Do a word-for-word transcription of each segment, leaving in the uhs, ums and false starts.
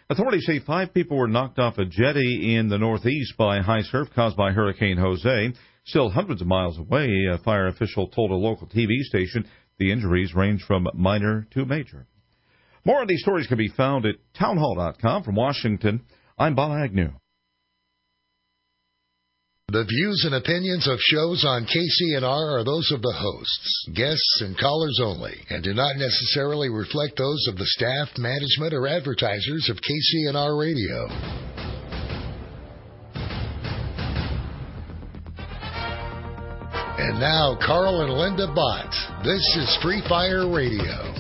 Authorities say five people were knocked off a jetty in the northeast by high surf caused by Hurricane Jose. Still hundreds of miles away, a fire official told a local T V station the injuries range from minor to major. More of these stories can be found at townhall dot com. From Washington, I'm Bob Agnew. The views and opinions of shows on K C N R are those of the hosts, guests, and callers only, and do not necessarily reflect those of the staff, management, or advertisers of K C N R Radio. And now, Carl and Linda Bott. This is Free Fire Radio.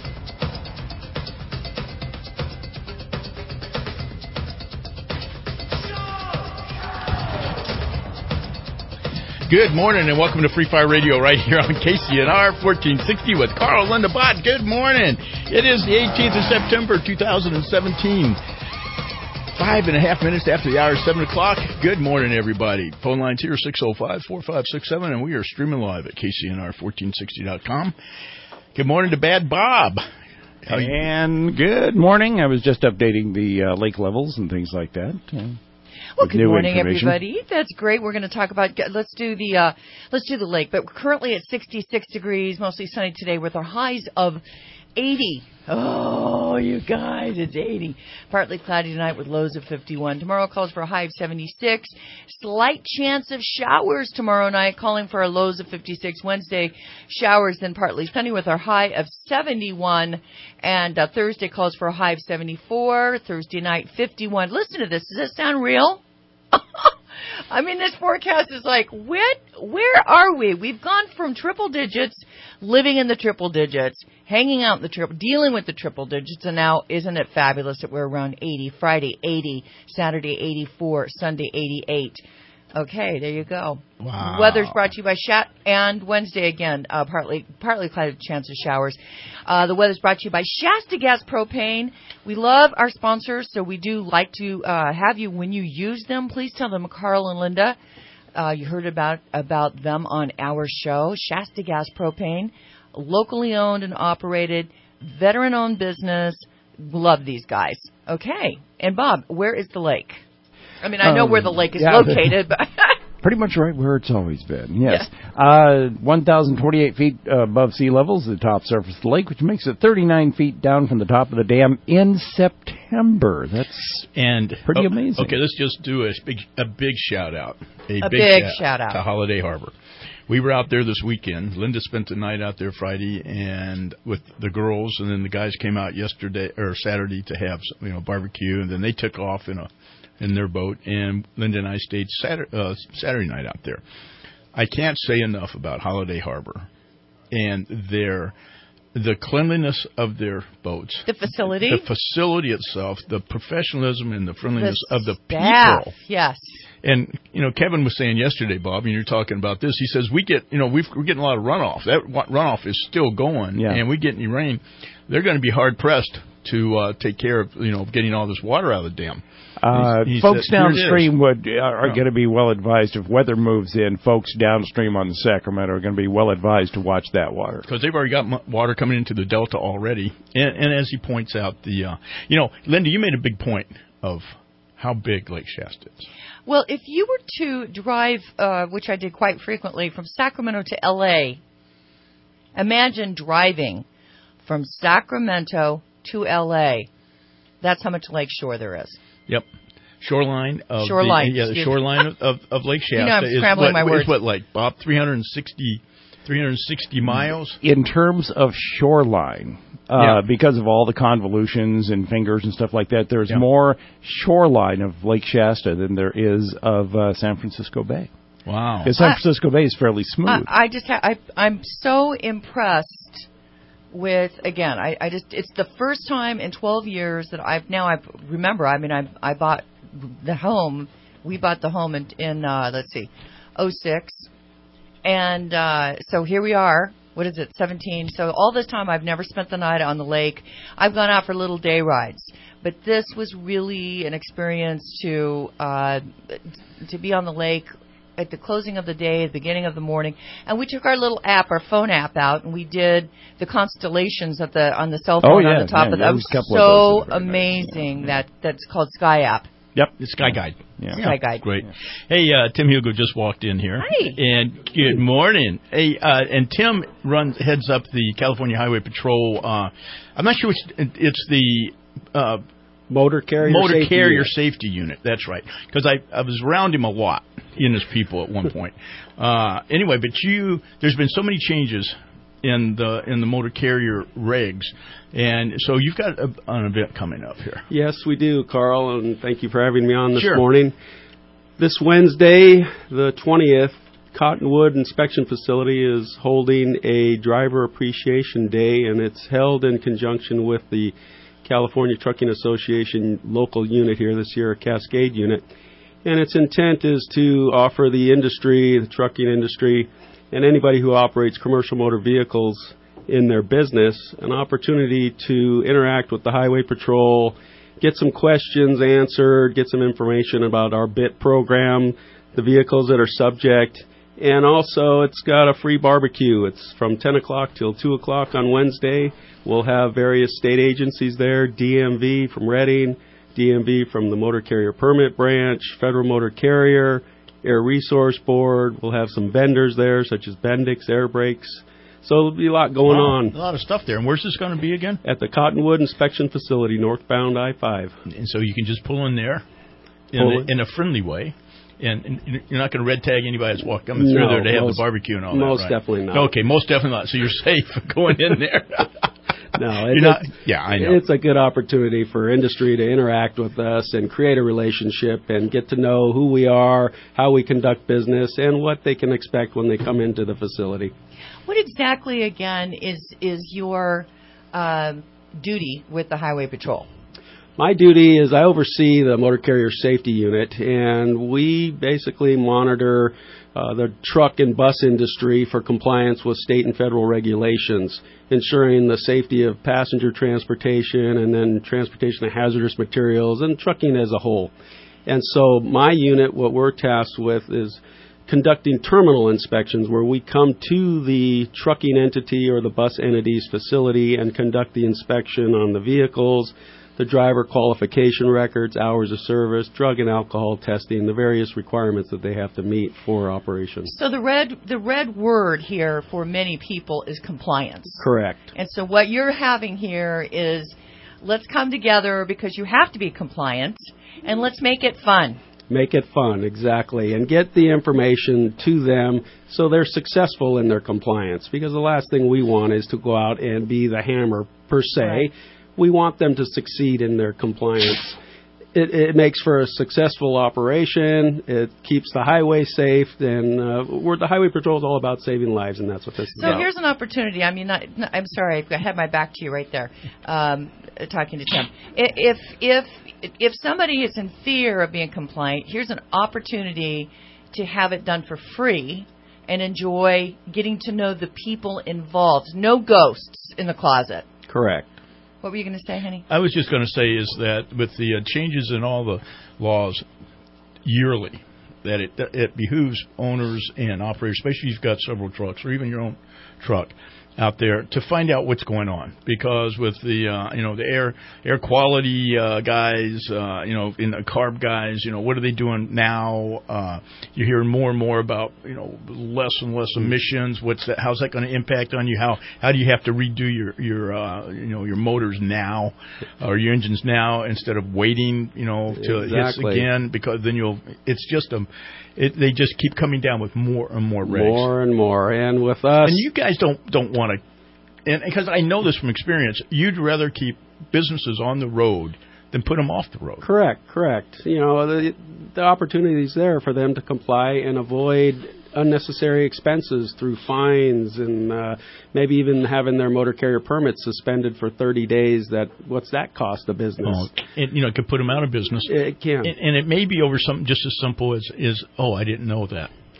Good morning and welcome to Free Fire Radio right here on K C N R fourteen sixty with Carl and Linda Bott. Good morning. It is the eighteenth of September, two thousand seventeen. Five and a half minutes after the hour, seven o'clock. Good morning, everybody. Phone lines here, six oh five, four five six seven, and we are streaming live at K C N R fourteen sixty dot com. Good morning to Bad Bob. How and good morning. I was just updating the uh, lake levels and things like that. Uh, Well, good morning, everybody. That's great. We're going to talk about. Let's do the. Uh, let's do the lake. But we're currently at sixty-six degrees, mostly sunny today, with our highs of eighty. Oh, you guys, it's eighty. Partly cloudy tonight with lows of fifty-one. Tomorrow calls for a high of seventy-six. Slight chance of showers tomorrow night, calling for our lows of fifty-six. Wednesday, showers, then partly sunny with our high of seventy-one. And uh, Thursday calls for a high of seventy-four. Thursday night, fifty-one. Listen to this. Does this sound real? I mean, this forecast is like, where, where are we? We've gone from triple digits, living in the triple digits, hanging out in the triple, dealing with the triple digits, and now isn't it fabulous that we're around eighty? Friday, eighty. Saturday, eighty-four. Sunday, eighty-eight. Okay, there you go. Wow. Weather's brought to you by Shat, and Wednesday again, uh, partly partly cloudy, chance of showers. Uh, the weather's brought to you by Shasta Gas Propane. We love our sponsors, so we do like to uh, have you, when you use them, please tell them Carl and Linda. Uh, you heard about about them on our show. Shasta Gas Propane, locally owned and operated, veteran-owned business. Love these guys. Okay, and Bob, where is the lake? I mean, I know um, where the lake is yeah, located, but pretty much right where it's always been. Yes, yeah. uh, one thousand twenty-eight feet above sea levels, the top surface of the lake, which makes it thirty-nine feet down from the top of the dam in September. That's and pretty oh, amazing. Okay, let's just do a big a big shout out, a, a big, big shout, shout out to Holiday Harbor. We were out there this weekend. Linda spent the night out there Friday and with the girls, and then the guys came out yesterday or Saturday to have you know barbecue, and then they took off in a. in their boat, and Linda and I stayed Saturday, uh, Saturday night out there. I can't say enough about Holiday Harbor and their the cleanliness of their boats. The facility? The facility itself, the professionalism and the friendliness the of the staff, people. Yes. And, you know, Kevin was saying yesterday, Bob, and you're talking about this, he says, we get, you know, we've, we're getting a lot of runoff. That runoff is still going, yeah. and we get any rain. They're going to be hard-pressed to uh, take care of, you know, getting all this water out of the dam. Uh, he, he folks said, downstream would uh, are oh. going to be well advised if weather moves in. Folks downstream on the Sacramento are going to be well advised to watch that water because they've already got m- water coming into the delta already. And, and as he points out, the uh, you know, Linda, you made a big point of how big Lake Shasta is. Well, if you were to drive, uh, which I did quite frequently, from Sacramento to L A, imagine driving from Sacramento to L A. That's how much lake shore there is. Yep. Shoreline of shoreline, the, yeah, the shoreline of, of Lake Shasta you know, I'm is, scrambling what, my words. is what, like, Bob, three hundred sixty, three hundred sixty miles? In terms of shoreline, uh, yeah. because of all the convolutions and fingers and stuff like that, there's yeah. more shoreline of Lake Shasta than there is of uh, San Francisco Bay. Wow. Because San Francisco I, Bay is fairly smooth. I, I just ha- I, I'm so impressed with, again, I, I just, it's the first time in twelve years that I've, now I remember, I mean, I I bought the home, we bought the home in, in uh, let's see, oh six, and uh, so here we are, what is it, seventeen, so all this time I've never spent the night on the lake. I've gone out for little day rides, but this was really an experience to, uh, to be on the lake at the closing of the day, at the beginning of the morning, and we took our little app, our phone app out, and we did the constellations at the on the cell phone oh, yeah, on the top yeah, of that. It was so amazing. Nice. That that's called Sky App. Yep, it's Sky Guide. Yeah. Sky Guide. Great. Yeah. Hey, uh, Tim Hugo just walked in here. Hi. And good morning. Hey, uh, and Tim runs heads up the California Highway Patrol. Uh, I'm not sure which. It's the uh, motor carrier motor safety carrier unit. safety unit. That's right. Because I I was around him a lot in his people at one point. uh, anyway, but you there's been so many changes in the in the motor carrier regs, and so you've got a, an event coming up here. Yes, we do, Carl, and thank you for having me on this sure. morning. This Wednesday, the twentieth, Cottonwood Inspection Facility is holding a Driver Appreciation Day, and it's held in conjunction with the California Trucking Association local unit here this year, a Cascade unit. And its intent is to offer the industry, the trucking industry, and anybody who operates commercial motor vehicles in their business an opportunity to interact with the Highway Patrol, get some questions answered, get some information about our B I T program, the vehicles that are subject, and also it's got a free barbecue. It's from ten o'clock till two o'clock on Wednesday. We'll have various state agencies there, D M V from Redding, D M V from the Motor Carrier Permit Branch, Federal Motor Carrier, Air Resource Board. We'll have some vendors there, such as Bendix, Air Brakes. So there'll be a lot going wow, on. A lot of stuff there. And where's this going to be again? At the Cottonwood Inspection Facility, northbound I five. And so you can just pull in there in, Pull a, in a friendly way. And, and you're not going to red tag anybody that's walking coming through no, there to have most, the barbecue and all most that, right? Most definitely not. Okay, most definitely not. So you're safe going in there. No, You're not, yeah, I know. It's a good opportunity for industry to interact with us and create a relationship and get to know who we are, how we conduct business, and what they can expect when they come into the facility. What exactly, again, is is your uh, duty with the Highway Patrol? My duty is I oversee the Motor Carrier Safety Unit, and we basically monitor uh, the truck and bus industry for compliance with state and federal regulations, ensuring the safety of passenger transportation and then transportation of hazardous materials and trucking as a whole. And so my unit, what we're tasked with is conducting terminal inspections where we come to the trucking entity or the bus entity's facility and conduct the inspection on the vehicles, the driver qualification records, hours of service, drug and alcohol testing, the various requirements that they have to meet for operations. So the red the red word here for many people is compliance. Correct. And so what you're having here is let's come together because you have to be compliant, and let's make it fun. Make it fun, exactly, and get the information to them so they're successful in their compliance, because the last thing we want is to go out and be the hammer per se. Right. We want them to succeed in their compliance. It, it makes for a successful operation. It keeps the highway safe, and uh, we're, the Highway Patrol is all about saving lives, and that's what this is so about. So here's an opportunity. I mean, not, I'm sorry, I had my back to you right there, um, talking to Tim. If if if somebody is in fear of being compliant, here's an opportunity to have it done for free and enjoy getting to know the people involved. No ghosts in the closet. Correct. What were you going to say, honey? I was just going to say is that with the uh, changes in all the laws yearly, that it it behooves owners and operators, especially if you've got several trucks or even your own truck out there, to find out what's going on, because with the uh, you know the air air quality uh, guys, uh, you know, in the carb guys, you know, what are they doing now? Uh, you're hearing more and more about you know less and less emissions. What's that? How's that going to impact on you? How how do you have to redo your your uh, you know your motors now or your engines now instead of waiting you know till exactly. it hits again? Because then you'll it's just a It, they just keep coming down with more and more regs. More and more. And with us... And you guys don't don't want to... And because I know this from experience, you'd rather keep businesses on the road than put them off the road. Correct, correct. You know, the, the opportunity is there for them to comply and avoid unnecessary expenses through fines and uh, maybe even having their motor carrier permits suspended for thirty days. That what's that cost a business? Oh, it, you know, it could put them out of business. It can. And, and it may be over something just as simple as, is, oh, I didn't know that.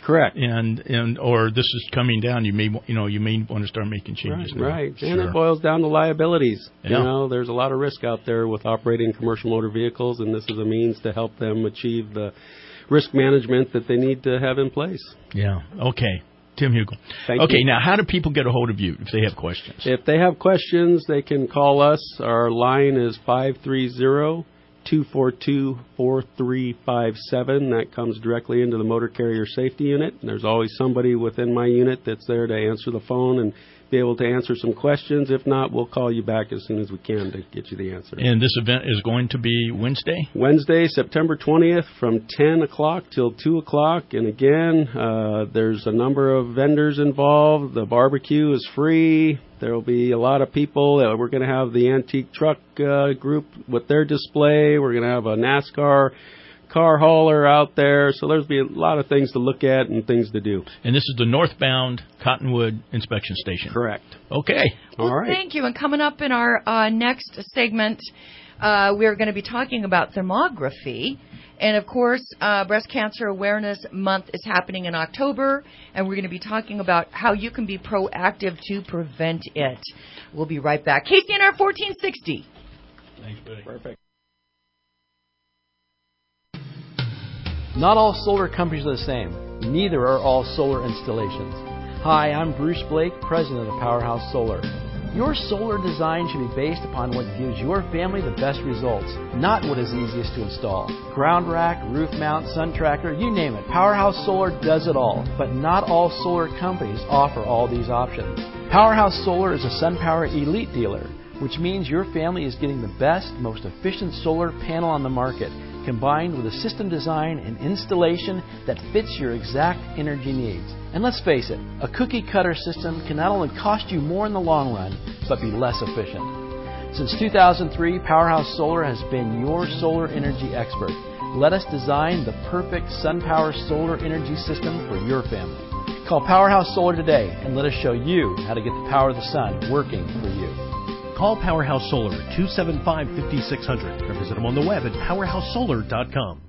Correct. And and or this is coming down. You may you know you may want to start making changes. Right. now. right. Sure. And it boils down to liabilities. Yeah. You know, there's a lot of risk out there with operating commercial motor vehicles, and this is a means to help them achieve the risk management that they need to have in place. Yeah. Okay. Tim Hugel. Thank okay, you. now how do people get a hold of you if they have questions? If they have questions, they can call us. Our line is five three zero, two four two, four three five seven. That comes directly into the motor carrier safety unit. And there's always somebody within my unit that's there to answer the phone and be able to answer some questions. If not, we'll call you back as soon as we can to get you the answer. And this event is going to be Wednesday? Wednesday, September twentieth from ten o'clock till two o'clock. And again, uh, there's a number of vendors involved. The barbecue is free. There will be a lot of people. Uh, we're going to have the antique truck uh, group with their display. We're going to have a NASCAR car hauler out there. So there's be a lot of things to look at and things to do. And this is the northbound Cottonwood Inspection Station. Correct. Okay. Well, All right. thank you. And coming up in our uh, next segment, uh, we're going to be talking about thermography. And, of course, uh, Breast Cancer Awareness Month is happening in October, and we're going to be talking about how you can be proactive to prevent it. We'll be right back. K C N R fourteen sixty. Thanks, buddy. Perfect. Not all solar companies are the same. Neither are all solar installations. Hi, I'm Bruce Blake, president of Powerhouse Solar. Your solar design should be based upon what gives your family the best results, not what is easiest to install. Ground rack, roof mount, sun tracker, you name it. Powerhouse Solar does it all, but not all solar companies offer all these options. Powerhouse Solar is a SunPower Elite dealer, which means your family is getting the best, most efficient solar panel on the market, combined with a system design and installation that fits your exact energy needs. And let's face it, a cookie-cutter system can not only cost you more in the long run, but be less efficient. Since two thousand three, Powerhouse Solar has been your solar energy expert. Let us design the perfect SunPower solar energy system for your family. Call Powerhouse Solar today and let us show you how to get the power of the sun working for you. Call Powerhouse Solar at two seven five, five six zero zero or visit them on the web at powerhouse solar dot com.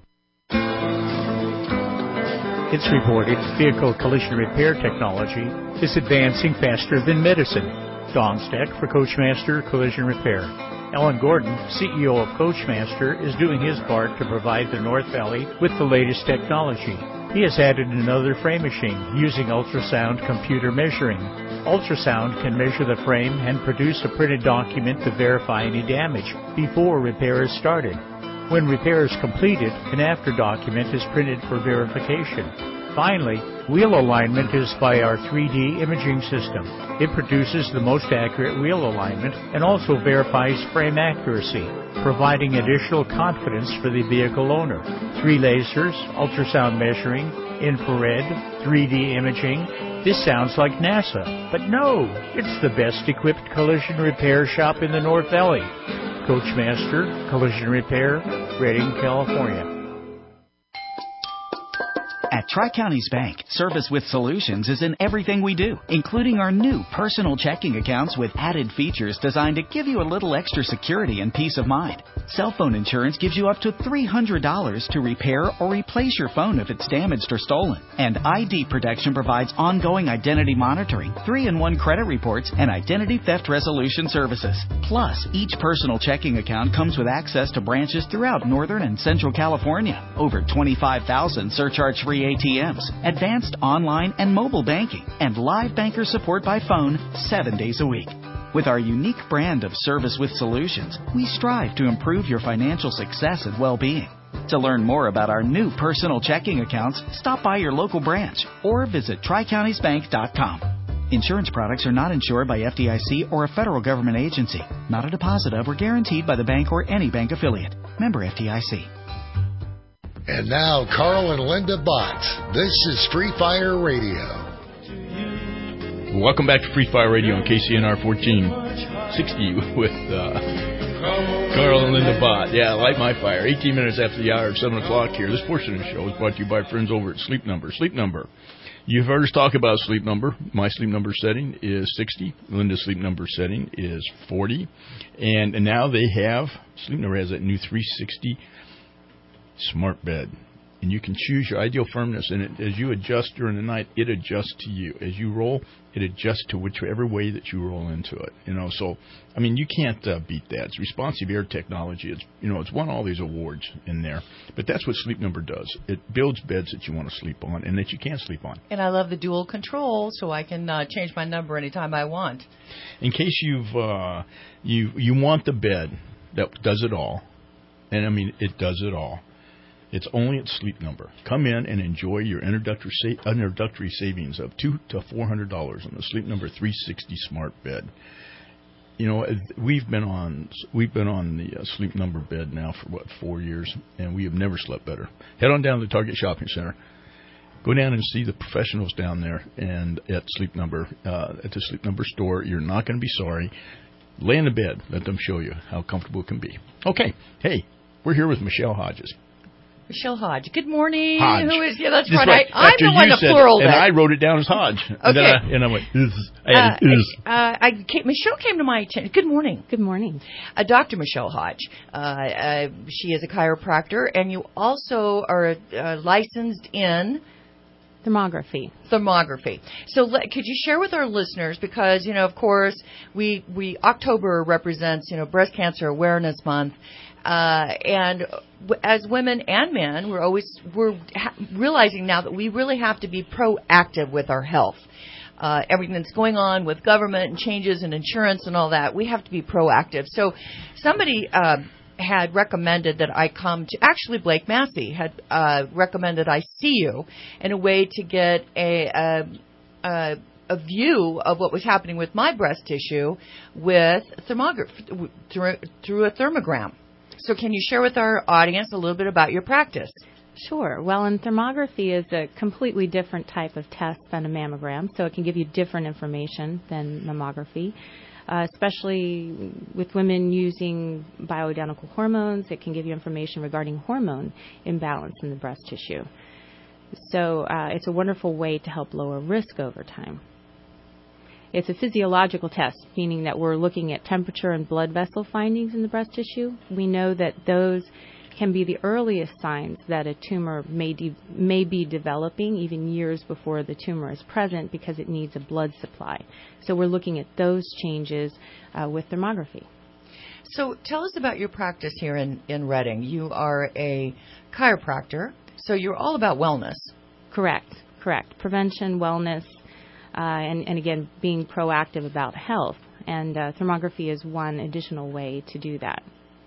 It's reported vehicle collision repair technology is advancing faster than medicine. Don Steck for Coachmaster Collision Repair. Alan Gordon, C E O of Coachmaster, is doing his part to provide the North Valley with the latest technology. He has added another frame machine using ultrasound computer measuring. Ultrasound can measure the frame and produce a printed document to verify any damage before repair is started. When repair is completed, an after document is printed for verification. Finally, wheel alignment is by our three D imaging system. It produces the most accurate wheel alignment and also verifies frame accuracy, providing additional confidence for the vehicle owner. Three lasers, ultrasound measuring, infrared, three D imaging. This sounds like NASA, but no, it's the best equipped collision repair shop in the North Valley. Coachmaster Collision Repair, Redding, California. At Tri-Counties Bank, service with solutions is in everything we do, including our new personal checking accounts with added features designed to give you a little extra security and peace of mind. Cell phone insurance gives you up to three hundred dollars to repair or replace your phone if it's damaged or stolen. And I D Protection provides ongoing identity monitoring, three in one credit reports, and identity theft resolution services. Plus, each personal checking account comes with access to branches throughout Northern and Central California, over twenty-five thousand surcharge-free A T Ms, advanced online and mobile banking, and live banker support by phone seven days a week. With our unique brand of service with solutions, we strive to improve your financial success and well-being. To learn more about our new personal checking accounts, stop by your local branch or visit tri counties bank dot com. Insurance products are not insured by F D I C or a federal government agency, not a deposit of or guaranteed by the bank or any bank affiliate. Member F D I C. And now, Carl and Linda Bott. This is Free Fire Radio. Welcome back to Free Fire Radio on K C N R fourteen sixty with uh, Carl and Linda Bott. Yeah, light my fire. eighteen minutes after the hour of seven o'clock here. This portion of the show is brought to you by friends over at Sleep Number. Sleep Number. You've heard us talk about Sleep Number. My Sleep Number setting is sixty. Linda's Sleep Number setting is forty. And, and now they have, Sleep Number has that new three sixty smart bed. And you can choose your ideal firmness, and it, as you adjust during the night, it adjusts to you. As you roll, it adjusts to whichever way that you roll into it. You know, so I mean, you can't uh, beat that. It's responsive air technology. It's you know, it's won all these awards in there. But that's what Sleep Number does. It builds beds that you want to sleep on and that you can sleep on. And I love the dual control, so I can uh, change my number anytime I want. In case you've uh, you you want the bed that does it all, and I mean, it does it all. It's only at Sleep Number. Come in and enjoy your introductory sa- introductory savings of two to four hundred dollars on the Sleep Number three sixty Smart Bed. You know, we've been on we've been on the uh, Sleep Number bed now for what four years, and we have never slept better. Head on down to the Target Shopping Center. Go down and see the professionals down there, and at Sleep Number uh, at the Sleep Number store. You're not going to be sorry. Lay in the bed. Let them show you how comfortable it can be. Okay. Hey, we're here with Michelle Hodges. Michelle Hodge. Good morning. Hodge. Who is? Yeah, that's Just right. right. I, I'm After the one you that said pluraled it, and it. I wrote it down as Hodge. And Okay. Then I, and I went, Ugh. I Uh, added, Ugh. I, I came, Michelle came to my attention. Good morning. Good morning. Uh, Doctor Michelle Hodge. Uh, uh, she is a chiropractor, and you also are uh, licensed in Thermography. Thermography. So let, could you share with our listeners, because, you know, of course, we, we October represents, you know, Breast Cancer Awareness Month. Uh, and w- as women and men, we're always we're ha- realizing now that we really have to be proactive with our health. Uh, everything that's going on with government and changes in insurance and all that, we have to be proactive. So somebody uh, had recommended that I come to, actually Blake Massey had uh, recommended I see you in a way to get a, a, a a view of what was happening with my breast tissue with thermography through, through a thermogram. So can you share with our audience a little bit about your practice? Sure. Well, and thermography is a completely different type of test than a mammogram, so it can give you different information than mammography, uh, especially with women using bioidentical hormones. It can give you information regarding hormone imbalance in the breast tissue. So uh, it's a wonderful way to help lower risk over time. It's a physiological test, meaning that we're looking at temperature and blood vessel findings in the breast tissue. We know that those can be the earliest signs that a tumor may de- may be developing even years before the tumor is present because it needs a blood supply. So we're looking at those changes uh, with thermography. So tell us about your practice here in, in Reading. You are a chiropractor, so you're all about wellness. Correct, correct. Prevention, wellness, uh, and, and again, being proactive about health. And uh, thermography is one additional way to do that.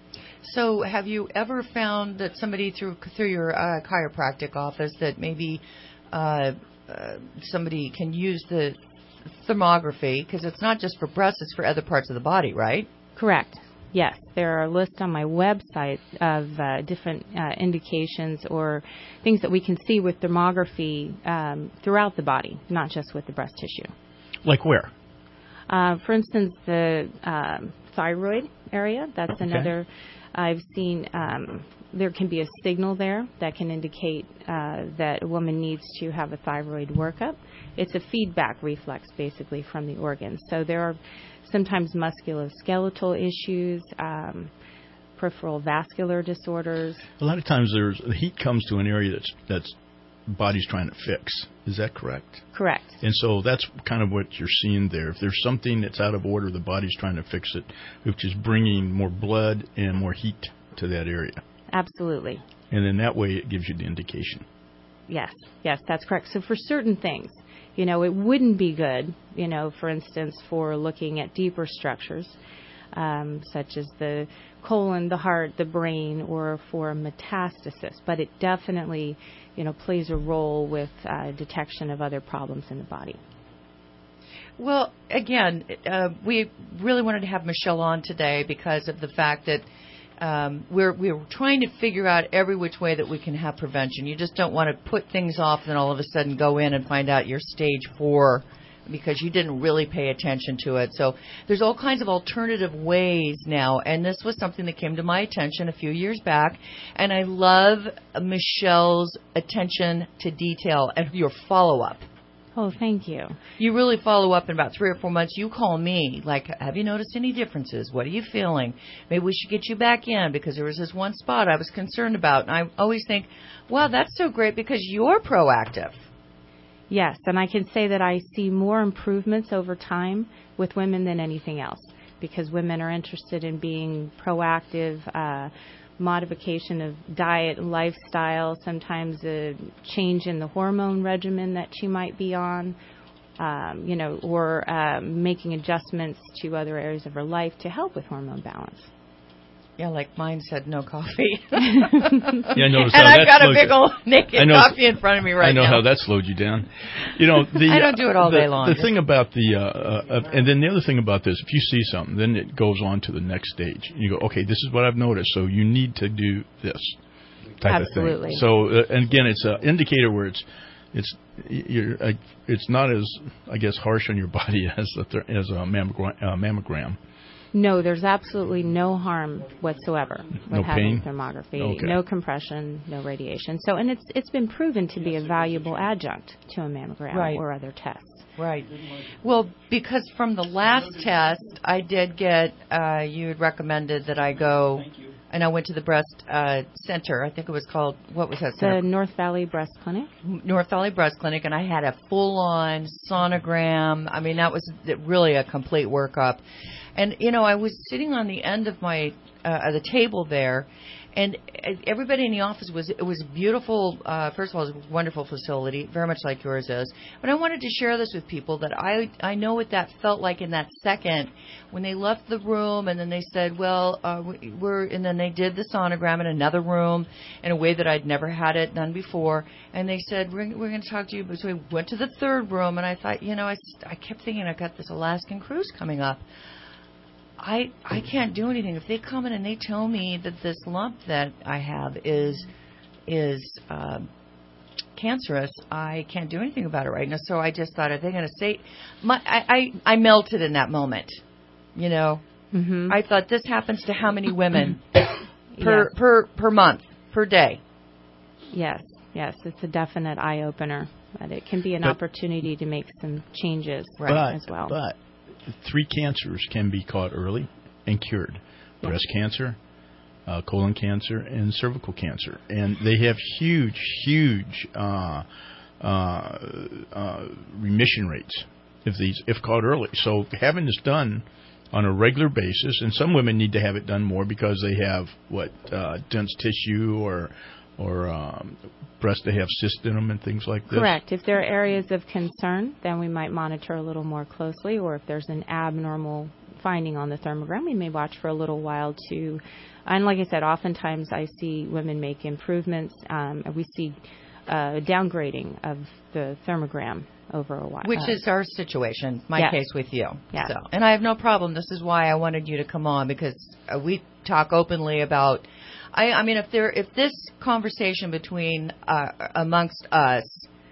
So have you ever found that somebody through through your uh, chiropractic office that maybe uh, uh, somebody can use the thermography, because it's not just for breasts, it's for other parts of the body, right? Correct. Yes. There are lists on my website of uh, different uh, indications or things that we can see with thermography um, throughout the body, not just with the breast tissue. Like where? Uh, for instance, the um, thyroid area, that's okay. another. I've seen um, there can be a signal there that can indicate uh, that a woman needs to have a thyroid workup. It's a feedback reflex, basically, from the organs. So there are sometimes musculoskeletal issues, um, peripheral vascular disorders. A lot of times there's the heat comes to an area that's that's body's trying to fix. Is that correct? Correct. And so that's kind of what you're seeing there. If there's something that's out of order, the body's trying to fix it, which is bringing more blood and more heat to that area. Absolutely. And then that way it gives you the indication. Yes, yes, that's correct. So for certain things, you know, it wouldn't be good, you know, for instance, for looking at deeper structures, um, such as the colon, the heart, the brain, or for metastasis. But it definitely, you know, plays a role with uh, detection of other problems in the body. Well, again, uh, we really wanted to have Michelle on today because of the fact that um, we're we're trying to figure out every which way that we can have prevention. You just don't want to put things off and then all of a sudden go in and find out you're stage four because you didn't really pay attention to it. So there's all kinds of alternative ways now, and this was something that came to my attention a few years back, and I love Michelle's attention to detail and your follow-up. Oh, thank you. You really follow up in about three or four months. You call me, like, have you noticed any differences? What are you feeling? Maybe we should get you back in because there was this one spot I was concerned about. And I always think, wow, that's so great because you're proactive. Yes, and I can say that I see more improvements over time with women than anything else because women are interested in being proactive, uh, modification of diet and lifestyle, sometimes a change in the hormone regimen that she might be on, um, you know, or uh, making adjustments to other areas of her life to help with hormone balance. Yeah, like mine said, no coffee. Yeah, I noticed and how I've that got a big you. old naked know, coffee in front of me right now. I know now. how that slowed you down. You know, the, I don't do it all the, day long. The thing about the, uh, uh, uh, and then the other thing about this, if you see something, then it goes on to the next stage. You go, okay, this is what I've noticed, so you need to do this type Absolutely. of thing. So, uh, and again, it's an indicator where it's, it's, you're, uh, it's not as, I guess, harsh on your body as a, th- as a mammogram. Uh, mammogram. No, there's absolutely no harm whatsoever with no having pain? thermography. Okay. No compression, no radiation. So, and it's it's been proven to be a valuable adjunct to a mammogram right. or other tests. Right. Well, because from the last test, I did get, uh, you had recommended that I go, and I went to the breast uh, center. I think it was called, what was that center? The North Valley Breast Clinic. North Valley Breast Clinic, and I had a full-on sonogram. I mean, that was really a complete workup. And, you know, I was sitting on the end of my, uh, the table there, and everybody in the office was, it was beautiful. Uh, first of all, it was a wonderful facility, very much like yours is. But I wanted to share this with people that I, I know what that felt like in that second when they left the room and then they said, well, uh, we're, and then they did the sonogram in another room in a way that I'd never had it done before. And they said, we're, we're going to talk to you. So we went to the third room, and I thought, you know, I, I kept thinking I got this Alaskan cruise coming up. I I can't do anything. If they come in and they tell me that this lump that I have is is uh, cancerous, I can't do anything about it right now. So I just thought, are they going to say? My, I, I I melted in that moment. You know, mm-hmm. I thought this happens to how many women per yes. per per month per day? Yes, yes, it's a definite eye opener. But it can be an but, opportunity to make some changes but, as well. But three cancers can be caught early and cured. Yeah. Breast cancer, uh, colon cancer, and cervical cancer. And they have huge, huge uh, uh, uh, remission rates if these if caught early. So having this done on a regular basis, and some women need to have it done more because they have, what, uh, dense tissue or or um, breasts that have cysts in them and things like this? Correct. If there are areas of concern, then we might monitor a little more closely, or if there's an abnormal finding on the thermogram, we may watch for a little while to, and like I said, oftentimes I see women make improvements. Um, we see uh, downgrading of the thermogram over a while. Which uh, is our situation, my yes. case with you. Yes. So, and I have no problem. This is why I wanted you to come on, because uh, we talk openly about, I, I mean, if there, if this conversation between, uh, amongst us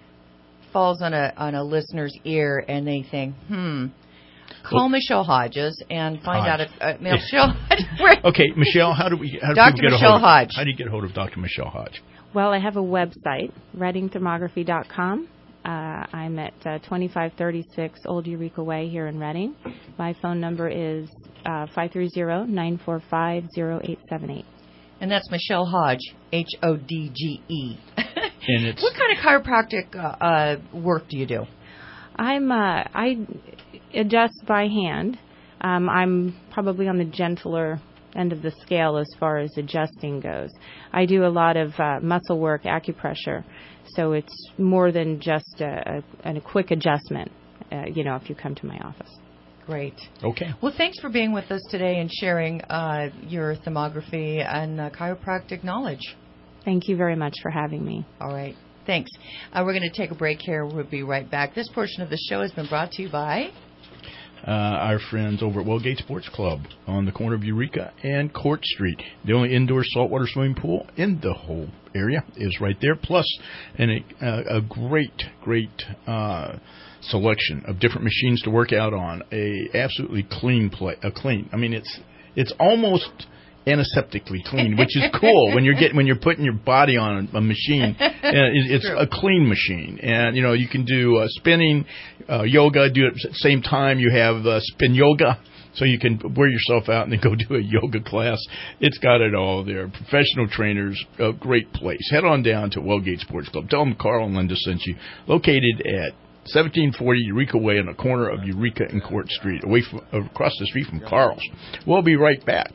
falls on a, on a listener's ear and they think, hmm, call well, Michelle Hodges and find Hodge. out if, uh, Michelle Hodge. Okay, Michelle, how do we, how do Doctor people get Michelle a hold of, Hodge. How do you get a hold of Doctor Michelle Hodge? Well, I have a website, reading thermography dot com. Uh, I'm at uh, twenty-five thirty-six Old Eureka Way here in Reading. My phone number is uh, five three zero, nine four five, zero eight seven eight. And that's Michelle Hodge, H O D G E. And it's what kind of chiropractic uh, uh, work do you do? I'm uh, I adjust by hand. Um, I'm probably on the gentler end of the scale as far as adjusting goes. I do a lot of uh, muscle work, acupressure, so it's more than just a, a, a quick adjustment, uh, you know, if you come to my office. Great. Okay. Well, thanks for being with us today and sharing uh, your thermography and uh, chiropractic knowledge. Thank you very much for having me. All right. Thanks. Uh, we're going to take a break here. We'll be right back. This portion of the show has been brought to you by Uh, our friends over at Wellgate Sports Club on the corner of Eureka and Court Street. The only indoor saltwater swimming pool in the whole area is right there. Plus, and a, a great, great uh, selection of different machines to work out on. A absolutely clean play. A clean. I mean, it's it's almost antiseptically clean, which is cool when you're getting when you're putting your body on a, a machine. And it, it's True. a clean machine, and you know you can do uh, spinning, uh, yoga. Do it at the same time. You have uh, spin yoga. So you can wear yourself out and then go do a yoga class. It's got it all there. Professional trainers, a great place. Head on down to Wellgate Sports Club. Tell them Carl and Linda sent you. Located at seventeen forty Eureka Way on the corner of Eureka and Court Street, away from, across the street from Carl's. We'll be right back.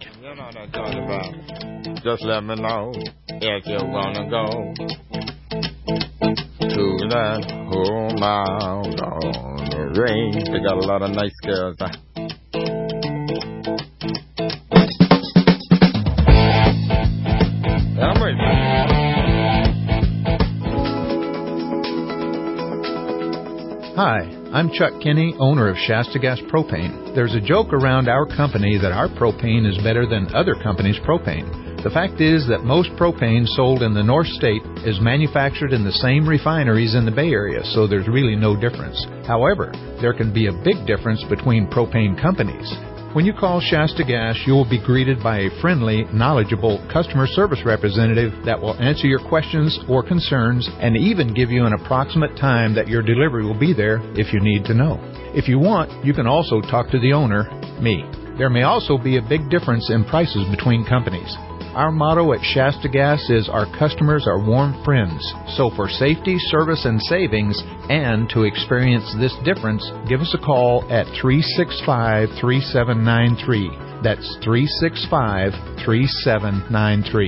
Just let me know if you want to go to that home out on the range. They got a lot of nice girls. I'm ready. Hi, I'm Chuck Kinney, owner of Shasta Gas Propane. There's a joke around our company that our propane is better than other companies' propane. The fact is that most propane sold in the North State is manufactured in the same refineries in the Bay Area, so there's really no difference. However, there can be a big difference between propane companies. When you call Shasta Gas, you will be greeted by a friendly, knowledgeable customer service representative that will answer your questions or concerns and even give you an approximate time that your delivery will be there if you need to know. If you want, you can also talk to the owner, me. There may also be a big difference in prices between companies. Our motto at Shasta Gas is our customers are warm friends. So for safety, service, and savings, and to experience this difference, give us a call at three six five, three seven nine three. That's three six five, three seven nine three.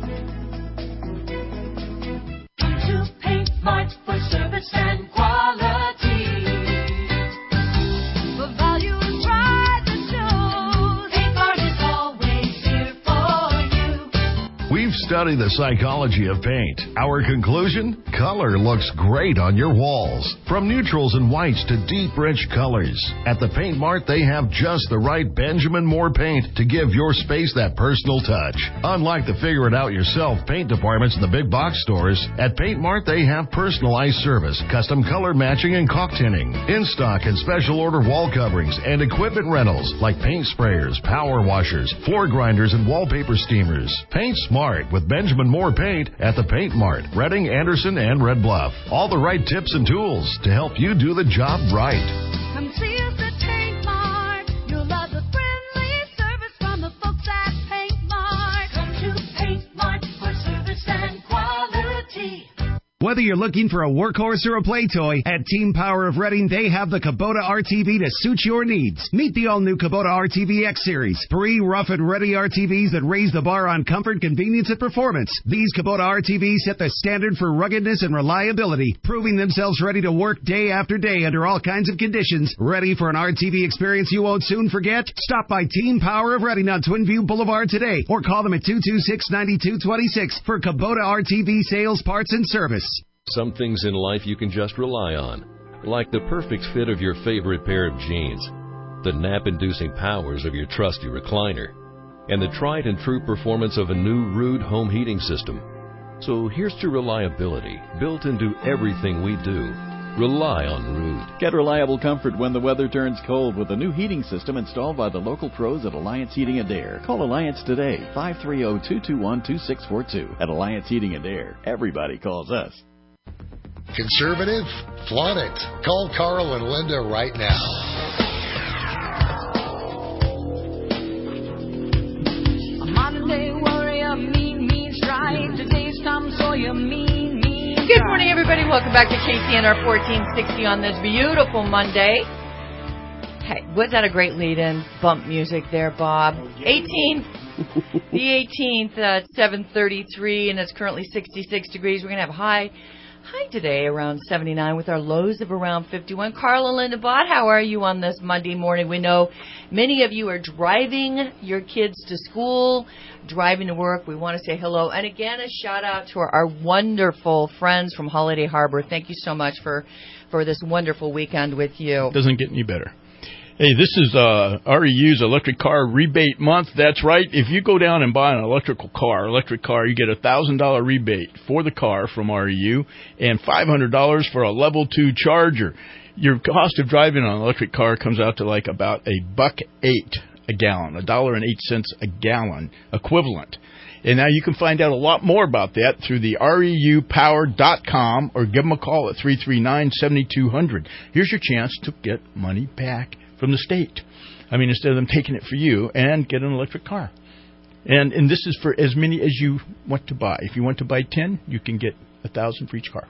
To Paint Mart for service and quality. For value, try the show. Paint Mart is always here for you. We've studied the psychology of paint. Our conclusion? Color looks great on your walls. From neutrals and whites to deep, rich colors. At the Paint Mart, they have just the right Benjamin Moore paint to give your space that personal touch. Unlike the figure-it-out-yourself paint departments in the big box stores, at Paint Mart, they have personalized service, custom color matching, and caulk tinning. In-stock and special order wall coverings and equipment rentals like paint sprayers, power washers, floor grinders, and wallpaper steamers. Paint smart with Benjamin Moore paint at the Paint Mart, Reading, Anderson, and Red Bluff. All the right tips and tools to help you do the job right. Come see us at Paint Mart. You'll love the friendly service from the folks at Paint Mart. Come to Paint Mart for service and quality. Whether you're looking for a workhorse or a play toy, at Team Power of Reading, they have the Kubota R T V to suit your needs. Meet the all-new Kubota R T V X Series, three rough and ready R T Vs that raise the bar on comfort, convenience, and performance. These Kubota R T Vs set the standard for ruggedness and reliability, proving themselves ready to work day after day under all kinds of conditions. Ready for an R T V experience you won't soon forget? Stop by Team Power of Reading on Twin View Boulevard today, or call them at two two six, nine two two six for Kubota R T V sales, parts, and service. Some things in life you can just rely on, like the perfect fit of your favorite pair of jeans, the nap-inducing powers of your trusty recliner, and the tried and true performance of a new Ruud home heating system. So here's to reliability, built into everything we do. Rely on Ruud. Get reliable comfort when the weather turns cold with a new heating system installed by the local pros at Alliance Heating and Air. Call Alliance today, five three zero, two two one, two six four two. At Alliance Heating and Air, everybody calls us. Conservative? Flaunt it. Call Carl and Linda right now. A modern day warrior, mean, mean strike. Today's Tom Sawyer, mean, mean strike. Good morning, everybody. Welcome back to K C N R fourteen sixty on this beautiful Monday. Hey, was that a great lead-in? Bump music there, Bob. eighteenth, the eighteenth at seven thirty-three, and it's currently sixty-six degrees. We're going to have a high. Hi today, around seventy-nine with our lows of around fifty-one. Carl and Linda Bott, how are you on this Monday morning? We know many of you are driving your kids to school, driving to work. We want to say hello. And again, a shout out to our, our wonderful friends from Holiday Harbor. Thank you so much for, for this wonderful weekend with you. Doesn't get any better. Hey, this is uh, R E U's electric car rebate month. That's right. If you go down and buy an electrical car, electric car, you get a one thousand dollars rebate for the car from R E U and five hundred dollars for a level two charger. Your cost of driving an electric car comes out to like about a buck eight a gallon, a dollar and eight cents a gallon equivalent. And now you can find out a lot more about that through the reu power dot com or give them a call at three three nine, seven two zero zero. Here's your chance to get money back from the state. I mean, instead of them taking it for you, and get an electric car. And and this is for as many as you want to buy. If you want to buy ten, you can get a thousand for each car.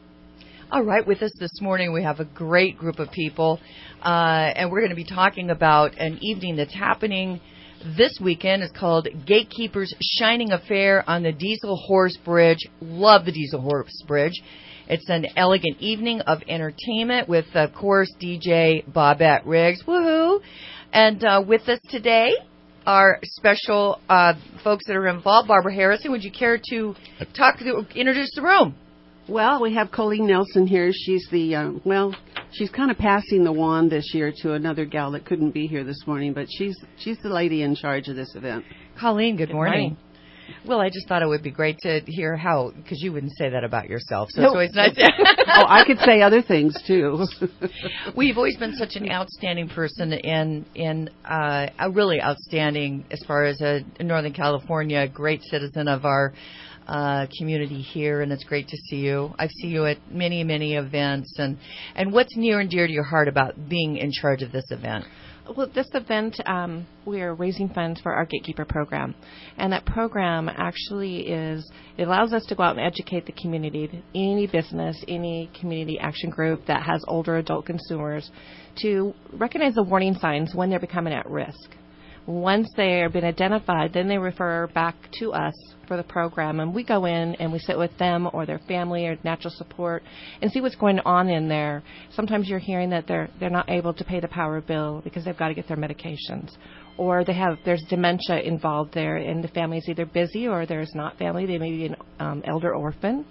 All right, with us this morning we have a great group of people, uh, and we're going to be talking about an evening that's happening this weekend. It's called Gatekeepers Shining Affair on the Diesel Horse Bridge. Love the Diesel Horse Bridge. It's an elegant evening of entertainment with, of course, D J Bobette Riggs. Woohoo! And uh, with us today, our special uh, folks that are involved. Barbara Harrison, would you care to talk, to introduce the room? Well, we have Colleen Nelson here. She's the, uh, well, she's kind of passing the wand this year to another gal that couldn't be here this morning, but she's she's the lady in charge of this event. Colleen, good, good morning. morning. Well, I just thought it would be great to hear how, because you wouldn't say that about yourself, so No. it's always nice. Oh, I could say other things, too. We've always been such an outstanding person and, and uh, a really outstanding as far as a Northern California, great citizen of our uh, community here, and it's great to see you. I see you at many, many events. And, and what's near and dear to your heart about being in charge of this event? Well, this event, um, we are raising funds for our Gatekeeper program. And that program actually is, it allows us to go out and educate the community, any business, any community action group that has older adult consumers, to recognize the warning signs when they're becoming at risk. Once they have been identified, then they refer back to us for the program, and we go in and we sit with them or their family or natural support and see what's going on in there. Sometimes you're hearing that they're they're not able to pay the power bill because they've got to get their medications, or they have there's dementia involved there, and the family's either busy or there's not family. They may be an um, elder orphan,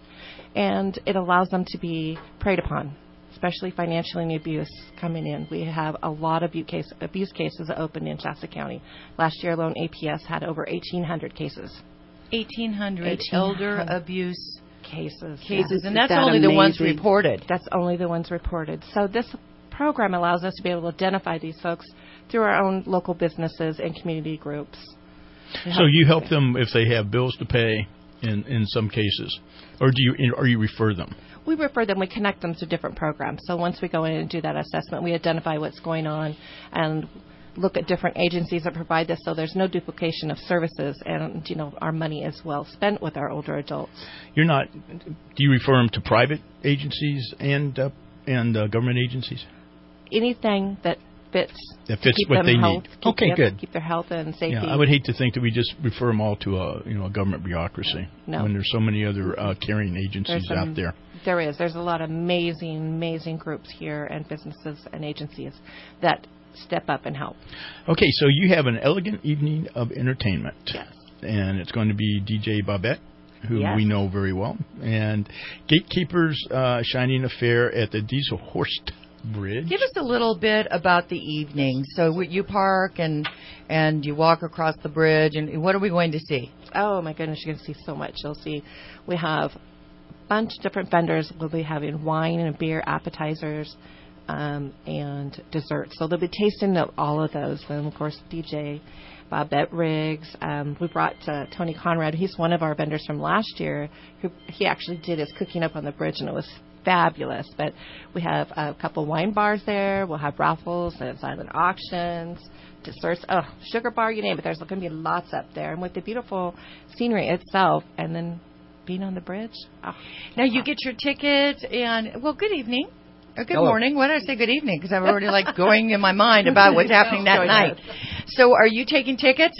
and it allows them to be preyed upon, especially financially and abuse coming in. We have a lot of abuse, case, abuse cases that opened in Shasta County. Last year alone, A P S had over eighteen hundred cases. eighteen hundred elder abuse cases. Cases, Yeah. and that's Is that only the ones amazing? reported. That's only the ones reported. So this program allows us to be able to identify these folks through our own local businesses and community groups. So you help them if they have bills to pay in, in some cases, or do you or you refer them? We refer them, we connect them to different programs. So once we go in and do that assessment, we identify what's going on and look at different agencies that provide this, so there's no duplication of services, and you know our money is well spent with our older adults. You're not. Do you refer them to private agencies and uh, and uh, government agencies? Anything that fits That to fits keep what them they health, need. keep, Okay, yep, good. Keep their health and safety. Yeah, I would hate to think that we just refer them all to a you know a government bureaucracy No. when there's so many other uh, caring agencies There's some- out there. There is. There's a lot of amazing, amazing groups here and businesses and agencies that step up and help. Okay, so you have an elegant evening of entertainment. Yes. And it's going to be D J Bobette, who Yes. we know very well, and Gatekeepers uh, Shining Affair at the Diesel Horse Bridge. Give us a little bit about the evening. So you park and and you walk across the bridge, and what are we going to see? Oh, my goodness, you're going to see so much. You'll see we have a bunch of different vendors. We'll be having wine and beer appetizers um, and desserts. So they'll be tasting of all of those. And, of course, D J Bobette Riggs. Um, we brought uh, Tony Conrad. He's one of our vendors from last year. Who He actually did his cooking up on the bridge, and it was fabulous. But we have a couple wine bars there. We'll have raffles and silent auctions, desserts, oh, sugar bar, you name it. There's going to be lots up there. And with the beautiful scenery itself, and then being on the bridge. Oh, Now you get your ticket, and well, good evening. Or good Hello. morning. Why did I say good evening? Because I'm already like going in my mind about what's happening that Join night. us. So, are you taking tickets?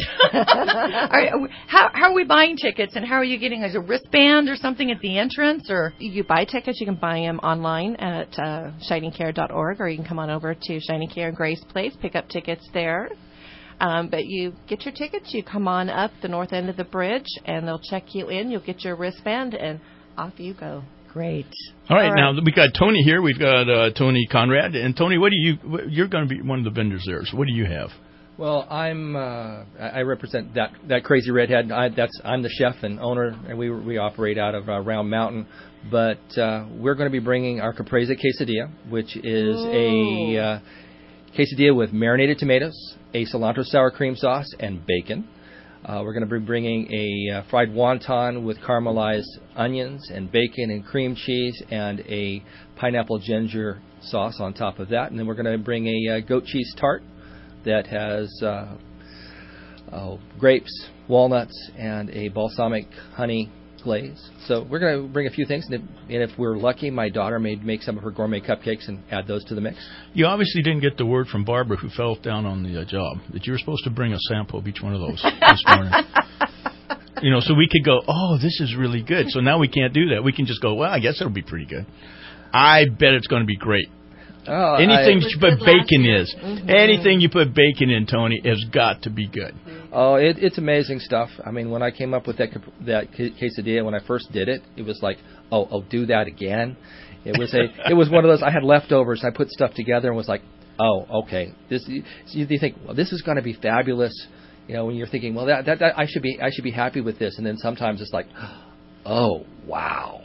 are, how, how are we buying tickets, and how are you getting? Is a wristband or something at the entrance, or you buy tickets? You can buy them online at uh, shining care dot org, or you can come on over to Shining Care and Grace Place, pick up tickets there. Um, but you get your tickets, you come on up the north end of the bridge, and they'll check you in. You'll get your wristband, and off you go. Great. All right, now we got Tony here. We've got uh, Tony Conrad, and Tony, what do you? You're going to be one of the vendors there. So what do you have? Well, I'm uh, I represent that that crazy redhead. I, that's I'm the chef and owner, and we we operate out of uh, Round Mountain. But uh, we're going to be bringing our caprese quesadilla, which is a uh, quesadilla with marinated tomatoes, a cilantro sour cream sauce, and bacon. Uh, we're going to be bringing a uh, fried wonton with caramelized onions and bacon and cream cheese and a pineapple ginger sauce on top of that. And then we're going to bring a uh, goat cheese tart that has uh, uh, grapes, walnuts, and a balsamic honey glaze. So we're going to bring a few things, and if, and if we're lucky, my daughter may make some of her gourmet cupcakes and add those to the mix. You obviously didn't get the word from Barbara, who fell down on the uh, job, that you were supposed to bring a sample of each one of those this morning. You know, so we could go, oh, this is really good. So now we can't do that. We can just go, well, I guess it'll be pretty good. I bet it's going to be great. Oh, Anything I, that you put bacon is. Mm-hmm. Anything you put bacon in, Tony, has got to be good. Oh, it, it's amazing stuff. I mean, when I came up with that that quesadilla, when I first did it, it was like, oh, oh, do that again. It was a, it was one of those. I had leftovers. I put stuff together and was like, oh, okay. This, you, you think, well, this is going to be fabulous. You know, when you're thinking, well, that, that, that I should be, I should be happy with this, and then sometimes it's like, oh, wow.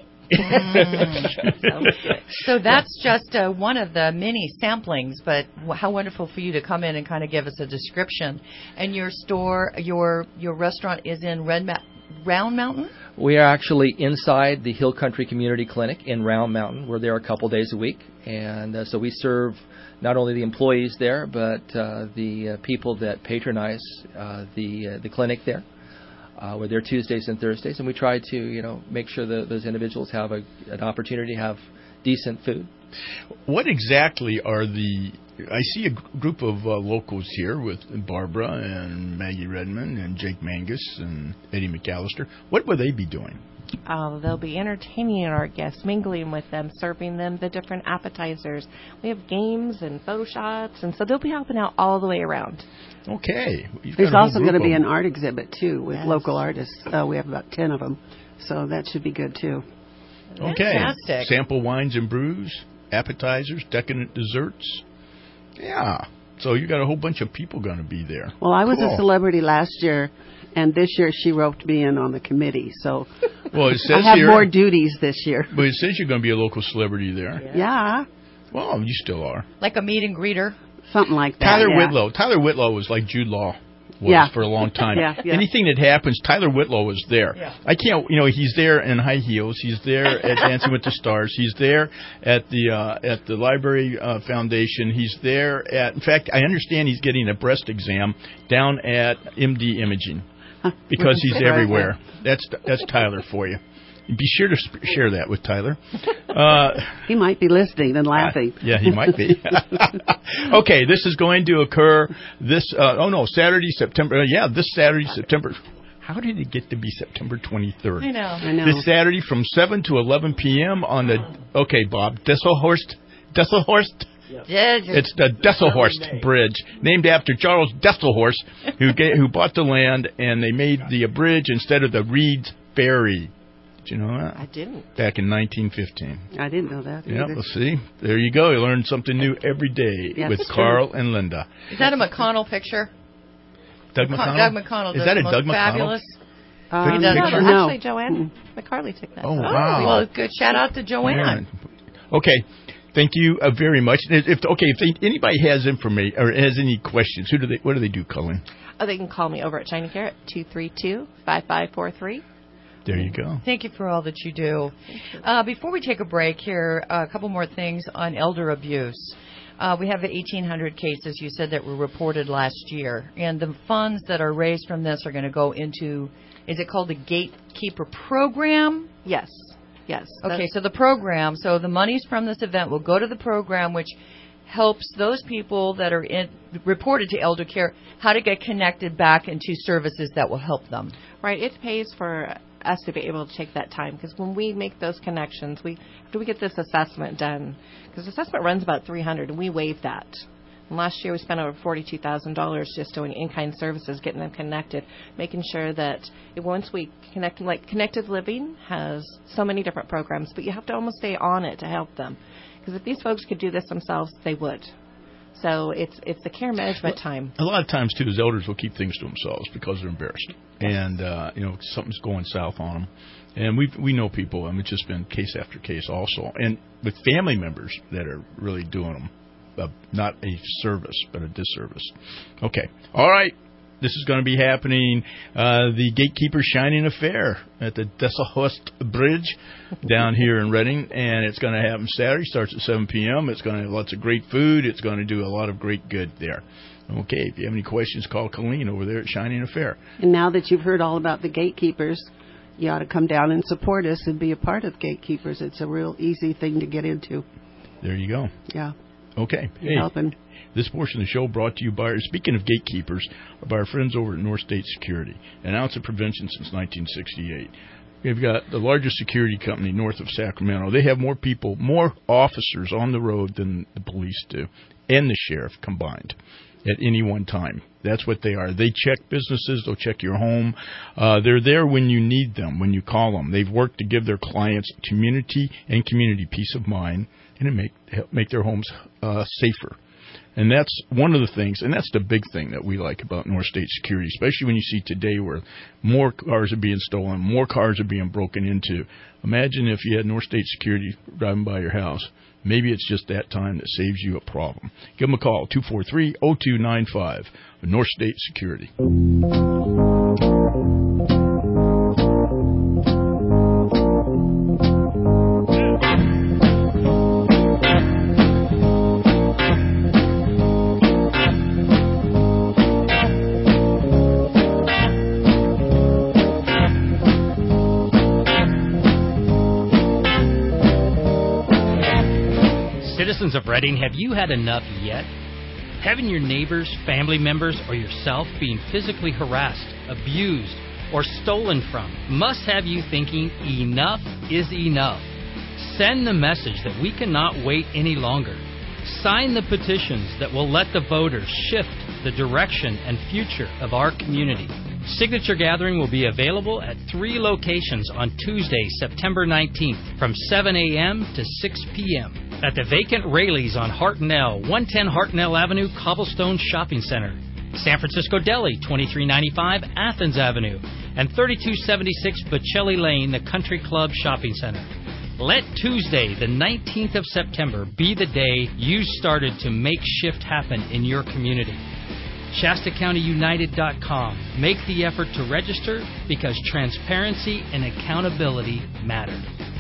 Mm. So that's just uh, one of the many samplings, but how wonderful for you to come in and kind of give us a description. And your store, your your restaurant is in Red Ma- Round Mountain? We are actually inside the Hill Country Community Clinic in Round Mountain. We're there a couple days a week, and uh, so we serve not only the employees there, but uh, the uh, people that patronize uh, the uh, the clinic there. Uh, we're there Tuesdays and Thursdays, and we try to, you know, make sure that those individuals have a, an opportunity to have decent food. What exactly are the... I see a g- group of uh, locals here with Barbara and Maggie Redmond and Jake Mangus and Eddie McAllister. What will they be doing? Oh, they'll be entertaining our guests, mingling with them, serving them the different appetizers. We have games and photo shots, and so they'll be helping out all the way around. Okay. There's also going to be an art exhibit, too, with Yes. local artists. Uh, we have about ten of them, so that should be good, too. Okay. Fantastic. Sample wines and brews, appetizers, decadent desserts. Yeah. So you got a whole bunch of people going to be there. Well, I was Cool. a celebrity last year, and this year she roped me in on the committee, so Well, it says I have here, more duties this year. But it says you're going to be a local celebrity there. Yeah. Well, you still are. Like a meet and greeter? Something like that. Tyler yeah. Whitlow. Tyler Whitlow was like Jude Law was Yeah. for a long time. Yeah, yeah. Anything that happens, Tyler Whitlow is there. Yeah. I can't, you know, he's there in high heels. He's there at Dancing with the Stars. He's there at the uh, at the Library uh, Foundation. He's there at, in fact, I understand he's getting a breast exam down at M D Imaging because he's everywhere. That's that's Tyler for you. Be sure to sp- share that with Tyler. Uh, He might be listening and laughing. yeah, he might be. Okay, this is going to occur this, uh, oh no, Saturday, September, uh, yeah, this Saturday, September. How did it get to be September twenty-third? I know. I know. This Saturday from seven to eleven p.m. on the, okay, Bob, Desselhorst, Desselhorst? Yeah, just- It's the Desselhorst Bridge, named after Charles Desselhorst, who ga- who bought the land, and they made the uh, bridge instead of the Reed's Ferry. Did you know that? I didn't. Back in nineteen fifteen. I didn't know that Yeah, either. well, see, there you go. You learn something new every day Yes, with it's Carl true. and Linda. Is that a McConnell picture? Doug McCon- McConnell? Doug McConnell Is does that a the Doug most McConnell? fabulous. Um, He does No, picture. no. actually, Joanne McCarley took that. Oh, Oh, wow. well, good shout out to Joanne. Okay, thank you uh, very much. If, if okay, if they, anybody has information or has any questions, who do they? What do they do, Colleen? Oh, they can call me over at Shiny Carrot, two three two, five five four three. There you go. Thank you for all that you do. Uh, before we take a break here, uh, a couple more things on elder abuse. Uh, we have eighteen hundred cases, you said, that were reported last year. And the funds that are raised from this are going to go into, is it called the Gatekeeper Program? Yes. Yes. Okay, so the program, so the monies from this event will go to the program, which helps those people that are in, reported to elder care how to get connected back into services that will help them. Right. It pays for us to be able to take that time, because when we make those connections, we after we get this assessment done, because assessment runs about three hundred, and we waive that. And last year we spent over forty-two thousand dollars just doing in-kind services, getting them connected, making sure that it, once we connect, like Connected Living has so many different programs, but you have to almost stay on it to help them, because if these folks could do this themselves, they would. So it's it's the care management time. A lot of times, too, as elders will keep things to themselves because they're embarrassed. And, uh, you know, something's going south on them. And we we know people, I mean, it's just been case after case also. And with family members that are really doing them. a not a service, but a disservice. Okay. All right. This is going to be happening, uh, the Gatekeeper Shining Affair at the Desalhorst Bridge down here in Reading, and it's going to happen Saturday. Starts at seven p.m. It's going to have lots of great food. It's going to do a lot of great good there. Okay, if you have any questions, call Colleen over there at Shining Affair. And now that you've heard all about the Gatekeepers, you ought to come down and support us and be a part of Gatekeepers. It's a real easy thing to get into. There you go. Yeah. Okay. You're hey, helping. This portion of the show brought to you by, speaking of gatekeepers, by our friends over at North State Security, an ounce of prevention since nineteen sixty-eight. We've got the largest security company north of Sacramento. They have more people, more officers on the road than the police do, and the sheriff combined at any one time. That's what they are. They check businesses. They'll check your home. Uh, they're there when you need them, when you call them. They've worked to give their clients community and community peace of mind and to make, help make their homes uh, safer. And that's one of the things, and that's the big thing that we like about North State Security, especially when you see today where more cars are being stolen, more cars are being broken into. Imagine if you had North State Security driving by your house. Maybe it's just that time that saves you a problem. Give them a call, two four three, oh two nine five, North State Security. Citizens of Reading, have you had enough yet? Having your neighbors, family members, or yourself being physically harassed, abused, or stolen from must have you thinking enough is enough. Send the message that we cannot wait any longer. Sign the petitions that will let the voters shift the direction and future of our community. Signature gathering will be available at three locations on Tuesday, September nineteenth from seven a.m. to six p.m. at the vacant Rayleigh's on Hartnell, one ten Hartnell Avenue, Cobblestone Shopping Center, San Francisco Deli, twenty-three ninety-five Athens Avenue, and thirty-two seventy-six Bocelli Lane, the Country Club Shopping Center. Let Tuesday, the nineteenth of September, be the day you started to make shift happen in your community. Shasta County United dot com. Make the effort to register because transparency and accountability matter.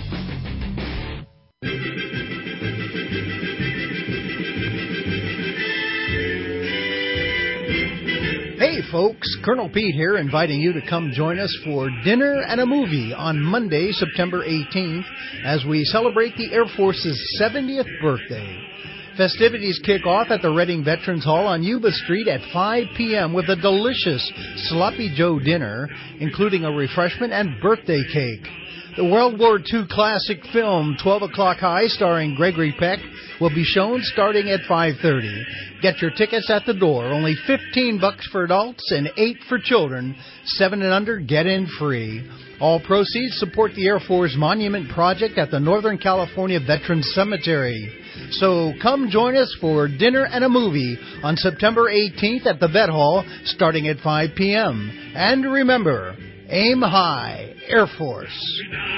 Hey folks, Colonel Pete here, inviting you to come join us for dinner and a movie on Monday, September eighteenth, as we celebrate the Air Force's seventieth birthday. Festivities kick off at the Reading Veterans Hall on Yuba Street at five p.m. with a delicious Sloppy Joe dinner, including a refreshment and birthday cake. The World War Two classic film twelve O'Clock High, starring Gregory Peck, will be shown starting at five thirty. Get your tickets at the door. Only fifteen bucks for adults and eight for children. Seven and under, get in free. All proceeds support the Air Force Monument Project at the Northern California Veterans Cemetery. So come join us for dinner and a movie on September eighteenth at the Vet Hall, starting at five p.m. And remember, aim high, Air Force.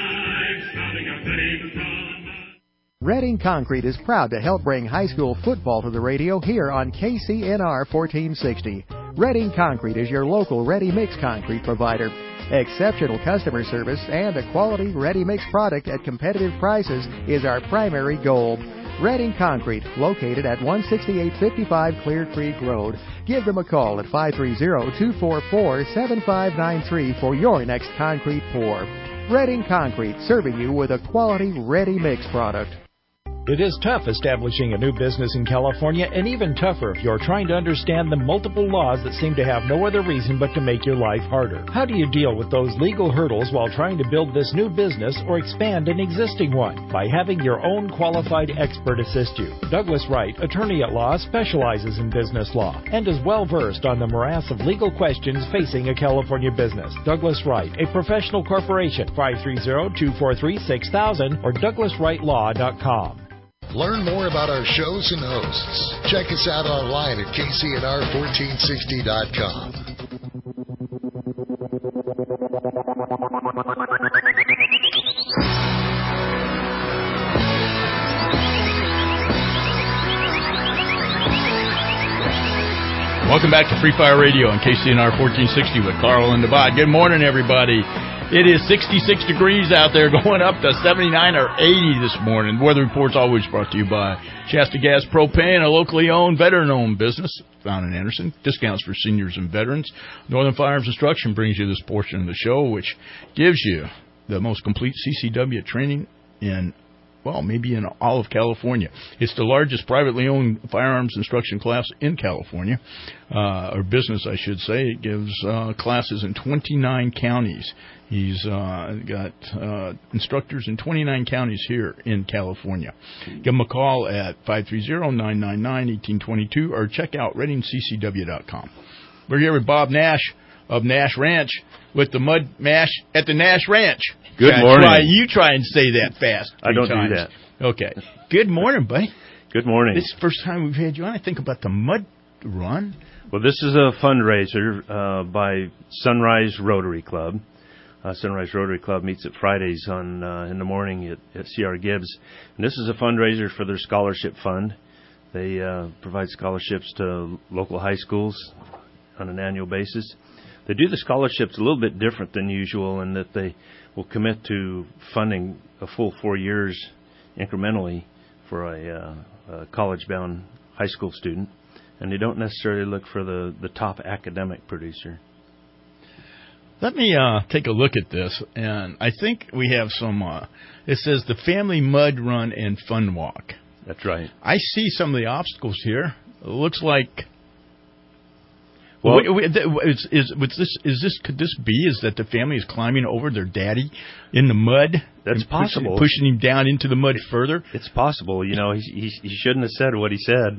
Reading Concrete is proud to help bring high school football to the radio here on K C N R fourteen sixty. Reading Concrete is your local ready-mix concrete provider. Exceptional customer service and a quality ready-mix product at competitive prices is our primary goal. Reading Concrete, located at one sixty-eight fifty-five Clear Creek Road. Give them a call at five three zero, two four four, seven five nine three for your next concrete pour. Reading Concrete, serving you with a quality ready-mix product. It is tough establishing a new business in California, and even tougher if you're trying to understand the multiple laws that seem to have no other reason but to make your life harder. How do you deal with those legal hurdles while trying to build this new business or expand an existing one? By having your own qualified expert assist you. Douglas Wright, attorney at law, specializes in business law and is well versed on the morass of legal questions facing a California business. Douglas Wright, a professional corporation, five three zero, two four three, six thousand or douglas wright law dot com. Learn more about our shows and hosts. Check us out online at K C N R fourteen sixty dot com. Welcome back to Free Fire Radio on K C N R fourteen sixty with Carl and Devon. Good morning, everybody. It is sixty-six degrees out there, going up to seventy-nine or eighty this morning. Weather Report's always brought to you by Shasta Gas Propane, a locally owned, veteran-owned business found in Anderson. Discounts for seniors and veterans. Northern Firearms Instruction brings you this portion of the show, which gives you the most complete C C W training in, well, maybe in all of California. It's the largest privately owned firearms instruction class in California, uh, or business, I should say. It gives uh, classes in twenty-nine counties. He's uh, got uh, instructors in twenty-nine counties here in California. Give him a call at five three zero, nine nine nine, one eight two two or check out reading c c w dot com. We're here with Bob Nash of Nash Ranch with the Mud Mash at the Nash Ranch. Good try, morning. Try, you try and say that fast. I don't times. do that. Okay. Good morning, buddy. Good morning. This is the first time we've had you on. I think about the Mud Run. Well, this is a fundraiser uh, by Sunrise Rotary Club. Uh, Sunrise Rotary Club meets at Fridays on uh, in the morning at, at C R Gibbs. And this is a fundraiser for their scholarship fund. They uh, provide scholarships to local high schools on an annual basis. They do the scholarships a little bit different than usual in that they will commit to funding a full four years incrementally for a, uh, a college-bound high school student, and they don't necessarily look for the, the top academic producer. Let me uh, take a look at this, and I think we have some, uh, it says the Family Mud Run and Fun Walk. That's right. I see some of the obstacles here. It looks like... Well, Wait, wait, is, is, was this, is this, could this be is that the family is climbing over their daddy in the mud? That's and possible. Pushing, pushing him down into the mud further? It's possible. You know, he, he, he shouldn't have said what he said.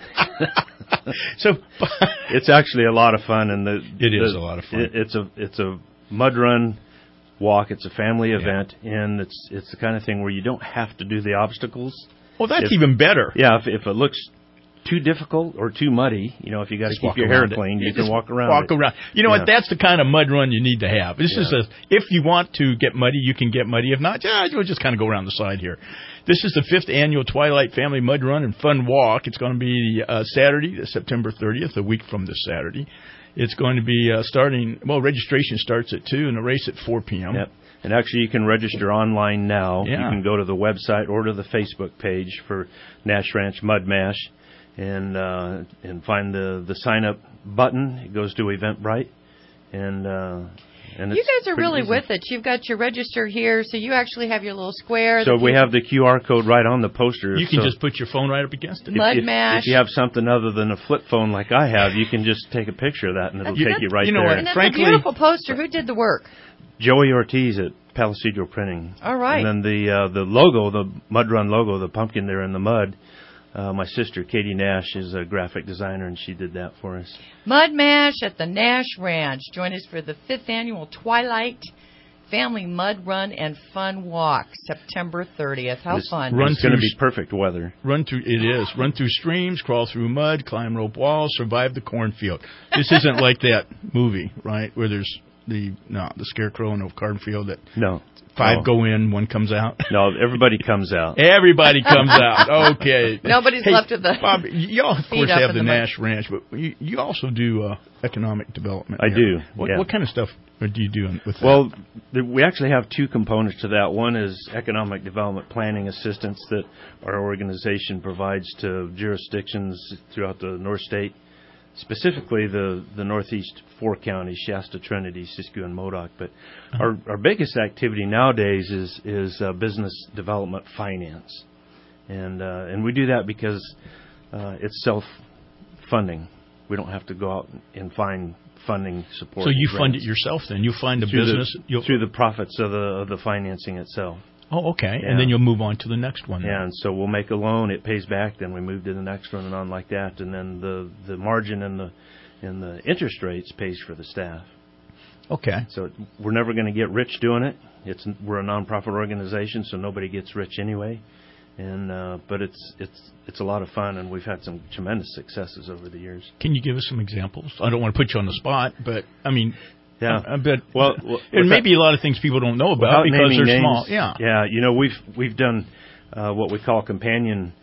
So it's actually a lot of fun, and the it the, is a lot of fun. It, it's a it's a mud run walk. It's a family yeah. event, and it's it's the kind of thing where you don't have to do the obstacles. Well, that's if, even better. Yeah, if, if it looks too difficult or too muddy, you know, if you got to keep your hair clean, you, you can walk around. Walk it. around. You know yeah. what? That's the kind of mud run you need to have. This yeah. is a. If you want to get muddy, you can get muddy. If not, yeah, we'll just kind of go around the side here. This is the fifth annual Twilight Family Mud Run and Fun Walk. It's going to be uh, Saturday, September thirtieth, a week from this Saturday. It's going to be uh, starting. Well, registration starts at two, and the race at four p.m. Yep. And actually, you can register online now. Yeah. You can go to the website or to the Facebook page for Nash Ranch Mud Mash, and uh, and find the the sign up button. It goes to Eventbrite, and uh, and you it's guys are pretty really easy. with it. You've got your register here, so you actually have your little square. So we have the Q R code right on the poster. You can so just put your phone right up against it. Mud if, Mash. If you have something other than a flip phone like I have, you can just take a picture of that, and it'll That's- take you right you know there. what, And that's frankly- a beautiful poster. Who did the work? Joey Ortiz at Palisadro Printing. All right. And then the uh, the logo, the Mud Run logo, the pumpkin there in the mud. Uh, my sister Katie Nash is a graphic designer, and she did that for us. Mud Mash at the Nash Ranch. Join us for the fifth annual Twilight Family Mud Run and Fun Walk, September thirtieth. How This- fun. It's going to be perfect weather. Run through it is. Run through streams, crawl through mud, climb rope walls, survive the cornfield. This isn't like that movie, right? Where there's the no the scarecrow in a cornfield that No. five no. go in, one comes out. No, everybody comes out. Everybody comes out. Okay. Nobody's Hey, left with the Bob, y'all of feet course up have in the, the mud. Nash Ranch, but you, you also do uh, economic development. I here. do, What, yeah. what kind of stuff do you do with that? Well, the, we actually have two components to that. One is economic development planning assistance that our organization provides to jurisdictions throughout the North State, specifically the, the Northeast four counties, Shasta, Trinity, Siskiyou, and Modoc. But Uh-huh. our, our biggest activity nowadays is, is uh, business development finance. And, uh, and we do that because uh, it's self-funding. We don't have to go out and find funding support. so you and fund it grants. yourself then? You find a Through the- business you'll, through the profits of the of the financing itself. Oh, okay. Yeah. And then you'll move on to the next one. then. Yeah, and so we'll make a loan, it pays back, then we move to the next one and on like that, and then the the margin and the and the interest rates pays for the staff. Okay. So it, we're never going to get rich doing it. It's we're a nonprofit organization, so nobody gets rich anyway. And uh, but it's it's it's a lot of fun, and we've had some tremendous successes over the years. Can you give us some examples? I don't want to put you on the spot, but I mean, Yeah. I, I bet. Well, well and without- maybe a lot of things people don't know about Without because naming they're names, small. Yeah. Yeah. You know, we've we've done uh, what we call companion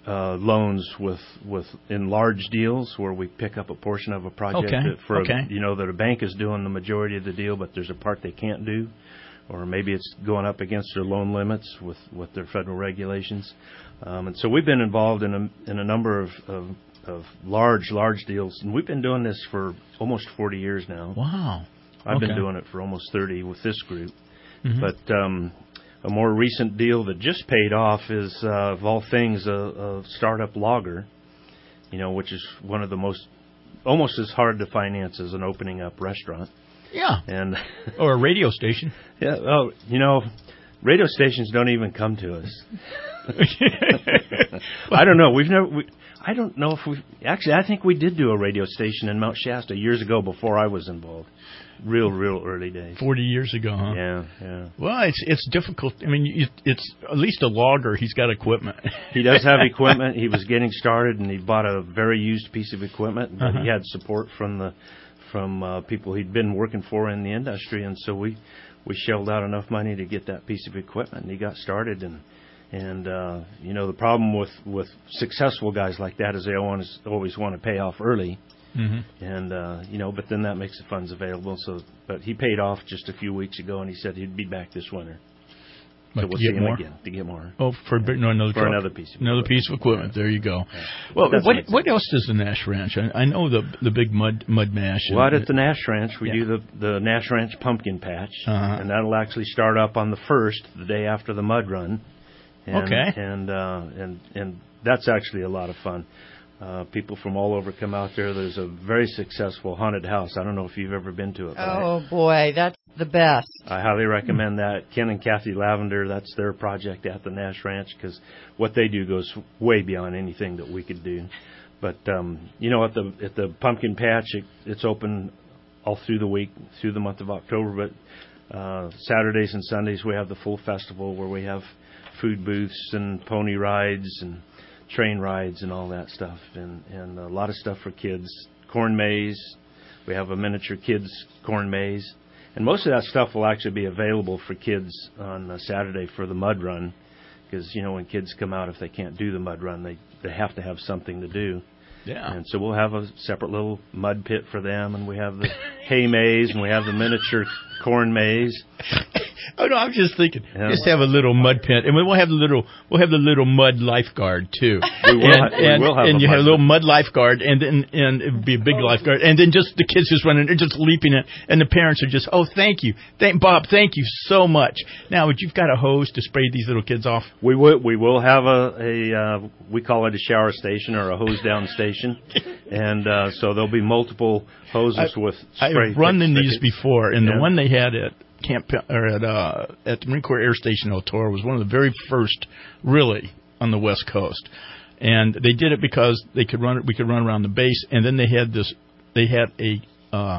uh, loans with with in large deals where we pick up a portion of a project Okay. that for Okay. a, you know that a bank is doing the majority of the deal, but there's a part they can't do, or maybe it's going up against their loan limits with with their federal regulations. Um, and so we've been involved in a in a number of, of of large large deals, and we've been doing this for almost forty years now. Wow. I've Okay. been doing it for almost thirty with this group. Mhm. But um, a more recent deal that just paid off is, uh, of all things, a, a startup logger, you know, which is one of the most, almost as hard to finance as an opening up restaurant. Yeah. And or a radio station. Yeah. Oh, you know, radio stations don't even come to us. I don't know. We've never. We, I don't know if we actually. I think we did do a radio station in Mount Shasta years ago before I was involved. Real, real early days. Forty years ago, huh? Yeah, yeah. Well, it's it's difficult. I mean, it, it's at least a logger. He's got equipment. He does have equipment. He was getting started, and he bought a very used piece of equipment. But Uh-huh. he had support from the from uh, people he'd been working for in the industry, and so we we shelled out enough money to get that piece of equipment, and he got started. And and uh, you know, the problem with with successful guys like that is they always always want to pay off early. Mm-hmm. And uh, you know, but then that makes the funds available. So, but he paid off just a few weeks ago, and he said he'd be back this winter. But So we'll to see get him more? again to get more. Oh, for Yeah. no, another For truck. another piece of another equipment. piece of equipment. There you go. Yeah. Well, That's what what what else does the Nash Ranch? I, I know the the big mud mud mash. Well, out and- at the Nash Ranch, we Yeah. do the the Nash Ranch Pumpkin Patch, Uh-huh. and that'll actually start up on the first, the day after the mud run. And, Okay. And uh, and and that's actually a lot of fun. Uh, people from all over come out there. There's a very successful haunted house. I don't know if you've ever been to it. but I- Oh boy, that's the best. I highly recommend that. Ken and Kathy Lavender, that's their project at the Nash Ranch, because what they do goes way beyond anything that we could do. But um, you know, at the at the Pumpkin Patch, it, it's open all through the week, through the month of October. But uh, Saturdays and Sundays we have the full festival where we have food booths and pony rides and train rides and all that stuff, and and a lot of stuff for kids. Corn maze. We have a miniature kids corn maze. And most of that stuff will actually be available for kids on uh, Saturday for the mud run, because you know when kids come out, if they can't do the mud run, they they have to have something to do. Yeah. And so we'll have a separate little mud pit for them, and we have the hay maze, and we have the miniature corn maze. Oh no, I'm just thinking. Yeah. Just have a little mud pit, and we'll have the little we'll have the little mud lifeguard too. We will and, ha- we and, will have and a you mud have a little mud lifeguard, and then and it would be a big lifeguard, and then just the kids just running, they're just leaping it, and the parents are just, oh, thank you, thank Bob, thank you so much. Now, would you've got a hose to spray these little kids off? We will we will have a a uh, we call it a shower station or a hose down station, and uh, so there'll be multiple hoses I- with spray. I've run in these stickers. before, and Yeah. the one they had at Camp or at uh, at the Marine Corps Air Station El Toro was one of the very first, really, on the West Coast. And they did it because they could run it. We could run around the base, and then they had this. They had a uh,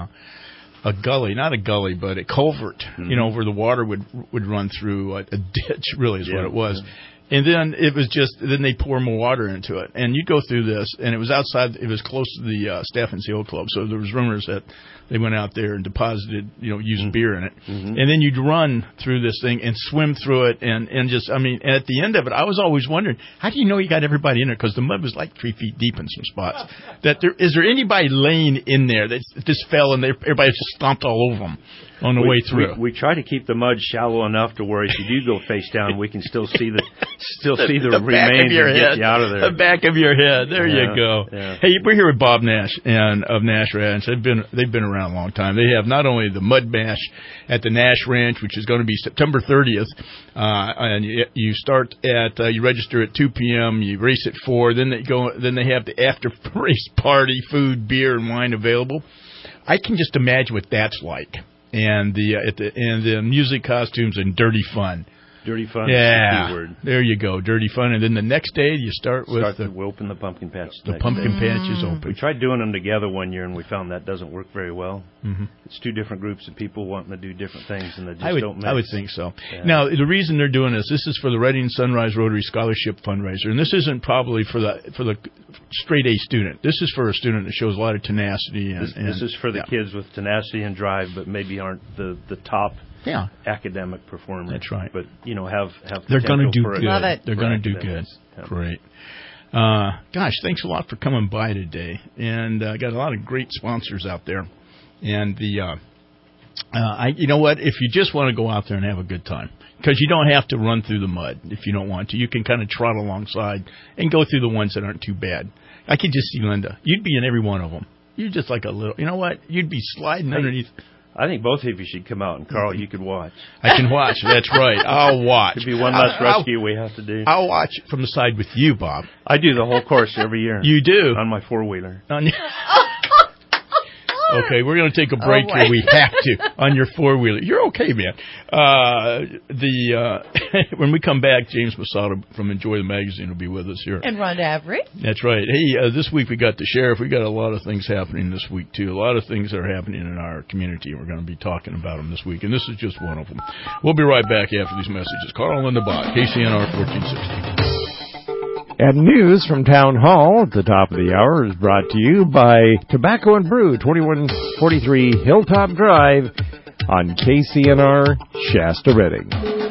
a gully, not a gully, but a culvert. Mm-hmm. You know, where the water would would run through a, a ditch. Really, is Yeah. what it was. And then it was just, then they pour more water into it. And you go through this, and it was outside, it was close to the uh, Staff and SEAL Club. So there was rumors that they went out there and deposited, you know, used beer in it. Mm-hmm. And then you'd run through this thing and swim through it. And, and just, I mean, and at the end of it, I was always wondering, how do you know you got everybody in there? Because the mud was like three feet deep in some spots. That there, is there anybody laying in there that just fell and they, everybody just stomped all over them on the we, way through? We, we try to keep the mud shallow enough to where if you do go face down, we can still see the still see the, the back remains of your and head. get you out of there. The back of your head. There Yeah, you go. yeah. Hey, we're here with Bob Nash and of Nash Ranch. They've been they've been around a long time. They have not only the Mud Bash at the Nash Ranch, which is going to be September thirtieth, uh, and you, you start at uh, you register at two p.m. You race at four. Then they go. Then they have the after race party, food, beer, and wine available. I can just imagine what that's like. And the uh, at the and the music, costumes, and dirty fun. Dirty fun. Yeah, Is the key word. there you go, dirty fun. And then the next day you start with Start the, the, we open the pumpkin patch. the next pumpkin day. patch is We open. tried doing them together one year, and we found that doesn't work very well. Mm-hmm. It's two different groups of people wanting to do different things, and they just I would, don't mix. I would think so. Yeah. Now, the reason they're doing this, this is for the Reading Sunrise Rotary Scholarship Fundraiser, and this isn't probably for the for the straight A student. This is for a student that shows a lot of tenacity. And, This, and this is for the yeah. kids with tenacity and drive, but maybe aren't the, the top Yeah. academic performers. That's right. But, you know, have, have They're going to potential do for good. Love it. They're for going to do good. academics. Yeah. Great. Uh, gosh, thanks a lot for coming by today. And I uh, got a lot of great sponsors out there. And the, uh, uh, I, you know what? If you just want to go out there and have a good time, because you don't have to run through the mud if you don't want to. You can kind of trot alongside and go through the ones that aren't too bad. I can just see Linda. You'd be in every one of them. You're just like a little, you know what? You'd be sliding I, underneath. I think both of you should come out, and Carl, you could watch. I can watch. That's right. I'll watch. Could be one less I'll, rescue we have to do. I'll watch from the side with you, Bob. I do the whole course every year. You do? On my four-wheeler. On your Okay, we're going to take a break oh, here. We have to on your four-wheeler. You're okay, man. Uh, the uh, when we come back, James Masada from Enjoy the Magazine will be with us here. And Rhonda Avery. That's right. Hey, uh, this week we got the sheriff. We got a lot of things happening this week, too. A lot of things that are happening in our community. We're going to be talking about them this week, and this is just one of them. We'll be right back after these messages. Carl and the Bot, K C N R fourteen sixty. And news from Town Hall at the top of the hour is brought to you by Tobacco and Brew, twenty-one forty-three Hilltop Drive on K C N R Shasta Redding.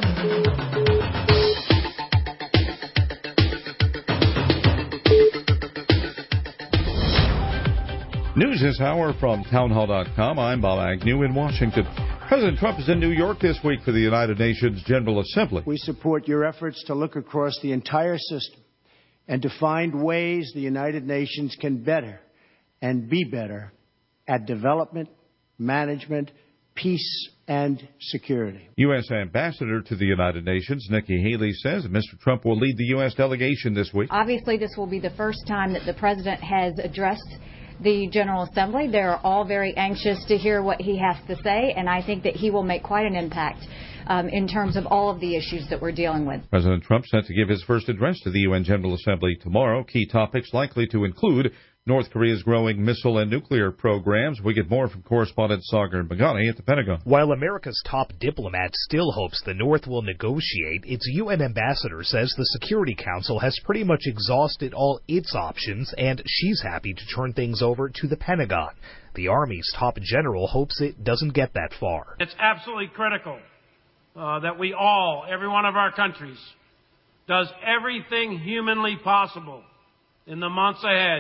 News this hour from townhall dot com. I'm Bob Agnew in Washington. President Trump is in New York this week for the United Nations General Assembly. We support your efforts to look across the entire system and to find ways the United Nations can better and be better at development, management, peace, and security. U S Ambassador to the United Nations, Nikki Haley, says that Mister Trump will lead the U S delegation this week. Obviously, this will be the first time that the President has addressed the General Assembly. They're all very anxious to hear what he has to say, and I think that he will make quite an impact Um, in terms of all of the issues that we're dealing with. President Trump set to give his first address to the U N General Assembly tomorrow. Key topics likely to include North Korea's growing missile and nuclear programs. We get more from correspondent Sagar Magani at the Pentagon. While America's top diplomat still hopes the North will negotiate, its U N ambassador says the Security Council has pretty much exhausted all its options, and she's happy to turn things over to the Pentagon. The Army's top general hopes it doesn't get that far. It's absolutely critical Uh, that we all, every one of our countries, does everything humanly possible in the months ahead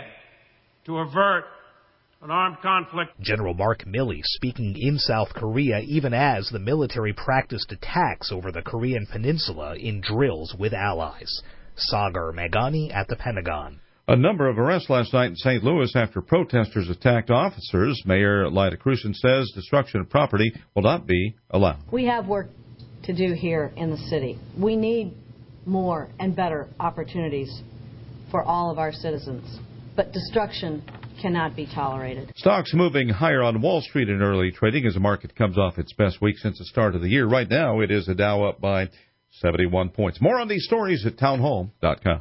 to avert an armed conflict. General Mark Milley speaking in South Korea even as the military practiced attacks over the Korean peninsula in drills with allies. Sagar Magani at the Pentagon. A number of arrests last night in Saint Louis after protesters attacked officers. Mayor Lyda Krewson says destruction of property will not be allowed. We have work to do here in the city. We need more and better opportunities for all of our citizens, but destruction cannot be tolerated. Stocks moving higher on Wall Street in early trading as the market comes off its best week since the start of the year. Right now, it is a Dow up by seventy-one points. More on these stories at townhall dot com.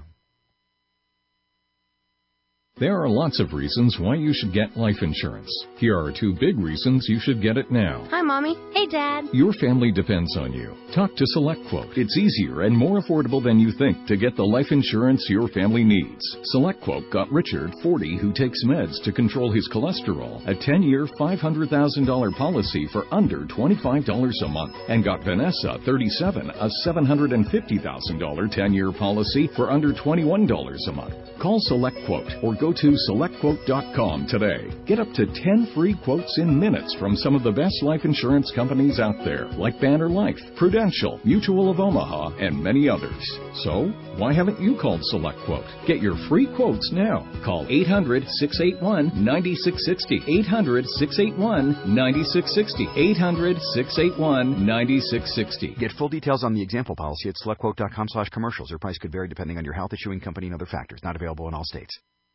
There are lots of reasons why you should get life insurance. Here are two big reasons you should get it now. Hi, Mommy. Hey, Dad. Your family depends on you. Talk to SelectQuote. It's easier and more affordable than you think to get the life insurance your family needs. SelectQuote got Richard, forty, who takes meds to control his cholesterol, a ten-year, five hundred thousand dollars policy for under twenty-five dollars a month, and got Vanessa, thirty-seven, a seven hundred fifty thousand dollars ten-year policy for under twenty-one dollars a month. Call SelectQuote or go to select quote dot com today. Get up to ten free quotes in minutes from some of the best life insurance companies out there, like Banner Life, Prudential, Mutual of Omaha, and many others. So, why haven't you called SelectQuote? Get your free quotes now. Call eight hundred, six eight one, nine six six zero. eight hundred, six eight one, nine six six zero. eight hundred, six eight one, nine six six zero. Get full details on the example policy at select quote dot com slash commercials. Your price could vary depending on your health, issuing company, and other factors. Not available in all states.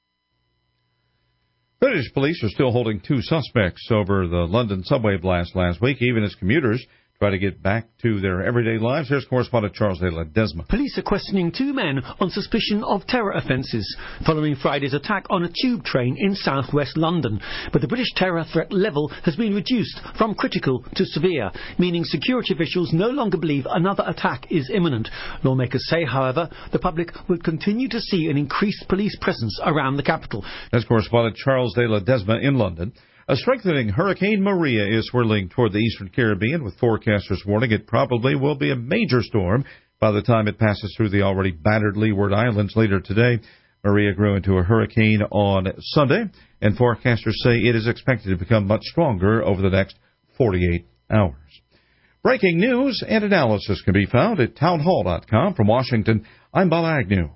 British police are still holding two suspects over the London subway blast last week, even as commuters try to get back to their everyday lives. Here's correspondent Charles de Ledesma. Police are questioning two men on suspicion of terror offences following Friday's attack on a tube train in southwest London. But the British terror threat level has been reduced from critical to severe, meaning security officials no longer believe another attack is imminent. Lawmakers say, however, the public will continue to see an increased police presence around the capital. That's correspondent Charles de Ledesma in London. A strengthening Hurricane Maria is swirling toward the eastern Caribbean, with forecasters warning it probably will be a major storm by the time it passes through the already battered Leeward Islands later today. Maria grew into a hurricane on Sunday, and forecasters say it is expected to become much stronger over the next forty-eight hours. Breaking news and analysis can be found at townhall dot com. From Washington, I'm Bob Agnew.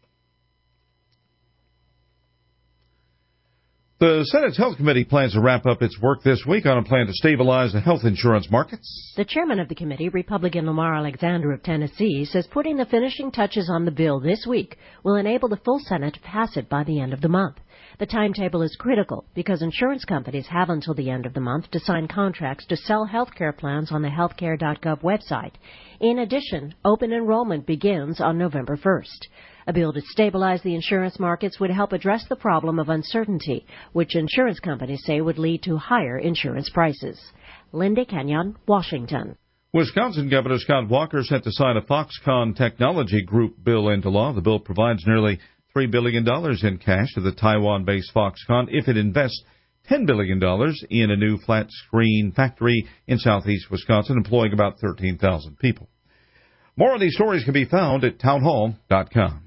The Senate Health Committee plans to wrap up its work this week on a plan to stabilize the health insurance markets. The chairman of the committee, Republican Lamar Alexander of Tennessee, says putting the finishing touches on the bill this week will enable the full Senate to pass it by the end of the month. The timetable is critical because insurance companies have until the end of the month to sign contracts to sell health care plans on the healthcare dot gov website. In addition, open enrollment begins on November first. A bill to stabilize the insurance markets would help address the problem of uncertainty, which insurance companies say would lead to higher insurance prices. Linda Kenyon, Washington. Wisconsin Governor Scott Walker set to sign a Foxconn Technology Group bill into law. The bill provides nearly three billion dollars in cash to the Taiwan-based Foxconn if it invests ten billion dollars in a new flat-screen factory in southeast Wisconsin, employing about thirteen thousand people. More of these stories can be found at townhall dot com.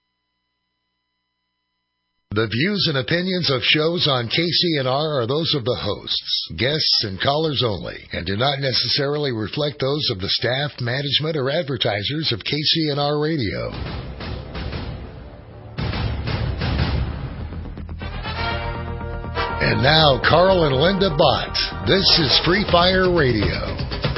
The views and opinions of shows on K C N R are those of the hosts, guests, and callers only, and do not necessarily reflect those of the staff, management, or advertisers of K C N R Radio. And now, Carl and Linda Bott. This is Free Fire Radio.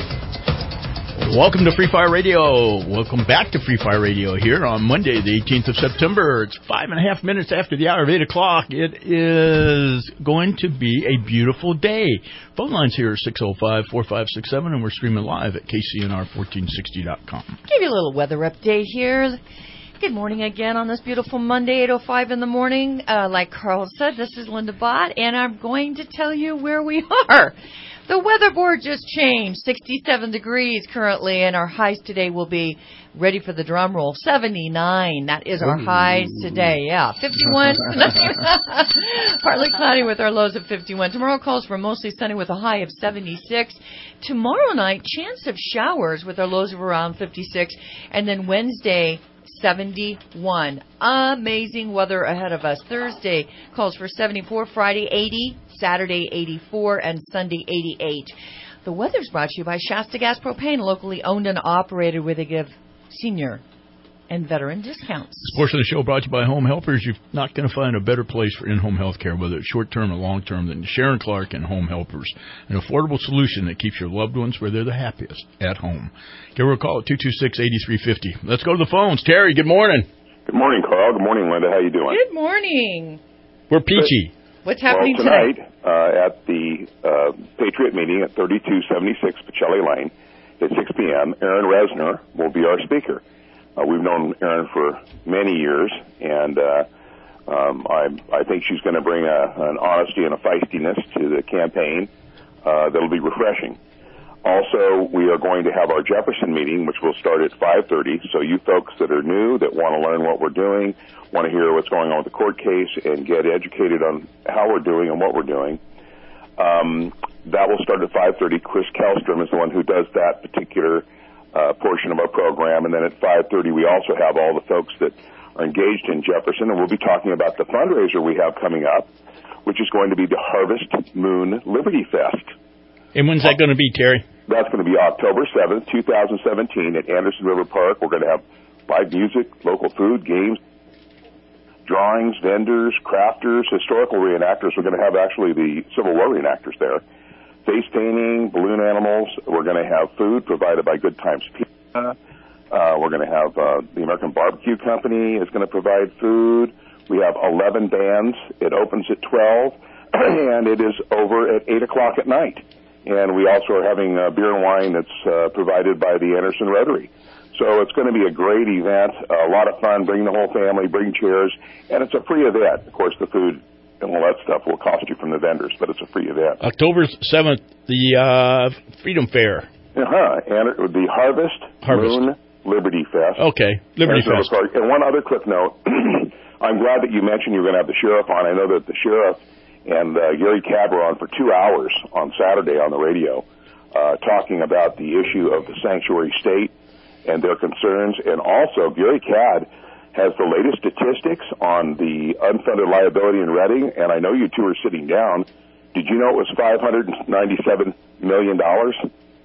Welcome to Free Fire Radio. Welcome back to Free Fire Radio here on Monday, the eighteenth of September. It's five and a half minutes after the hour of eight o'clock. It is going to be a beautiful day. Phone lines here are six oh five, four five six seven, and we're streaming live at K C N R fourteen sixty dot com. Give you a little weather update here. Good morning again on this beautiful Monday, eight oh five in the morning. Uh, like Carl said, this is Linda Bott, and I'm going to tell you where we are. The weather board just changed, sixty-seven degrees currently, and our highs today will be, ready for the drum roll, seventy-nine. That is our highs today, yeah. fifty-one tonight. Partly cloudy with our lows of fifty-one. Tomorrow calls for mostly sunny with a high of seventy-six. Tomorrow night, chance of showers with our lows of around fifty-six. And then Wednesday, seventy-one. Amazing weather ahead of us. Thursday calls for seventy-four, Friday eighty, Saturday eighty-four, and Sunday eighty-eight. The weather's brought to you by Shasta Gas Propane, locally owned and operated, where they give senior and veteran discounts. This portion of the show brought to you by Home Helpers. You're not going to find a better place for in-home health care, whether it's short-term or long-term, than Sharon Clark and Home Helpers. An affordable solution that keeps your loved ones where they're the happiest, at home. Give her a call at two two six, eight three five zero. Let's go to the phones. Terry, good morning. Good morning, Carl. Good morning, Linda. How you doing? Good morning. We're peachy. What's happening well, tonight? Uh, at the uh, Patriot meeting at thirty-two seventy-six Pacelli Lane at six p.m., Aaron Resner will be our speaker. Uh, we've known Aaron for many years, and uh, um, I, I think she's going to bring a, an honesty and a feistiness to the campaign uh, that'll be refreshing. Also, we are going to have our Jefferson meeting, which will start at five thirty. So you folks that are new, that want to learn what we're doing, want to hear what's going on with the court case, and get educated on how we're doing and what we're doing, um, that will start at five thirty. Chris Kellstrom is the one who does that particular uh, portion of our program. And then at five thirty, we also have all the folks that are engaged in Jefferson, and we'll be talking about the fundraiser we have coming up, which is going to be the Harvest Moon Liberty Fest. And when's that going to be, Terry? That's going to be October seventh, twenty seventeen at Anderson River Park. We're going to have live music, local food, games, drawings, vendors, crafters, historical reenactors. We're going to have actually the Civil War reenactors there. Face painting, balloon animals. We're going to have food provided by Good Times Pizza. Uh, we're going to have uh, the American Barbecue Company is going to provide food. We have eleven bands. It opens at twelve, and it is over at eight o'clock at night. And we also are having uh, beer and wine that's uh, provided by the Anderson Rotary. So it's going to be a great event, a lot of fun. Bring the whole family, bring chairs, and it's a free event. Of course, the food and all that stuff will cost you from the vendors, but it's a free event. October seventh, the uh, Freedom Fair. Uh-huh, and it would be Harvest, Harvest. Moon Liberty Fest. Okay, Liberty and Fest. So, and one other quick note. I'm glad that you mentioned you were going to have the sheriff on. I know that the sheriff and uh, Gary Cabb were on for two hours on Saturday on the radio uh, talking about the issue of the sanctuary state and their concerns. And also, Gary Cabb has the latest statistics on the unfunded liability in Reading, and I know you two are sitting down. Did you know it was five hundred ninety-seven million dollars?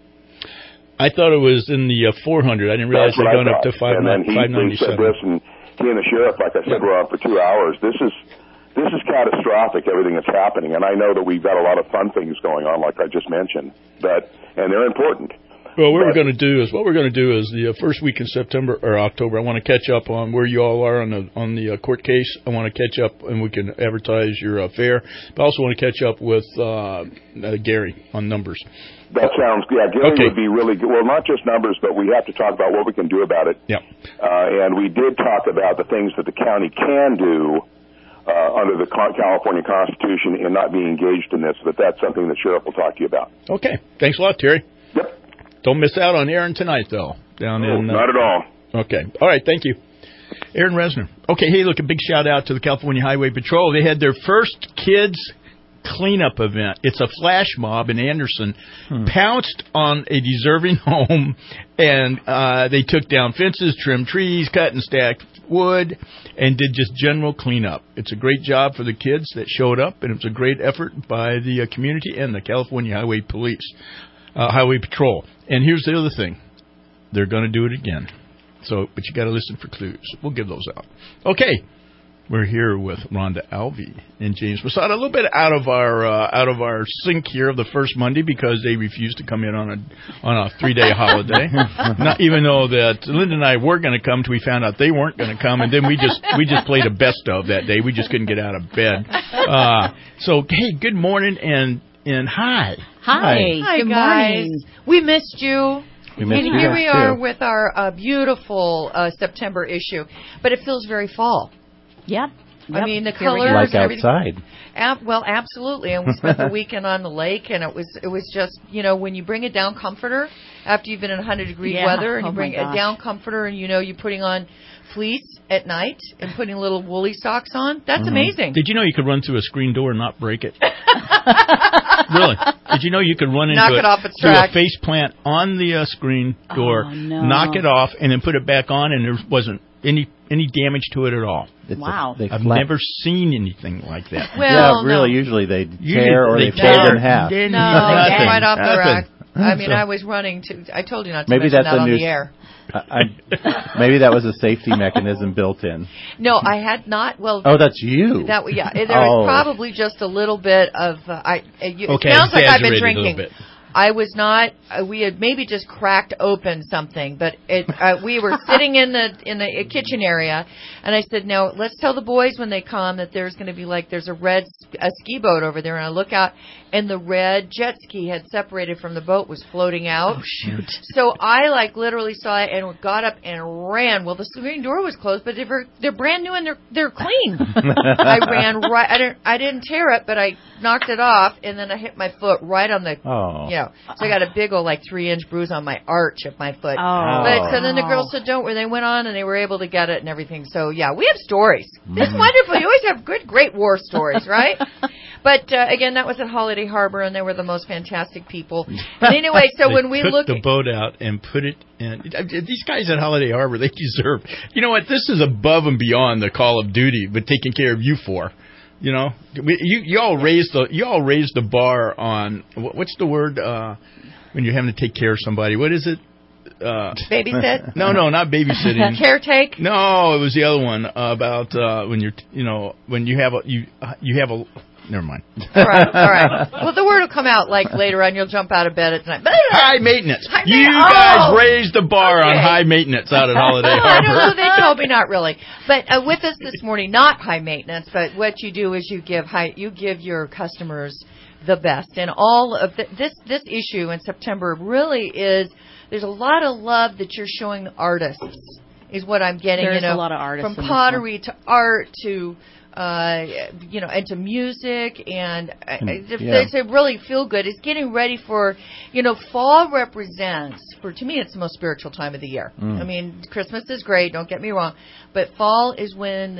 I thought it was in the uh, four hundred. I didn't realize it had gone up to five ninety-seven. He said this, and he and the sheriff, like I said, yeah. were on for two hours. This is this is catastrophic, everything that's happening, and I know that we've got a lot of fun things going on, like I just mentioned, but and they're important. Well, what but, we're going to do is what we're going to do is the uh, first week in September or October. I want to catch up on where you all are on the on the uh, court case. I want to catch up, and we can advertise your uh, fair. But I also want to catch up with uh, uh, Gary on numbers. That sounds yeah. Gary okay. would be really good. Well, not just numbers, but we have to talk about what we can do about it. Yeah. Uh, and we did talk about the things that the county can do uh, under the California Constitution and not be engaged in this. But that's something the sheriff will talk to you about. Okay. Thanks a lot, Terry. Yep. Don't miss out on Aaron tonight, though. Down no, in uh, not at all. Okay. All right. Thank you, Aaron Resner. Okay. Hey, look, a big shout out to the California Highway Patrol. They had their first kids cleanup event. It's a flash mob in Anderson. Hmm. Pounced on a deserving home, and uh, they took down fences, trimmed trees, cut and stacked wood, and did just general cleanup. It's a great job for the kids that showed up, and it was a great effort by the uh, community and the California Highway Police. Uh, Highway Patrol. And here's the other thing. They're going to do it again. So, but you got to listen for clues. We'll give those out. Okay. We're here with Rhonda Alvey and James Posada. A little bit out of our uh, out of our sync here of the first Monday because they refused to come in on a on a three-day holiday. Not even though that Linda and I were going to come till we found out they weren't going to come, and then we just we just played a best of that day. We just couldn't get out of bed. Uh, so, hey, good morning and And hi. Hi. Hi, good guys. Morning. We missed you. We missed and you here we are too. with our uh, beautiful uh, September issue. But it feels very fall. Yep. I yep. mean, the Here colors like and everything. outside. Ab- well, absolutely. And we spent the weekend on the lake, and it was it was just, you know, when you bring a down comforter after you've been in one hundred degree yeah. weather, and oh you bring a down comforter, and, you know, you're putting on fleece at night and putting little woolly socks on, that's mm-hmm. amazing. Did you know you could run through a screen door and not break it? Really? Did you know you could run into knock it, it off its do track. a face plant on the uh, screen door, oh, no. knock it off, and then put it back on, and there wasn't any any damage to it at all. It's wow. A, I've flat. never seen anything like that. Well, yeah, really, no. usually they Usually tear or they they fold tear. in half. No, they Nothing. get right off the rack. I mean, So- I was running to. I told you not to Maybe mention that's that a on new the air. I, I, maybe that was a safety mechanism built in. No, I had not. Well, Oh, that's you. that yeah. There Oh. was probably just a little bit of. Uh, I. uh, You, Okay, it sounds like I've been exaggerated a little drinking. bit. I was not. Uh, we had maybe just cracked open something, but it. Uh, we were sitting in the in the kitchen area, and I said, "Now let's tell the boys when they come that there's going to be like there's a red a ski boat over there." And I look out, and the red jet ski had separated from the boat, was floating out. Oh, shoot. So I like literally saw it and got up and ran. Well, the screen door was closed, but they're they're brand new and they're they're clean. I ran right. I didn't I didn't tear it, but I knocked it off, and then I hit my foot right on the. Oh. You know, so I got a big old like three inch bruise on my arch of my foot. Oh. But so then the girls said, "Don't worry." They went on and they were able to get it and everything. So yeah, we have stories. It's wonderful. You always have good, great war stories, right? But uh, again, that was at Holiday Harbor, and they were the most fantastic people. And anyway, so They when we took look the boat out and put it in, these guys at Holiday Harbor, they deserve. You know what? This is above and beyond the Call of Duty, but taking care of you for. You know, we, you you all raised the you all raised the bar on what's the word uh, when you're having to take care of somebody? What is it? Uh, babysit? No, no, not babysitting. Caretake? No, it was the other one uh, about uh, when you're you know when you have a you uh, you have a. Never mind. All right, all right. Well, the word will come out like later on. You'll jump out of bed at night. High maintenance. High you ma- guys oh! raised the bar Okay. on high maintenance out at Holiday I Harbor. don't know. They told me not really. But uh, with us this morning, not high maintenance, but what you do is you give high, you give your customers the best. And all of the, this this issue in September really is. There's a lot of love that you're showing artists. Is what I'm getting. There's you know, a lot of artists from in pottery to art to. Uh, you know, and to music, and uh, Mm, yeah. yeah. to really feel good. It's getting ready for, you know, fall represents, for to me, it's the most spiritual time of the year. Mm. I mean, Christmas is great, don't get me wrong, but fall is when the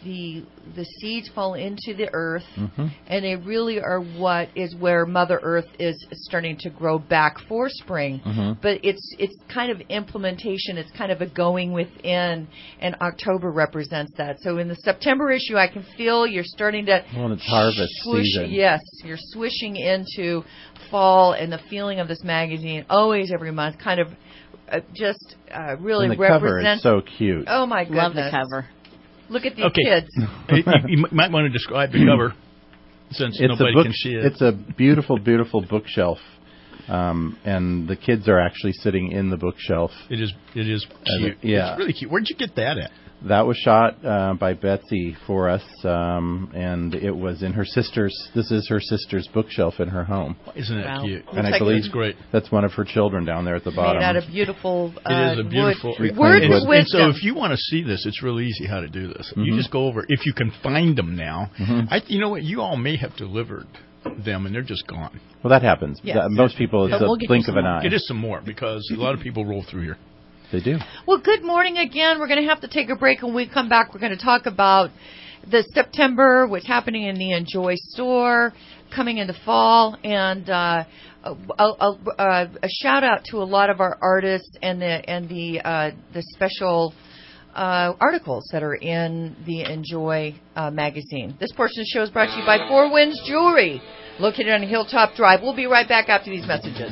the the seeds fall into the earth, Mm-hmm. and they really are what is where Mother Earth is starting to grow back for spring. Mhm. But it's it's kind of implementation. It's kind of a going within, and October represents that. So in the September issue, I can feel you're starting to Well, it's harvest swoosh, season. Yes, you're swishing into fall, and the feeling of this magazine always every month kind of uh, just uh, really And the cover is represents. so cute. Oh my goodness! Love the cover. Look at these Okay. kids. you, you might want to describe the cover since It's nobody a book, can see it. It's a beautiful, beautiful bookshelf, um, and the kids are actually sitting in the bookshelf. It is. It is And cute. it- yeah. It's really cute. Where'd you get that at? That was shot uh, by Betsy for us, um, and it was in her sister's. This is her sister's bookshelf in her home. Isn't that Wow. cute? And Looks I like believe it's great. that's one of her children down there at the bottom. Made out of beautiful. Uh, It is a beautiful. wood. Reclaimed Words wood. of And, and so, wisdom. if you want to see this, it's really easy how to do this. You Mhm. just go over. If you can find them now, Mhm. I, you know what? You all may have delivered them, and they're just gone. Well, that happens. Yes. That- most people, it's But a we'll get you blink of some an more. eye. Get us some more because a lot of people roll through here. They do. Well, good morning again. We're going to have to take a break. When we come back, we're going to talk about the September, what's happening in the Enjoy store, coming into fall, and uh, a, a, a, a shout out to a lot of our artists and the and the uh, the special uh, articles that are in the Enjoy uh, magazine. This portion of the show is brought to you by Four Winds Jewelry, located on Hilltop Drive. We'll be right back after these messages.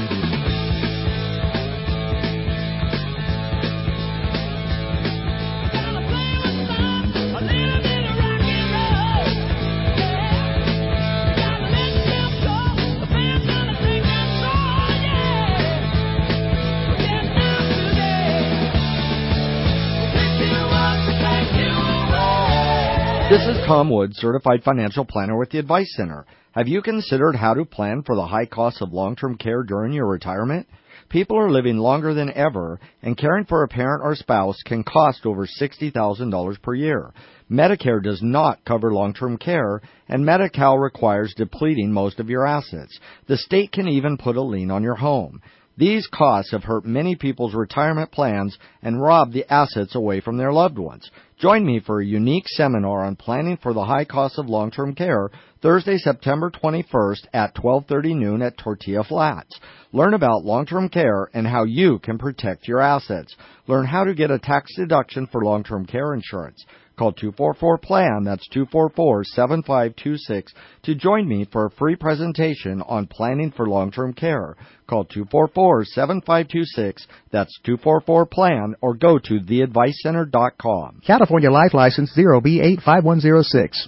This is Tom Wood, Certified Financial Planner with the Advice Center. Have you considered how to plan for the high costs of long-term care during your retirement? People are living longer than ever, and caring for a parent or spouse can cost over sixty thousand dollars per year. Medicare does not cover long-term care, and Medi-Cal requires depleting most of your assets. The state can even put a lien on your home. These costs have hurt many people's retirement plans and robbed the assets away from their loved ones. Join me for a unique seminar on planning for the high cost of long-term care Thursday, September twenty-first at twelve thirty noon at Tortilla Flats. Learn about long-term care and how you can protect your assets. Learn how to get a tax deduction for long-term care insurance. Call two four four PLAN, that's two four four, seven five two six, to join me for a free presentation on planning for long-term care. Call two four four, seven five two six, that's two four four PLAN, or go to the advice center dot com. California Life License zero B eight five one zero six.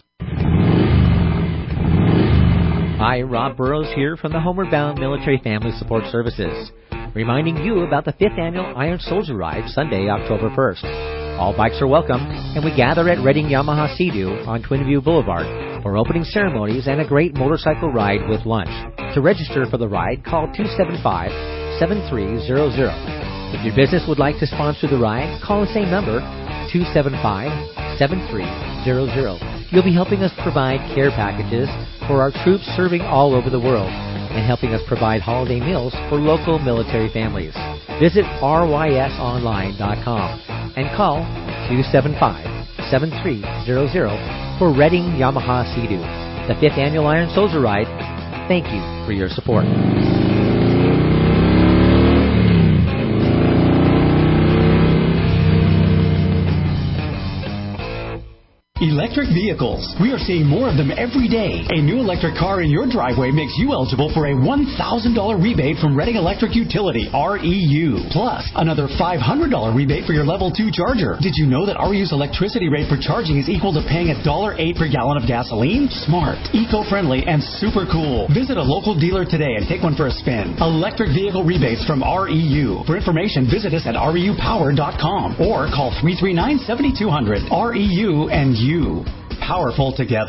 Hi, Rob Burrows here from the Homeward Bound Military Family Support Services, reminding you about the fifth Annual Iron Soldier Ride, Sunday, October first. All bikes are welcome, and we gather at Redding Yamaha Sea-Doo on Twin View Boulevard for opening ceremonies and a great motorcycle ride with lunch. To register for the ride, call two seven five, seven three zero zero. If your business would like to sponsor the ride, call the same number, two seven five, seven three zero zero. You'll be helping us provide care packages for our troops serving all over the world and helping us provide holiday meals for local military families. Visit r y s online dot com and call two seven five, seven three zero zero for Redding Yamaha Sea-Doo, the fifth Annual Iron Soldier Ride. Thank you for your support. Electric vehicles. We are seeing more of them every day. A new electric car in your driveway makes you eligible for a one thousand dollars rebate from Redding Electric Utility, R E U. Plus, another five hundred dollars rebate for your level two charger. Did you know that R E U's electricity rate for charging is equal to paying one dollar and eight cents per gallon of gasoline? Smart, eco-friendly, and super cool. Visit a local dealer today and take one for a spin. Electric vehicle rebates from R E U. For information, visit us at R E U power dot com or call three three nine, seven two zero zero. R E U and you. Powerful together.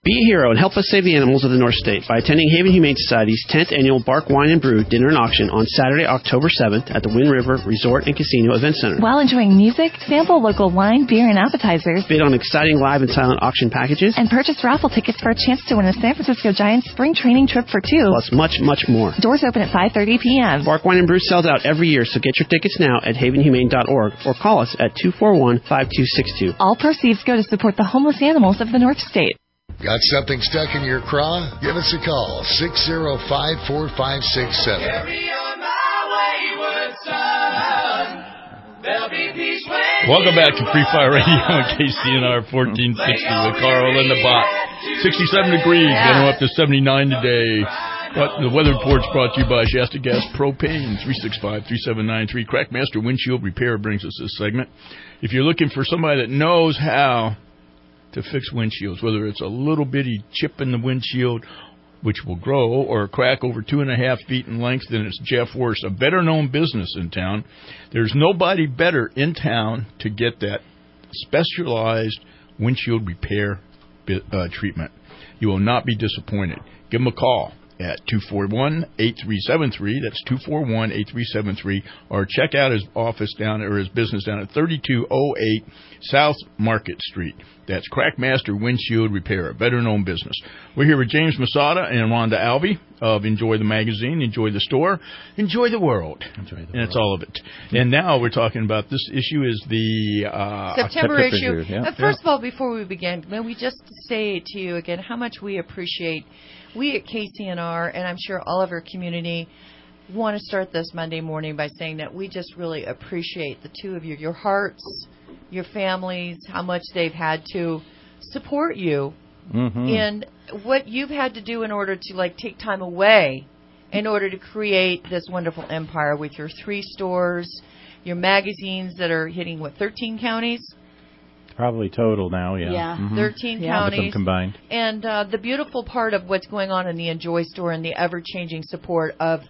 Be a hero and help us save the animals of the North State by attending Haven Humane Society's tenth annual Bark Wine and Brew Dinner and Auction on Saturday, October seventh at the Wind River Resort and Casino Event Center. While enjoying music, sample local wine, beer, and appetizers. Bid on exciting live and silent auction packages. And purchase raffle tickets for a chance to win a San Francisco Giants spring training trip for two. Plus much, much more. Doors open at five thirty p.m. Bark Wine and Brew sells out every year, so get your tickets now at haven humane dot org or call us at two four one, five two six two. All proceeds go to support the homeless animals of the North State. Got something stuck in your craw? Give us a call, six oh five, four five six seven. Carry on my wayward son. There'll be peace when Welcome back to Free Fire Radio on K C N R fourteen sixty with Carl and the Bot. sixty-seven degrees, going up to seventy-nine today. But the weather report's brought to you by Shasta Gas Propane, three six five, three seven nine three. Crackmaster Windshield Repair brings us this segment. If you're looking for somebody that knows how to fix windshields, whether it's a little bitty chip in the windshield, which will grow, or a crack over two and a half feet in length, then it's Jeff Worse, a better-known business in town. There's nobody better in town to get that specialized windshield repair uh, treatment. You will not be disappointed. Give him a call at two four one, eight three seven three. That's two four one, eight three seven three. Or check out his office down, or his business down at thirty-two oh eight South Market Street. That's Crackmaster Windshield Repair, a better-known business. We're here with James Masada and Rhonda Albee of Enjoy the Magazine, Enjoy the Store, Enjoy the World. Enjoy the and world. It's all of it. And now we're talking about this issue is the uh, September, September issue. issue. Yeah. Uh, first yeah. of all, before we begin, may we just say to you again how much we appreciate, we at K C N R, and I'm sure all of our community, want to start this Monday morning by saying that we just really appreciate the two of you, your hearts, your families, how much they've had to support you mm-hmm. in what you've had to do in order to like take time away in order to create this wonderful empire with your three stores, your magazines that are hitting, what, thirteen counties? Probably total now, yeah. Yeah, mm-hmm. thirteen yeah. counties. With them combined. And uh, the beautiful part of what's going on in the Enjoy store and the ever-changing support of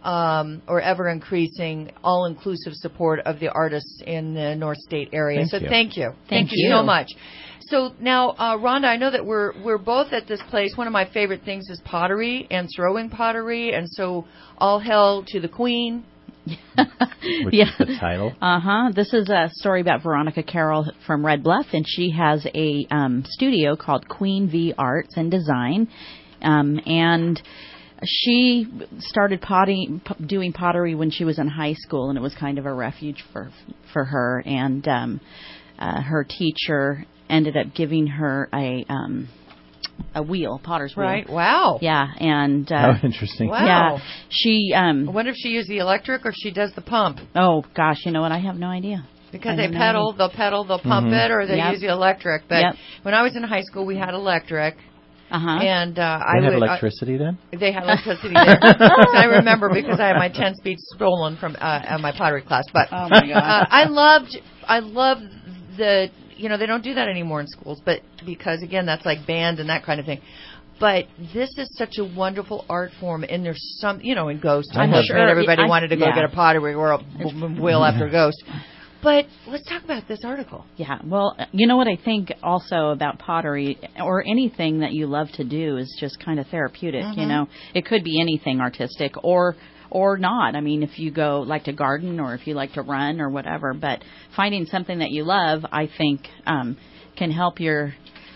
Um, or ever-increasing, all-inclusive support of the artists in the North State area. Thank so you. thank you. Thank, thank you so much. So now, uh, Rhonda, I know that we're we're both at this place. One of my favorite things is pottery and throwing pottery, and so all hail to the Queen. Which yeah. is the title. Uh-huh. This is a story about Veronica Carroll from Red Bluff, and she has a um, studio called Queen V Arts and Design, um, and she started potting, doing pottery when she was in high school, and it was kind of a refuge for for her. And um, uh, her teacher ended up giving her a um, a wheel, potter's wheel. Right. Wow. Yeah. And uh, oh, interesting. Wow. Yeah. She. Um, I wonder if she used the electric or she does the pump. Oh gosh, you know what? I have no idea. Because they pedal, no they'll pedal, they'll pump mm-hmm. it, or they yep. use the electric. But yep. when I was in high school, we had electric. Uh-huh. And uh, they I had would, electricity uh, then? They had electricity then. I remember because I had my ten speed stolen from uh, my pottery class. But oh my God. uh, I loved, I loved the, you know, they don't do that anymore in schools, but because again, that's like band and that kind of thing. But this is such a wonderful art form, and there's some, you know, in Ghost, I'm sure everybody I, wanted to go yeah. get a pottery wheel after Ghost. But let's talk about this article. Yeah, well, you know what I think also about pottery or anything that you love to do is just kind of therapeutic, mm-hmm. you know. It could be anything artistic or or not. I mean, if you go like to garden or if you like to run or whatever, but finding something that you love, I think um, can help your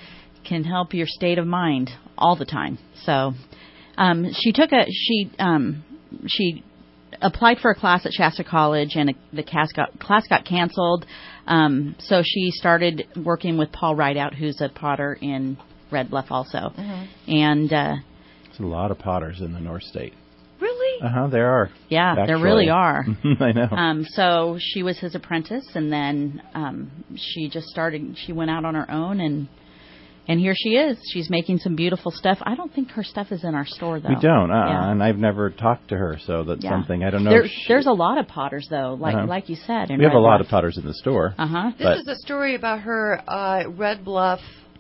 can help your state of mind all the time. So, um, she took a she um, she applied for a class at Shasta College, and a, the class got, class got canceled. Um, so she started working with Paul Rideout, who's a potter in Red Bluff also. Mm-hmm. And uh, there's a lot of potters in the North State. Really? Uh-huh, there are. Yeah, actually. there really are. I know. Um, so she was his apprentice, and then um, she just started, she went out on her own, and And here she is. She's making some beautiful stuff. I don't think her stuff is in our store, though. We don't, uh-uh. Yeah. And I've never talked to her, so that's yeah. something. I don't know. There, she... There's a lot of potters, though, like uh-huh. like you said. In we have Red a lot Bluff. of potters in the store. Uh-huh. This is a story about her uh, Red Bluff.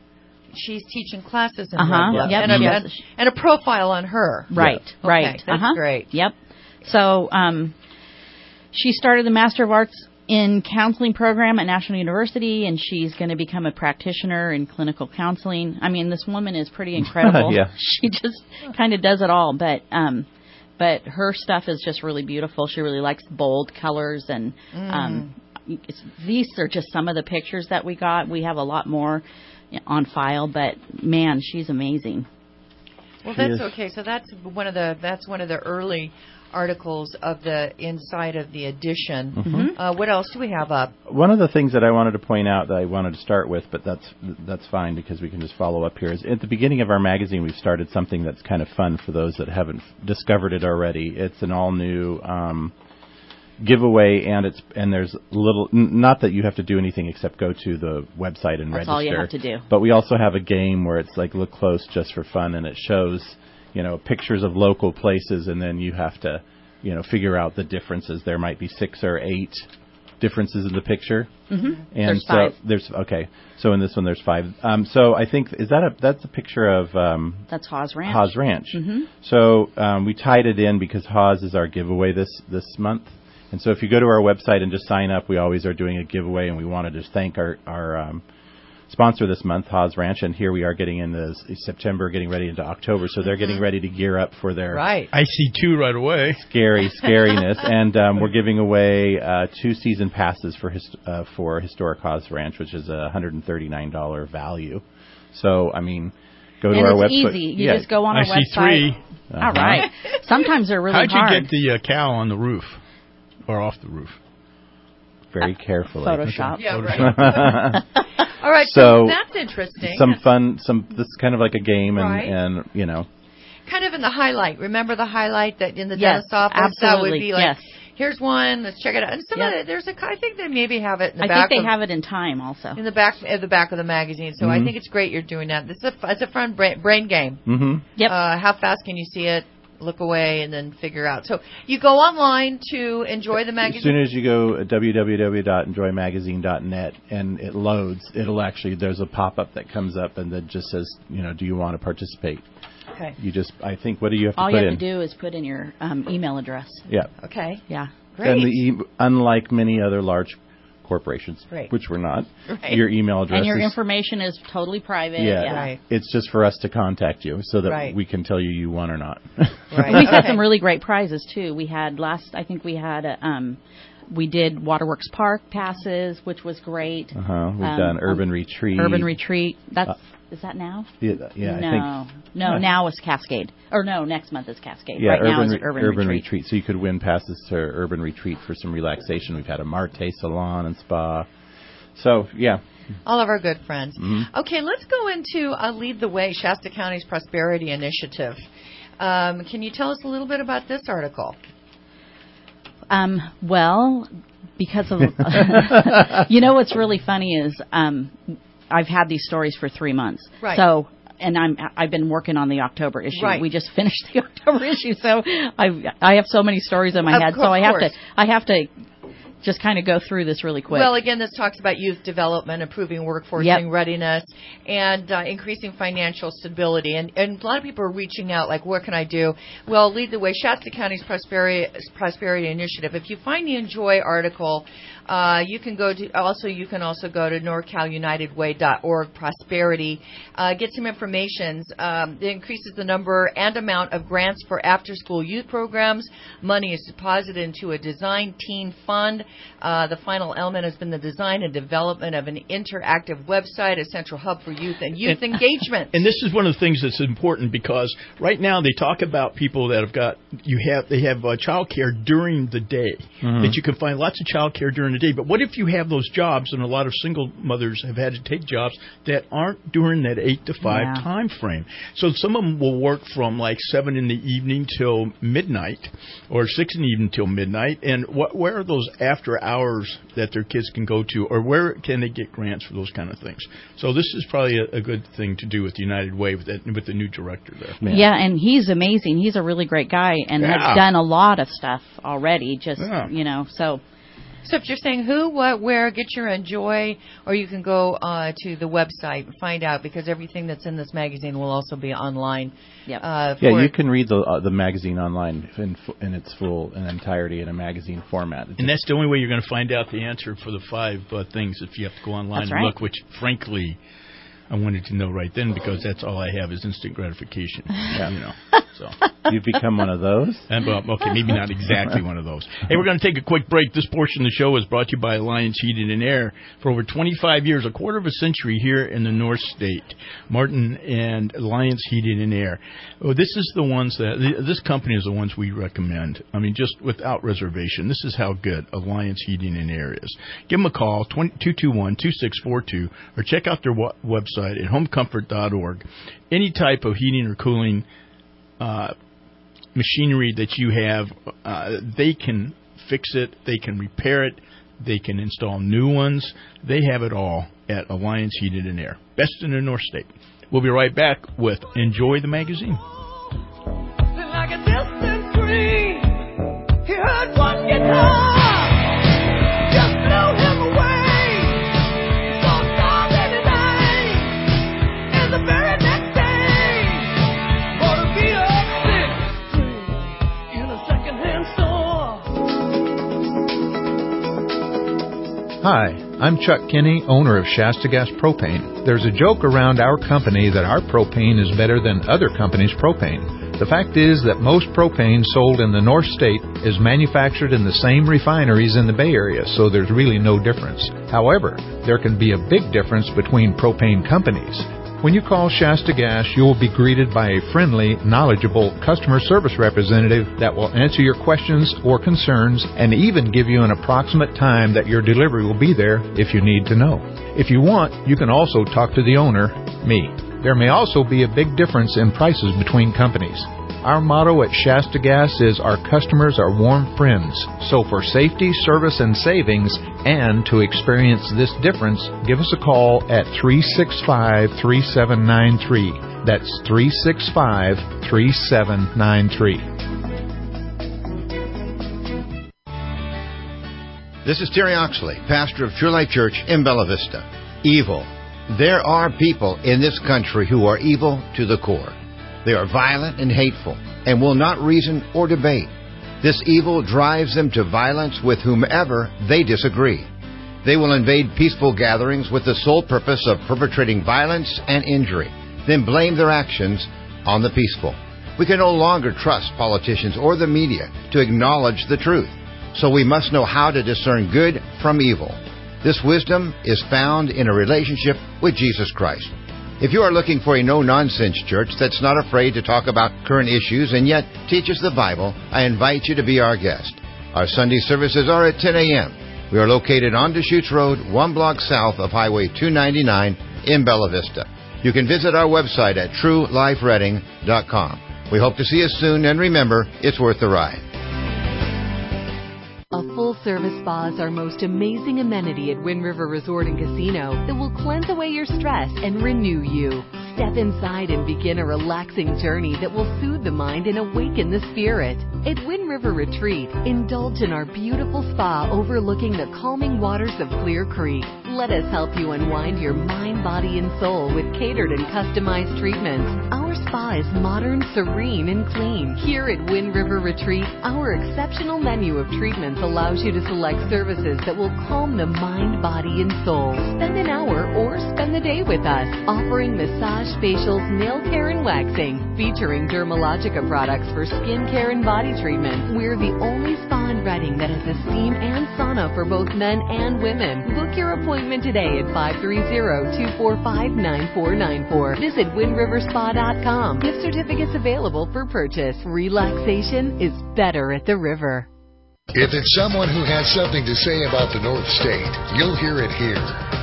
She's teaching classes in uh-huh. Red Bluff. Yep. And, a, and, and a profile on her. Right, yeah. right. Okay, that's uh-huh. great. Yep. So um, she started the Master of Arts in counseling program at National University, and she's going to become a practitioner in clinical counseling. I mean, this woman is pretty incredible. Yeah. She just kind of does it all, but um, but her stuff is just really beautiful. She really likes bold colors, and Mm. um, it's, these are just some of the pictures that we got. We have a lot more on file, but man, she's amazing. Well, that's okay. So that's one of the that's one of the early articles of the inside of the edition. Mhm. Uh, what else do we have up? One of the things that I wanted to point out that I wanted to start with, but that's that's fine because we can just follow up here, is at the beginning of our magazine we've started something that's kind of fun for those that haven't discovered it already. It's an all-new um, giveaway, and it's and there's little, n- not that you have to do anything except go to the website and That's register. all you have to do. But we also have a game where it's like look close just for fun, and it shows, you know, pictures of local places, and then you have to, you know, figure out the differences. There might be six or eight differences in the picture. Mm-hmm. And There's so five. there's okay. So in this one there's five. Um, so I think is that a that's a picture of um, That's Haas Ranch. Haas Ranch. Mm-hmm. So um, we tied it in because Haas is our giveaway this this month. And so if you go to our website and just sign up, we always are doing a giveaway, and we want to just thank our our um, sponsor this month, Haas Ranch. And here we are getting into September, getting ready into October, so they're getting ready to gear up for their Right. I see two right away. scary scariness. And um, we're giving away uh, two season passes for his, uh, for historic Haas Ranch, which is a one hundred thirty-nine dollars value. So I mean, go to and our it's website. easy. You Yeah. just go on I our see website. three. Uh-huh. All right. Sometimes they're really How'd you hard. get the uh, cow on the roof or off the roof? Very carefully. Photoshop. Yeah, right. All right, So so, that's interesting. Some fun, some this is kind of like a game, and, Right. and you know, Kind of in the highlight. Remember the highlight that in the Yes, dentist office? That would absolutely, be like, yes. here's one. Let's check it out. And some Yep. of it, there's a. I think they maybe have it in the I back. think they of, have it in time also. in the back of the back of the magazine. So I Mhm. think it's great you're doing that. This is a, it's a fun brain, brain game. mm-hmm. Yep. Uh, how fast can you see it? Look away and then figure out. So you go online to enjoy the As magazine. soon as you go at w w w dot enjoy magazine dot net and it loads, it'll actually there's a pop up that comes up and that just says, you know, do you want to participate? Okay. You just, I think, what do you have to All put you have in? to do is put in your um, email address. Yeah. Okay. Yeah. Great. And the e- unlike many other large corporations, Right. which we're not, Right. your email address And your is information is totally private. yeah, Yeah. Right. it's just for us to contact you so that Right. we can tell you you won or not. Right. We've had Okay. some really great prizes too. We had last, I think we had, a, um, we did Waterworks Park passes, which was great. Uh huh. We've Um, done um, Urban Retreat. Urban Retreat. That's Uh, is that now? Yeah, yeah, no, I think. no. Yeah. Now it's Cascade, or no, next month is Cascade. Yeah, right urban, now is Re- Urban, urban Retreat. retreat. So you could win passes to Urban Retreat for some relaxation. We've had a Marte salon and spa. So yeah, All of our good friends. Mhm. Okay, let's go into uh, Lead the Way, Shasta County's Prosperity Initiative. Um, can you tell us a little bit about this article? Um, well, because of you know what's really funny is um, I've had these stories for three months. Right. So. And I'm I've been working on the October issue. Right. We just finished the October issue, so I I have so many stories in my Of head. course, So I have course. to I have to just kind of go through this really quick. Well, again, this talks about youth development, improving workforce Yep. readiness, and uh, increasing financial stability. And, and a lot of people are reaching out, like, what can I do? Well, Lead the Way, Shasta County's Prosperity, Prosperity Initiative. If you find the Enjoy article, uh, you can go to also you can also go to nor cal united way dot org prosperity, uh, get some information. Um, it increases the number and amount of grants for after-school youth programs. Money is deposited into a design teen fund. Uh, the final element has been the design and development of an interactive website, a central hub for youth and youth And- engagement. And this is one of the things that's important because right now they talk about people that have got you have they have uh, child care during the day Mhm. that you can find lots of child care during the day. But what if you have those jobs and a lot of single mothers have had to take jobs that aren't during that eight to five Yeah. time frame? So some of them will work from like seven in the evening till midnight or six in the evening till midnight. And what where are those after hours that their kids can go to, or where can they get grants for those kind of things? So this is probably a, a good thing to do with the United Way with that, with the new director there. Yeah, and he's amazing. He's a really great guy and Yeah. has done a lot of stuff already. Just Yeah. you know, so So if you're saying who, what, where, get your enjoy, or you can go uh, to the website and find out, because everything that's in this magazine will also be online. Yep. Uh, yeah, you can read the uh, the magazine online in, in its full in entirety in a magazine format. And that's the only way you're going to find out the answer for the five uh, things if you have to go online that's and right. look, which, frankly, I wanted to know right then because that's all I have is instant gratification. Yeah. You know, so you've become one of those. And, well, okay, maybe not exactly one of those. Hey, we're going to take a quick break. This portion of the show is brought to you by Alliance Heating and Air. For over twenty-five years, a quarter of a century here in the North State, Martin and Alliance Heating and Air. Oh, this is the ones that this company is the ones we recommend. I mean, just without reservation. This is how good Alliance Heating and Air is. Give them a call two two one, two six four two or check out their wa- website at home comfort dot org. Any type of heating or cooling uh, machinery that you have, uh, they can fix it, they can repair it, they can install new ones. They have it all at Alliance Heating and Air. Best in the North State. We'll be right back with Enjoy the Magazine. Like a distant scream, he heard one guitar. Hi, I'm Chuck Kinney, owner of Shasta Gas Propane. There's a joke around our company that our propane is better than other companies' propane. The fact is that most propane sold in the North State is manufactured in the same refineries in the Bay Area, so there's really no difference. However, there can be a big difference between propane companies. When you call Shasta Gas, you will be greeted by a friendly, knowledgeable customer service representative that will answer your questions or concerns and even give you an approximate time that your delivery will be there if you need to know. If you want, you can also talk to the owner, me. There may also be a big difference in prices between companies. Our motto at Shasta Gas is our customers are warm friends. So for safety, service, and savings, and to experience this difference, give us a call at three six five, three seven nine three. That's three six five, three seven nine three. This is Terry Oxley, pastor of True Life Church in Bella Vista. Evil. There are people in this country who are evil to the core. They are violent and hateful and will not reason or debate. This evil drives them to violence with whomever they disagree. They will invade peaceful gatherings with the sole purpose of perpetrating violence and injury, then blame their actions on the peaceful. We can no longer trust politicians or the media to acknowledge the truth, so we must know how to discern good from evil. This wisdom is found in a relationship with Jesus Christ. If you are looking for a no-nonsense church that's not afraid to talk about current issues and yet teaches the Bible, I invite you to be our guest. Our Sunday services are at ten a.m. We are located on Deschutes Road, one block south of Highway two ninety-nine in Bella Vista. You can visit our website at true life reading dot com. We hope to see you soon, and remember, it's worth the ride. A full-service spa is our most amazing amenity at Wind River Resort and Casino that will cleanse away your stress and renew you. Step inside and begin a relaxing journey that will soothe the mind and awaken the spirit. At Wind River Retreat, indulge in our beautiful spa overlooking the calming waters of Clear Creek. Let us help you unwind your mind, body, and soul with catered and customized treatments. Our spa is modern, serene, and clean. Here at Wind River Retreat, our exceptional menu of treatments allows you to select services that will calm the mind, body, and soul. Spend an hour or spend the day with us, offering massage, facials, nail care, and waxing, featuring Dermalogica products for skin care and body treatment. We're the only spa in Redding that has a steam and sauna for both men and women. Book your appointment today at five three zero, two four five, nine four nine four. Visit wind river spa dot com. Gift certificates available for purchase. Relaxation is better at the river. If it's someone who has something to say about the North State, you'll hear it here.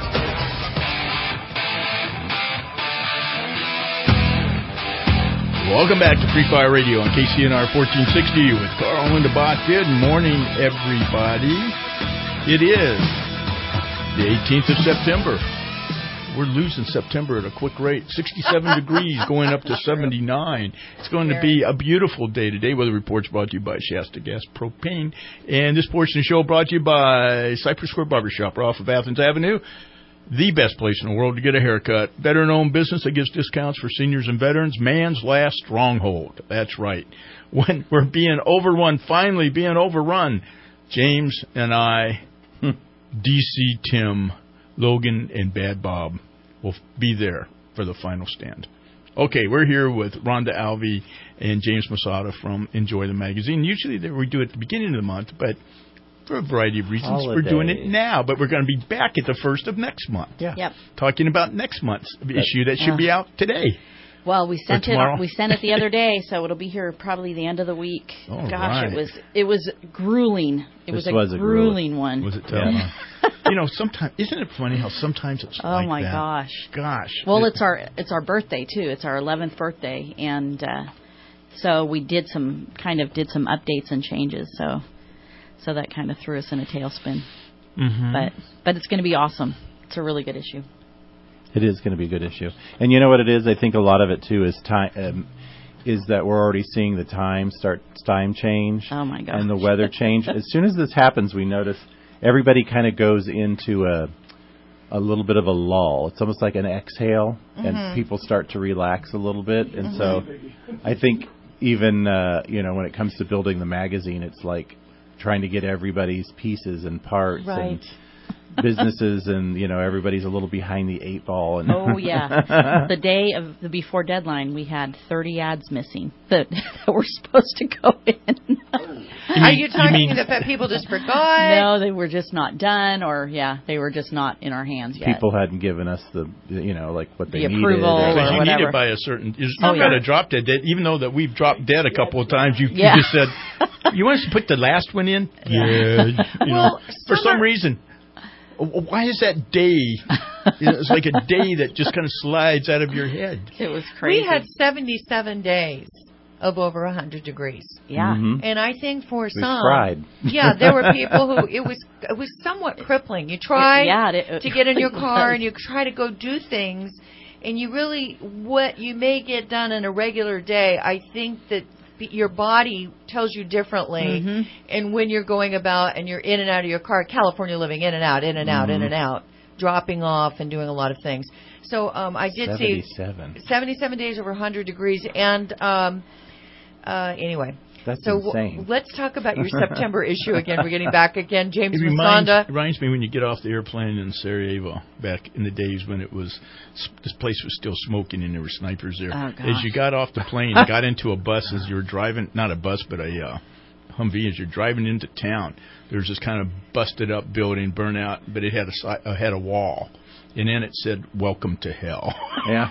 Welcome back to Free Fire Radio on K C N R fourteen sixty with Carl and Linda. Good morning, everybody. It is the eighteenth of September. we're losing September at a quick rate. sixty-seven degrees going up to seventy-nine. It's going to be a beautiful day today. Weather reports brought to you by Shasta Gas Propane. And this portion of the show brought to you by Cypress Square Barbershop. We're off of Athens Avenue. The best place in the world to get a haircut. Veteran-owned business that gives discounts for seniors and veterans. Man's last stronghold. That's right. When we're being overrun, finally being overrun, James and I, D C Tim, Logan, and Bad Bob will be there for the final stand. Okay, we're here with Rhonda Alvey and James Masada from Enjoy the Magazine. Usually we do it at the beginning of the month, but for a variety of reasons, Holiday. we're doing it now. But we're going to be back at the first of next month. Yeah. Yep. Talking about next month's issue that should Yeah. be out today. Well, we sent Or tomorrow. it. We sent it the other day, so it'll be here probably the end of the week. All Gosh, right. it was it was grueling. It This was a was a grueling grueling. one. Was it tough? Yeah. You know, sometimes isn't it funny how sometimes it's Oh like my that? gosh. Gosh. Well, It- it's our it's our birthday too. It's our eleventh birthday, and uh, so we did some kind of did some updates and changes. So so that kind of threw us in a tailspin. Mhm. But but it's going to be awesome. It's a really good issue. It is going to be a good issue. And you know what it is? I think a lot of it, too, is time. Um, is that we're already seeing the time start time change. Oh, my gosh. And the weather change. As soon as this happens, we notice everybody kind of goes into a a little bit of a lull. It's almost like an exhale, Mhm. and people start to relax a little bit. And so I think even, uh, you know, when it comes to building the magazine, it's like trying to get everybody's pieces and parts Right. and businesses, and you know, everybody's a little behind the eight ball. And Oh yeah, the day of the before deadline, we had thirty ads missing that, that were supposed to go in. Are you talking that people just forgot? No, they were just not done, or yeah, they were just not in our hands yet. people hadn't given us the, you know, like what they The needed. approval or- or Because you whatever. need it by a certain. You've Oh, got yeah. a drop dead date, even though that we've dropped dead a couple of times. You, Yeah. you just said, "You want us to put the last one in?" Yeah. You know, Well, for summer- some reason, why is that day? You know, it's like a day that just kind of slides out of your head. It was crazy. We had seventy-seven days of over one hundred degrees. Yeah. Mhm. And I think for We some, tried. yeah, there were people who it was it was somewhat crippling. You try Yeah, it- it to get in your really car was. and you try to go do things, and you really what you may get done in a regular day. I think that b- your body tells you differently, Mhm. and when you're going about and you're in and out of your car, California living in and out, in and out, in Mhm. and out, dropping off and doing a lot of things. So um, I did see seventy-seven. seventy-seven days over one hundred degrees, and um, uh, anyway. That's so w- insane. let's talk about your September issue again. We're getting back again. James It reminds, Masanda. reminds me when you get off the airplane in Sarajevo back in the days when it was this place was still smoking and there were snipers there. Oh, As gosh. you got off the plane and got into a bus as you were driving, not a bus but a uh, Humvee, as you're driving into town, there was this kind of busted up building, burnt out, but it had a si- uh, had a wall. And then it said, "Welcome to hell." Yeah.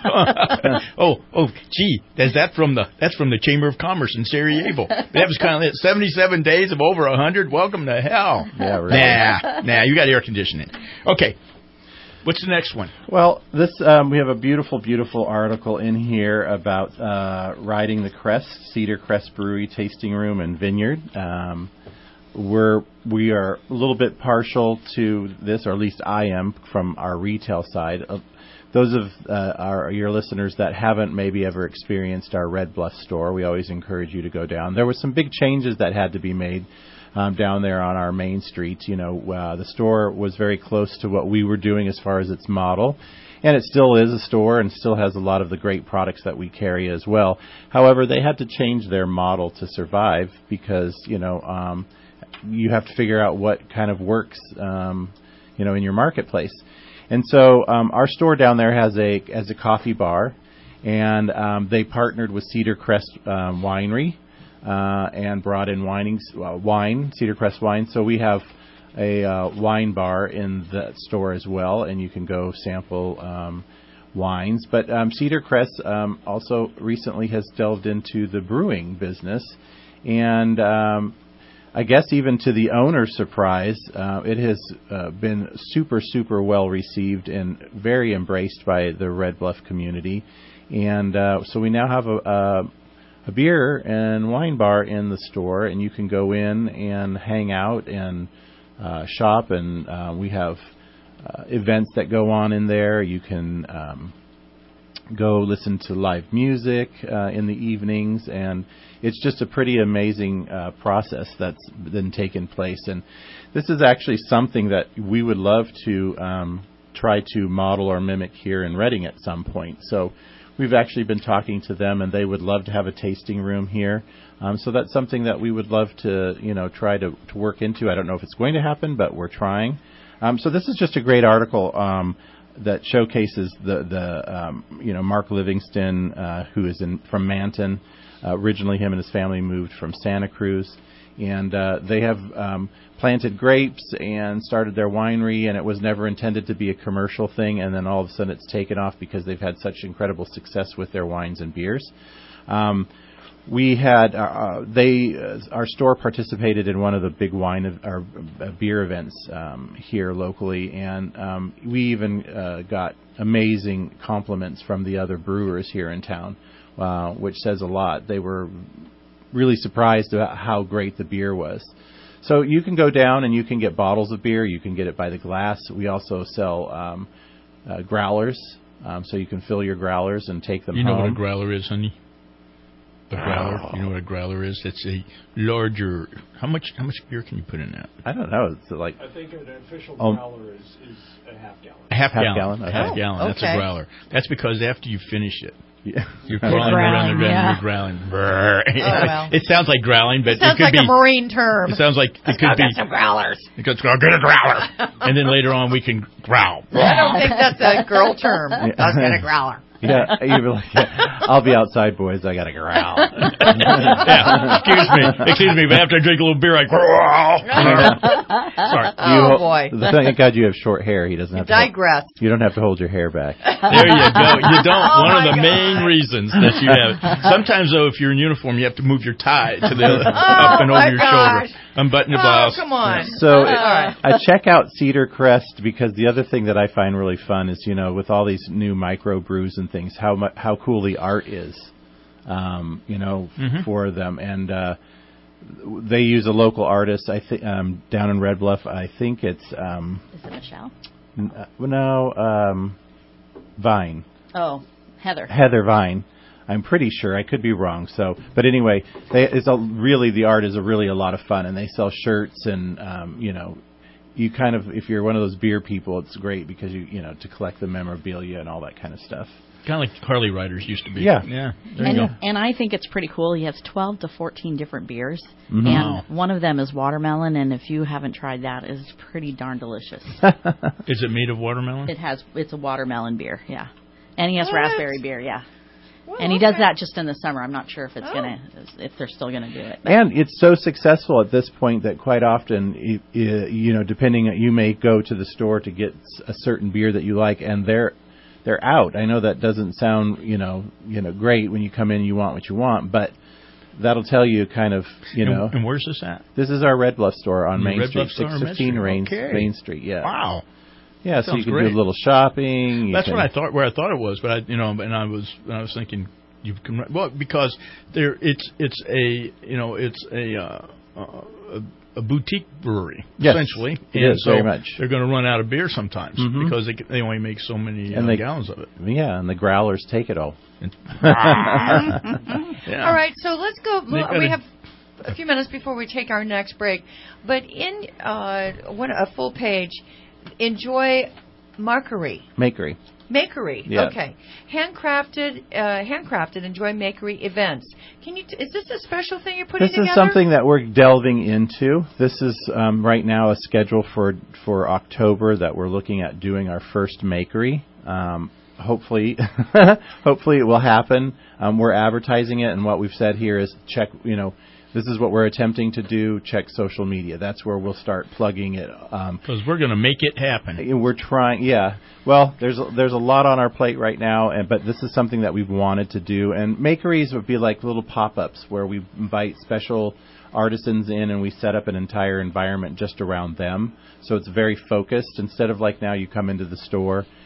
oh, oh, gee, that's that from the that's from the Chamber of Commerce in Sarajevo. That was kind of it. Seventy-seven days of over a hundred. Welcome to hell. Yeah, really. Nah, nah, you got air conditioning. Okay, what's the next one? Well, this um, we have a beautiful, beautiful article in here about uh, riding the crest, Cedar Crest Brewery Tasting Room and Vineyard. Um, we're we are a little bit partial to this, or at least I am, from our retail side. Uh, those of uh, our your listeners that haven't maybe ever experienced our Red Bluff store, we always encourage you to go down. There were some big changes that had to be made um, down there on our main street. You know, uh, the store was very close to what we were doing as far as its model. And it still is a store and still has a lot of the great products that we carry as well. However, they had to change their model to survive because, you know, um, you have to figure out what kind of works, um, you know, in your marketplace. And so um, our store down there has a has a coffee bar, and um, they partnered with Cedar Crest um, Winery uh, and brought in wining, uh, wine, Cedar Crest wine. So we have a uh, wine bar in that store as well, and you can go sample um, wines. But um, Cedar Crest um, also recently has delved into the brewing business, and um, I guess even to the owner's surprise, uh, it has uh, been super, super well received and very embraced by the Red Bluff community. And uh, so we now have a, a, a beer and wine bar in the store, and you can go in and hang out and uh, shop. And uh, we have uh, events that go on in there. You can um, go listen to live music uh, in the evenings, and it's just a pretty amazing uh, process that's been taking place. And this is actually something that we would love to um, try to model or mimic here in Reading at some point. So we've actually been talking to them, and they would love to have a tasting room here. Um, so that's something that we would love to, you know, try to, to work into. I don't know if it's going to happen, but we're trying. Um, so this is just a great article um, that showcases the, the um, you know, Mark Livingston, uh, who is in from Manton. Uh, originally, him and his family moved from Santa Cruz, and uh, they have um, planted grapes and started their winery, and it was never intended to be a commercial thing, and then all of a sudden it's taken off because they've had such incredible success with their wines and beers. Um, we had uh, they uh, our store participated in one of the big wine of, or uh, beer events um, here locally, and um, we even uh, got amazing compliments from the other brewers here in town, uh, which says a lot. They were really surprised about how great the beer was. So you can go down and you can get bottles of beer. You can get it by the glass. We also sell um, uh, growlers, um, so you can fill your growlers and take them You know home. what a growler is, honey? A growler. Oh. You know what a growler is? It's a larger. How much? How much beer can you put in that? I don't know. It's like I think an official Oh. growler is, is a half gallon. A half, Half gallon. gallon, okay. Half gallon. That's okay. a growler. That's because after you finish it, Yeah. you're crawling around and growling, yeah. you're growling. Brrr. Oh, well. It sounds like growling, but It sounds it could like be. a Marine term. It sounds like it Let's could go be. get some growlers. It goes, go get a growler, and then later on we can growl. I don't think that's a girl term. Let's get a growler. Yeah, you'd be like, yeah, I'll be outside, boys. I got to growl. Yeah, excuse me, excuse me, but after I drink a little beer, I growl. Sorry. Oh, You- boy. Thank God you have short hair. He doesn't have to. hold- Digress. You don't have to hold your hair back. There you go. You don't. Oh, One of my the God. main reasons that you have. Sometimes, though, if you're in uniform, you have to move your tie to the Oh, up and over my your gosh. shoulder, unbutton your Oh, blouse. come on. So All right. I check out Cedar Crest because the other thing that I find really fun is, you know, with all these new micro brews and things, how mu- how cool the art is, um, you know, Mhm. for them. And uh, they use a local artist, I think, um, down in Red Bluff. I think it's um, Is it Michelle? n- uh, no um, Vine. Oh, Heather. Heather Vine. I'm pretty sure. I could be wrong. So, but anyway, they, it's a, really the art is a really a lot of fun, and they sell shirts and um, you know, you kind of if you're one of those beer people, it's great because you you know to collect the memorabilia and all that kind of stuff. Kind of like Harley riders used to be. Yeah. Yeah. There And, you go. and I think it's pretty cool. He has twelve to fourteen different beers, Mhm. and Wow. one of them is watermelon. And if you haven't tried that, it's pretty darn delicious. Is it made of watermelon? It has. It's a watermelon beer, yeah. And he has What? raspberry beer, yeah. Well, And he does okay. that just in the summer. I'm not sure if it's Oh. gonna, if they're still gonna do it. But And it's so successful at this point that quite often, y- y- you know, depending, you may go to the store to get s- a certain beer that you like, and they're they're out. I know that doesn't sound, you know, you know, great when you come in, you want what you want, but that'll tell you kind of, you and, know. And where's this at? This is our Red Bluff store on Your Main Red Street, Bluff store on six Main fifteen Street. Main, Okay. Main Street. Yeah. Wow. Yeah, so Sounds you can great. do a little shopping. You That's can, what I thought. Where I thought it was, but I, you know, and I was, and I was thinking, you can, well, because there, it's, it's a, you know, it's a, uh, uh, a boutique brewery Yes, essentially, it and is, so very much. they're going to run out of beer sometimes Mhm. because they, they only make so many uh, And they- gallons of it. Yeah, and the growlers take it all. Yeah. All right, so let's go. They gotta- We have a few minutes before we take our next break. But in uh, one a full page, enjoy Markery. Makery. Makery. Yeah. Okay. Handcrafted, uh, handcrafted. Enjoy Makery events. Can you? T- is this a special thing you're putting This together? is something that we're delving into. This is um, right now a schedule for for October that we're looking at doing our first makery. Um, hopefully, hopefully it will happen. Um, we're advertising it, and what we've said here is check. You know, this is what we're attempting to do. Check social media. That's where we'll start plugging it. Um, Because we're going to make it happen. We're trying, yeah. Well, there's a, there's a lot on our plate right now, and but this is something that we've wanted to do. And makeries would be like little pop-ups where we invite special artisans in, and we set up an entire environment just around them. So it's very focused. Instead of like now you come into the store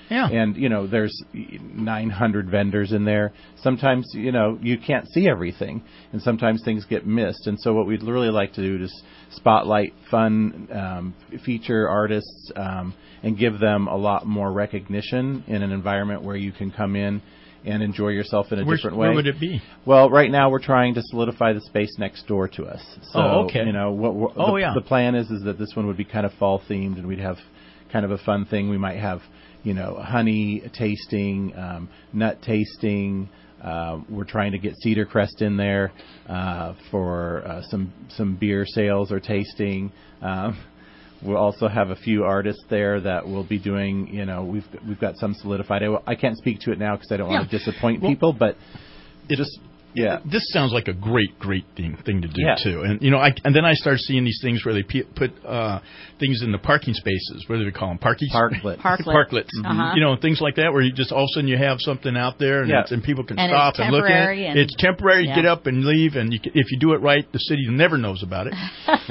Yeah. And, you know, there's nine hundred vendors in there. Sometimes, you know, you can't see everything, and sometimes things get missed. And so what we'd really like to do is spotlight fun um, feature artists um, and give them a lot more recognition in an environment where you can come in and enjoy yourself in a Where, different way. Where would it be? Well, right now we're trying to solidify the space next door to us. So, oh, okay. You know, what, what oh, the, yeah. the plan is is that this one would be kind of fall themed, and we'd have kind of a fun thing. We might have, you know, honey tasting, um, nut tasting. Uh, we're trying to get Cedar Crest in there uh, for uh, some some beer sales or tasting. Um, we'll also have a few artists there that will be doing. You know, we've we've got some solidified. I, I can't speak to it now because I don't Yeah. want to disappoint Well, people, but it just. Yeah, this sounds like a great, great thing thing to do yeah. too. And you know, I and then I start seeing these things where they p- put uh, things in the parking spaces. What do they call them? Parkies? Parklets. Parklets. Parklets. Uh-huh. You know, things like that where you just all of a sudden you have something out there and, Yeah. it's, and people can And stop it's and look at temporary it. and- It's temporary. Yeah. You get up and leave, and you, c- if you do it right, the city never knows about it.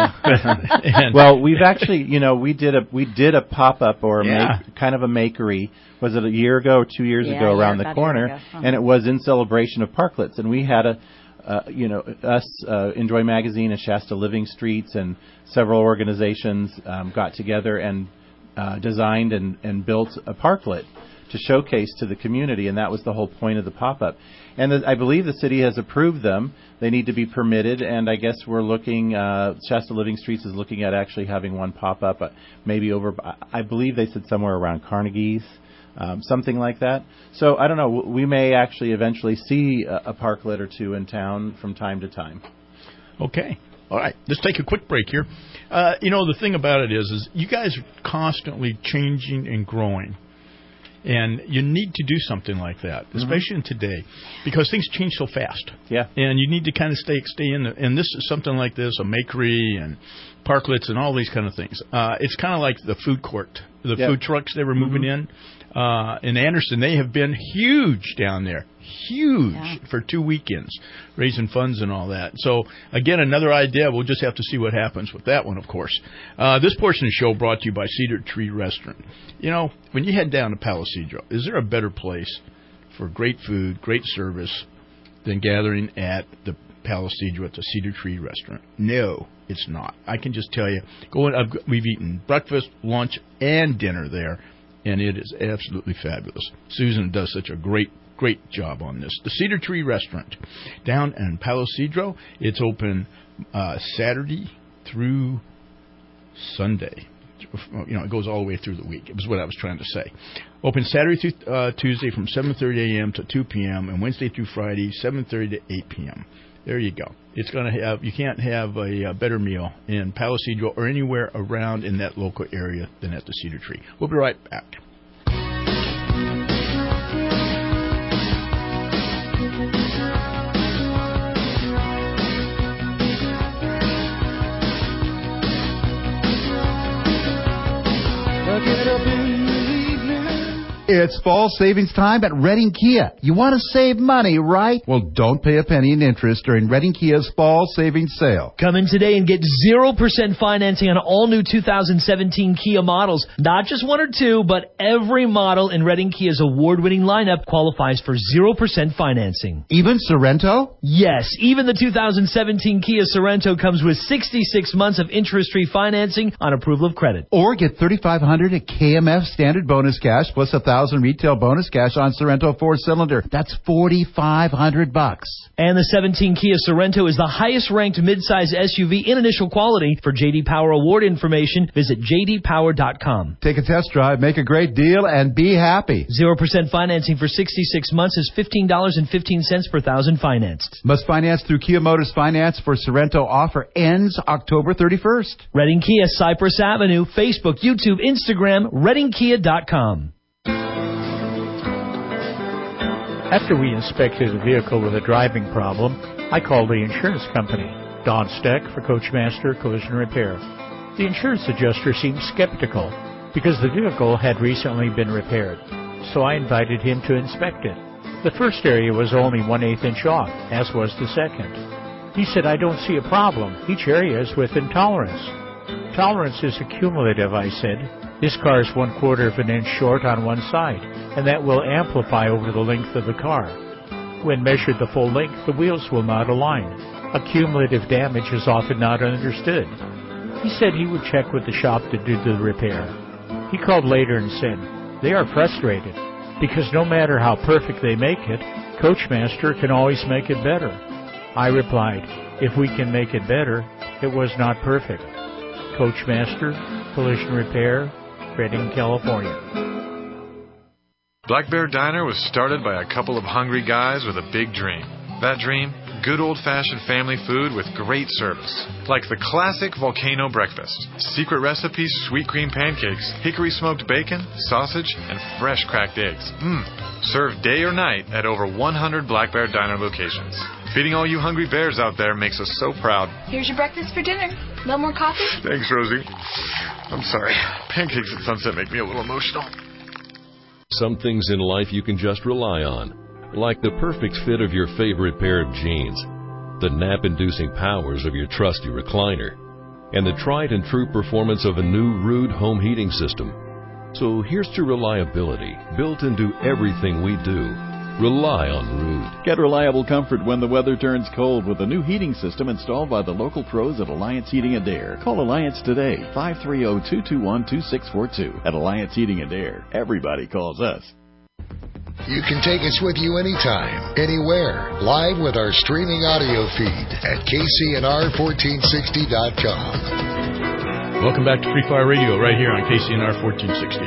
And- Well, we've actually, you know, we did a we did a pop up or a Yeah. make, kind of a makery. Was it a year ago or two years Yeah, ago a year, around the about a year corner? ago. Uh-huh. And it was in celebration of parklets. And we had a, uh, you know, us, uh, Enjoy Magazine and Shasta Living Streets and several organizations um, got together and uh, designed and, and built a parklet to showcase to the community, and that was the whole point of the pop-up. And the, I believe the city has approved them. They need to be permitted, and I guess we're looking, uh, Shasta Living Streets is looking at actually having one pop-up, uh, maybe over, I believe they said somewhere around Carnegie's, um, something like that. So, I don't know, we may actually eventually see a, a parklet or two in town from time to time. Okay. All right. Let's take a quick break here. Uh, you know, the thing about it is, is you guys are constantly changing and growing. And you need to do something like that, especially mm-hmm. in today, because things change so fast. Yeah. And you need to kind of stay stay in the, and this is something like this, a makery and parklets and all these kind of things. Uh, it's kind of like the food court, the yeah. food trucks they were moving mm-hmm. in. Uh, in Anderson, they have been huge down there, huge yeah. for two weekends, raising funds and all that. So, again, another idea. We'll just have to see what happens with that one, of course. Uh, this portion of the show brought to you by Cedar Tree Restaurant. You know, when you head down to Palisadro, is there a better place for great food, great service, than gathering at the Palisadro at the Cedar Tree Restaurant? No, it's not. I can just tell you, going, I've, we've eaten breakfast, lunch, and dinner there, and it is absolutely fabulous. Susan does such a great, great job on this. The Cedar Tree Restaurant down in Palisadro, it's open uh, Saturday through Sunday. You know, it goes all the way through the week. It was what I was trying to say. Open Saturday through uh, Tuesday from seven thirty a.m. to two p.m. and Wednesday through Friday, seven thirty to eight p.m. There you go. It's going to have, you can't have a, a better meal in Palisadro or anywhere around in that local area than at the Cedar Tree. We'll be right back. It's fall savings time at Redding Kia. You want to save money, right? Well, don't pay a penny in interest during Redding Kia's fall savings sale. Come in today and get zero percent financing on all new two thousand seventeen Kia models. Not just one or two, but every model in Redding Kia's award-winning lineup qualifies for zero percent financing. Even Sorento? Yes, even the two thousand seventeen Kia Sorento comes with sixty-six months of interest-free financing on approval of credit. Or get thirty-five hundred dollars at K M F standard bonus cash plus one thousand retail bonus cash on Sorento four-cylinder. That's forty-five hundred bucks. And the seventeen Kia Sorento is the highest-ranked midsize S U V in initial quality. For J D Power award information, visit j d power dot com. Take a test drive, make a great deal, and be happy. zero percent financing for sixty-six months is fifteen dollars and fifteen cents per thousand financed. Must finance through Kia Motors Finance for Sorento. Offer ends October thirty-first. Redding Kia, Cypress Avenue, Facebook, YouTube, Instagram, redding kia dot com. After we inspected a vehicle with a driving problem, I called the insurance company, Don Steck for Coachmaster Collision Repair. The insurance adjuster seemed skeptical because the vehicle had recently been repaired, so I invited him to inspect it. The first area was only one-eighth inch off, as was the second. He said, I don't see a problem. Each area is within tolerance. Tolerance is accumulative, I said. This car is one quarter of an inch short on one side, and that will amplify over the length of the car. When measured the full length, the wheels will not align. Accumulative damage is often not understood. He said he would check with the shop to do the repair. He called later and said, they are frustrated, because no matter how perfect they make it, Coachmaster can always make it better. I replied, if we can make it better, it was not perfect. Coachmaster, Collision Repair, Redding, California. Black Bear Diner was started by a couple of hungry guys with a big dream. That dream? Good old-fashioned family food with great service. Like the classic volcano breakfast. Secret recipes, sweet cream pancakes, hickory smoked bacon, sausage, and fresh cracked eggs. Mmm. Served day or night at over one hundred Black Bear Diner locations. Feeding all you hungry bears out there makes us so proud. Here's your breakfast for dinner. No more coffee? Thanks, Rosie. I'm sorry. Pancakes at sunset make me a little emotional. Some things in life you can just rely on, like the perfect fit of your favorite pair of jeans, the nap-inducing powers of your trusty recliner, and the tried and true performance of a new Ruud home heating system. So here's to reliability built into everything we do. Rely on Ruud. Get reliable comfort when the weather turns cold with a new heating system installed by the local pros at Alliance Heating and Air. Call Alliance today, five three zero, two two one, two six four two. At Alliance Heating and Air, everybody calls us. You can take us with you anytime, anywhere, live with our streaming audio feed at K C N R fourteen sixty dot com. Welcome back to Free Fire Radio right here on K C N R fourteen sixty.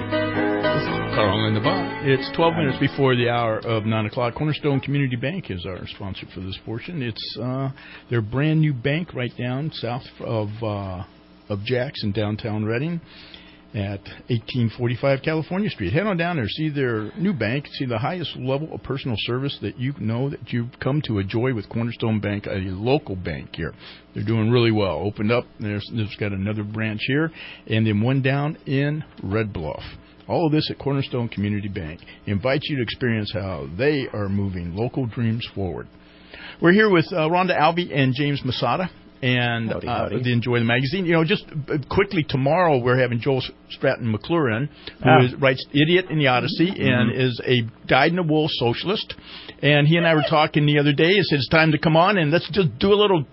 Carl in the box. It's twelve minutes before the hour of nine o'clock. Cornerstone Community Bank is our sponsor for this portion. It's uh, their brand new bank right down south of uh, of Jackson, downtown Redding, at eighteen forty-five California Street. Head on down there, see their new bank, see the highest level of personal service that you know that you've come to enjoy with Cornerstone Bank, a local bank here. They're doing really well. Opened up, there's, there's got another branch here, and then one down in Red Bluff. All of this at Cornerstone Community Bank. Invite you to experience how they are moving local dreams forward. We're here with uh, Rhonda Albee and James Masada, and howdy, uh, howdy. the Enjoy the Magazine. You know, just uh, quickly, tomorrow we're having Joel Stratton McClure, who Ah. is, writes Idiot in the Odyssey Mm-hmm. and is a dyed-in-the-wool socialist. And he and I were talking the other day. He said, it's time to come on and let's just do a little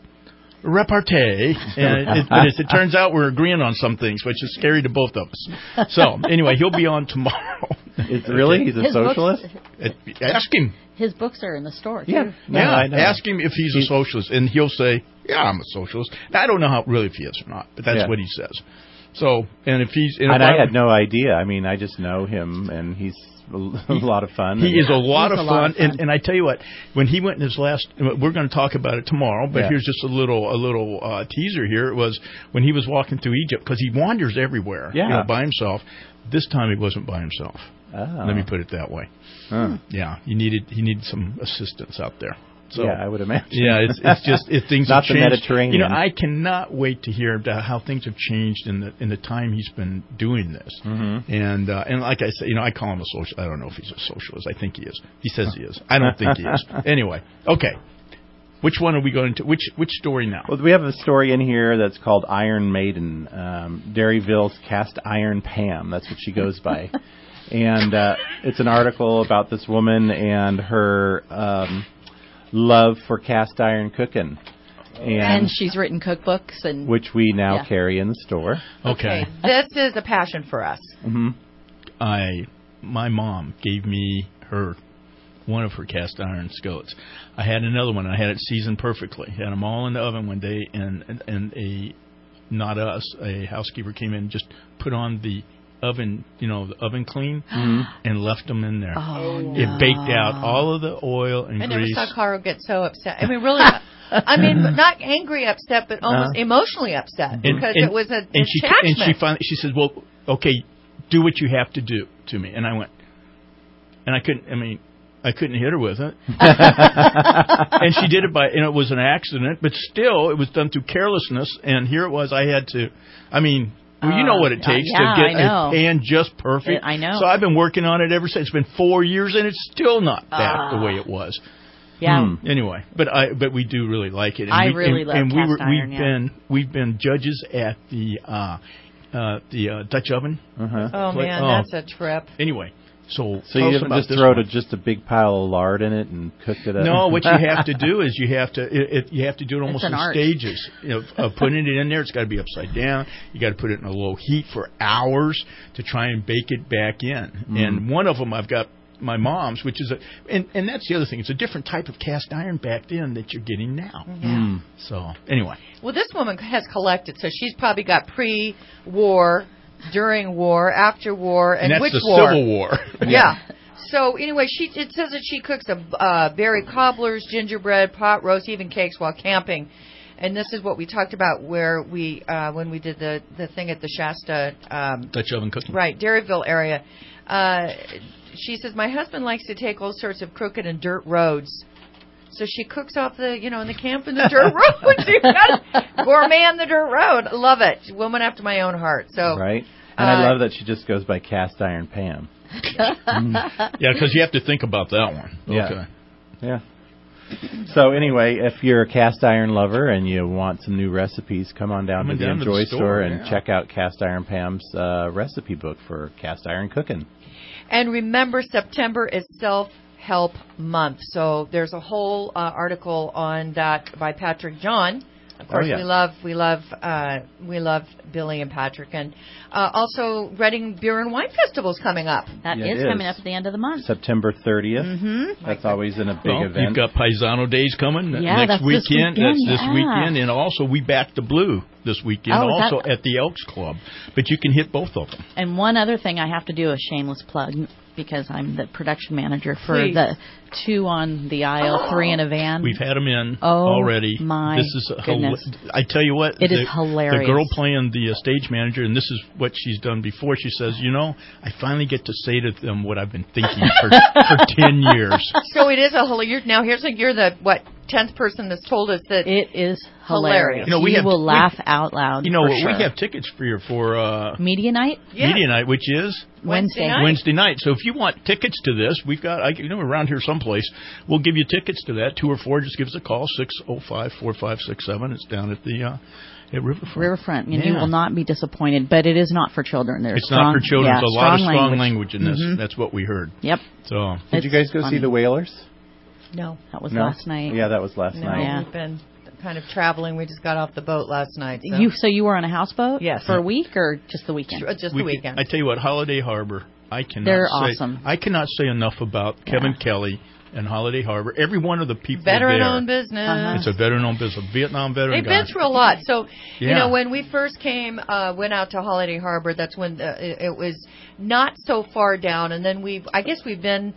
repartee, and it, but it, it turns out we're agreeing on some things, which is scary to both of us. So, anyway, he'll be on tomorrow. Is really? He's a His socialist? books- Ask him. His books are in the store, too. Yeah, No, yeah. I know. Ask him if he's, He's- a socialist, and he'll say, "Yeah, I'm a socialist." Now, I don't know how really if he is or not, but that's Yeah. what he says. So, and if he's, and, And if I had no idea. I mean, I just know him, and he's a lot of fun. He is a lot, He's of, a fun, lot of fun. And, and I tell you what, when he went in his last, we're going to talk about it tomorrow, but Yeah. here's just a little a little uh, teaser here. It was when he was walking through Egypt, because he wanders everywhere, Yeah. you know, by himself. This time he wasn't by himself. Oh. Let me put it that way. Huh. Yeah, he needed he needed some assistance out there. So, Yeah, I would imagine. Yeah, it's it's just it, things Not have the changed. Mediterranean. You know, I cannot wait to hear about how things have changed in the in the time he's been doing this. Mm-hmm. And uh, and like I said, you know, I call him a social. I don't know if he's a socialist. I think he is. He says he is. I don't think he is. Anyway, okay. Which one are we going to? Which which story now? Well, we have a story in here that's called Iron Maiden, um, Dairyville's Cast Iron Pam. That's what she goes by. And uh, it's an article about this woman and her um, love for cast iron cooking. And, And she's written cookbooks and which we now Yeah. carry in the store. Okay. This is a passion for us. Mm-hmm. I my mom gave me her one of her cast iron skillets. I had another one. I had it seasoned perfectly. Had them all in the oven one day, and and, and a not us a housekeeper came in and just put on the oven, you know, the oven clean, Mhm. and left them in there. Oh, It no. baked out all of the oil and I never grease. saw Carl get so upset. I mean, really, I mean, not angry upset, but almost Uh-huh. emotionally upset And- because and- it was a and she attachment. and she finally she said, "Well, okay, do what you have to do to me." And I went, and I couldn't. I mean, I couldn't hit her with it. And she did it by, and it was an accident, but still, it was done through carelessness. And here it was. I had to. I mean. Well, you know what it Uh, takes yeah, to get I know. a pan just perfect. I know. So I've been working on it ever since. It's been four years, and it's still not that Ah. the way it was. Yeah. Hmm. Anyway, but I but we do really like it. And I we, really and, love and we cast were, iron, We've yeah. been we've been judges at the uh, uh, the uh, Dutch oven. Uh-huh. Oh, Plate. man, Oh. that's a trip. Anyway, so So tell you us didn't about just this throw one. to just a big pile of lard in it and cook it up? No, what you have to do is you have to it, it, you have to do it almost an in art. stages. You know, of putting it in there, it's got to be upside down. You got to put it in a low heat for hours to try and bake it back in. Mm. And one of them I've got my mom's, which is a and and that's the other thing. It's a different type of cast iron back then that you're getting now. Mm. So anyway, Well, this woman has collected, so she's probably got pre-war, during war, after war, and, and that's which the war? Civil War. Yeah. So anyway, she it says that she cooks a uh, berry cobblers, gingerbread, pot roast, even cakes while camping. And this is what we talked about where we uh, when we did the the thing at the Shasta um, Dutch oven cooking. right Dairyville area. Uh, she says my husband likes to take all sorts of crooked and dirt roads. So she cooks off the, you know, in the camp in the dirt road. You've got gourmet on the dirt road. I love it. Woman after my own heart. So Right. And uh, I love that she just goes by Cast Iron Pam. Yeah, because you have to think about that one. Yeah. Okay. Yeah. So anyway, if you're a cast iron lover and you want some new recipes, come on down Come to the down to the Enjoy store, store and yeah. check out Cast Iron Pam's uh, recipe book for cast iron cooking. And remember, September is Self-Help Month. So there's a whole uh, article on that by Patrick John. Of course, Oh, yeah. we love we love uh, we love Billy and Patrick, and uh, also Reading Beer and Wine Festival's coming up. That Yeah, is it coming is. up at the end of the month. September thirtieth. Mm-hmm. That's always in a big Well, event. you've got Paisano Days coming Yeah, next that's this weekend. weekend, That's this yeah. weekend, and also we back the blue this weekend, Oh, is also that- at the Elks Club. But you can hit both of them. And one other thing I have to do a shameless plug because I'm the production manager for Please. the two on the aisle, three in a van. We've had them in Oh, already. my this is a goodness. hila- I tell you what, It the, is hilarious. The girl playing the uh, stage manager, and this is what she's done before. She says, "You know, I finally get to say to them what I've been thinking for for ten years." So it is a whole. You're, now here's like you're the what tenth person that's told us that it is hilarious. hilarious. You know, we you have- will we- laugh out loud. You know, for we sure. have tickets for you for uh, media night. Yeah. media night, which is Wednesday night. Wednesday night. So if you want tickets to this, we've got, I, you know, around here someplace, we'll give you tickets to that. Two or four, just give us a call, six oh five, four five six seven. It's down at the, uh, at Riverfront. Riverfront, and Yeah. you will not be disappointed. But it is not for children. There's It's strong, not for children. Yeah, There's a lot of strong strong language, in this. Mhm. That's what we heard. Yep. So Did you guys go funny. see the Whalers? no, That was No? last night. Yeah, that was last no, night. Yeah. we've been kind of traveling. We just got off the boat last night. So. You so you were on a houseboat? Yes. For a week or just the weekend? Sure, just we the could- weekend. I tell you what, Holiday Harbor, I cannot They're say, awesome. I cannot say enough about Kevin Kelly and Holiday Harbor. Every one of the people there. Veteran-owned business. Uh-huh. It's a veteran-owned business, a Vietnam veteran They've guy. been through a lot. So, you Yeah. know, when we first came, uh, went out to Holiday Harbor, that's when uh, it, it was not so far down. And then we've, I guess we've been,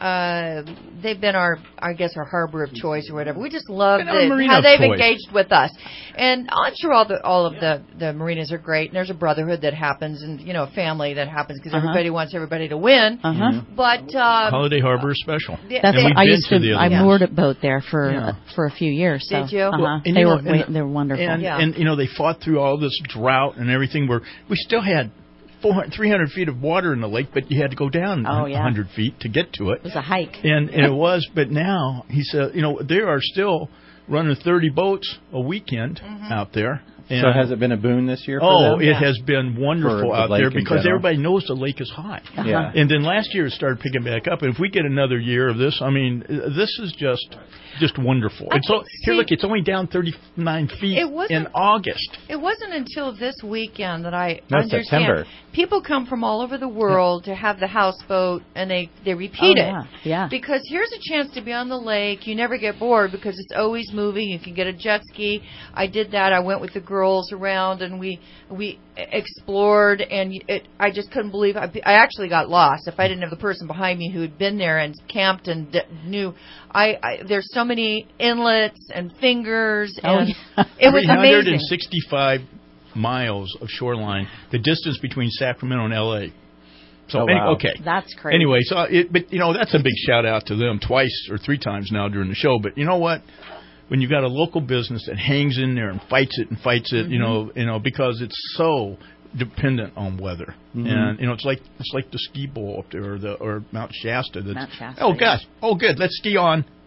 uh, they've been our, I guess, our harbor of choice or whatever. We just love Been our the, marina how of they've choice. engaged with us. And I'm sure all the, all of the, the marinas are great. And there's a brotherhood that happens and, you know, a family that happens because Uh-huh. everybody wants everybody to win. Uh-huh. But, um, Holiday Harbor is special. Yeah, That's and we've I been used to to. the other I ones. moored a boat there for Yeah. uh, for a few years. So, Did you? Uh-huh. Well, and they you were know, wa- and- they were wonderful. And, Yeah. and you know, they fought through all this drought and everything where we still had four hundred, three hundred feet of water in the lake, but you had to go down Oh, yeah. one hundred feet to get to it. It was a hike. And, and it was, but now, he said, you know, there are still running thirty boats a weekend Mm-hmm. out there. And So has it been a boon this year for Oh, them? it has been wonderful For the out lake there in because general? everybody knows the lake is high. Uh-huh. Yeah. And then last year it started picking back up. And if we get another year of this, I mean, uh, this is just just wonderful. I And so can here, see- look, it's only down thirty-nine feet It wasn't- in August. It wasn't until this weekend that I No, understand. September. People come from all over the world to have the houseboat, and they they repeat Oh, it. yeah, yeah. Because here's a chance to be on the lake. You never get bored because it's always moving. You can get a jet ski. I did that. I went with the girls around, and we we explored, and it, I just couldn't believe. I, I actually got lost. If I didn't have the person behind me who had been there and camped and d- knew, I, I there's so many inlets and fingers, Oh, and yeah. it was amazing. three hundred sixty-five miles of shoreline, the distance between Sacramento and L A. So, Oh, any- wow. okay. That's crazy. Anyway, so it, but you know, that's a big shout out to them twice or three times now during the show. But you know what? When you've got a local business that hangs in there and fights it and fights it, Mm-hmm. you know, you know, because it's so dependent on weather, Mhm. and you know, it's like it's like the ski bowl up there or the or Mount Shasta. That's, Mount Shasta, oh yeah. gosh, oh good, let's ski on.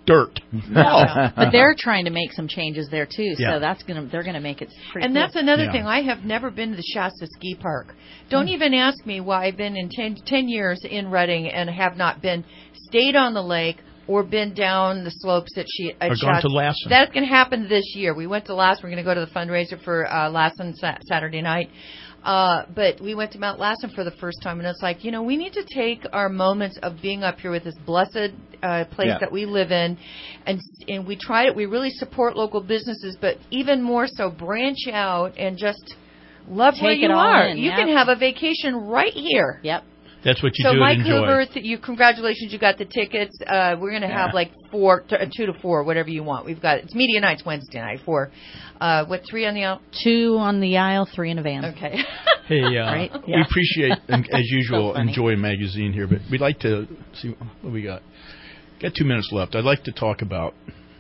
dirt. No, but they're trying to make some changes there too. So Yeah. that's gonna they're gonna make it pretty. And cool. that's another Yeah. thing. I have never been to the Shasta Ski Park. Don't even ask me why I've been in ten, ten years in Reading and have not been stayed on the lake or been down the slopes at, she, at Or Shasta. gone to Lassen. That's going to happen this year. We went to Lassen. We're going to go to the fundraiser for uh, Lassen sa- Saturday night. Uh, but we went to Mount Lassen for the first time, and it's like, you know, we need to take our moments of being up here with this blessed uh, place Yeah. that we live in, and and we try it. We really support local businesses, but even more so, branch out and just love Take where it you all are. in, You yep. can have a vacation right here. Yep. That's what you So do Mike and enjoy. Hoover, th- you congratulations, you got the tickets. Uh, we're going to have Yeah. like four, t- uh, two to four, whatever you want. We've got it's media nights Wednesday night. Four, uh, what three on the aisle? Two on the aisle, three in a van. Okay. Hey, uh, Right? we Yeah. appreciate, and as usual, funny. Enjoy Magazine here, but we'd like to see what we got. Got two minutes left. I'd like to talk about.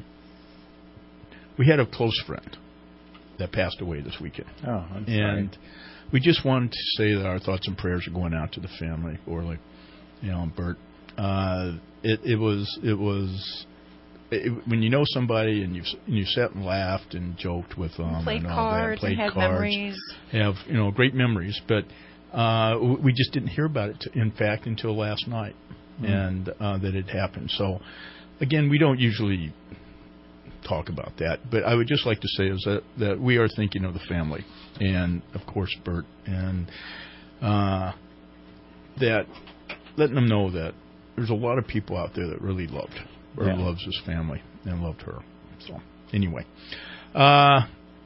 We had a close friend that passed away this weekend. Oh, I'm and sorry. we just wanted to say that our thoughts and prayers are going out to the family, or like, you know, Bert. Uh, it, it was, it was. It, when you know somebody and you've and you sat and laughed and joked with them, Played and all cards that, played and had cards, memories. have you know great memories, but uh, w- we just didn't hear about it. T- in fact, until last night, Mm. and uh, that it happened. So, again, we don't usually talk about that, but I would just like to say is that that we are thinking of the family, and of course Bert, and uh, that letting them know that there's a lot of people out there that really loved or Yeah. loves his family and loved her. So anyway, uh,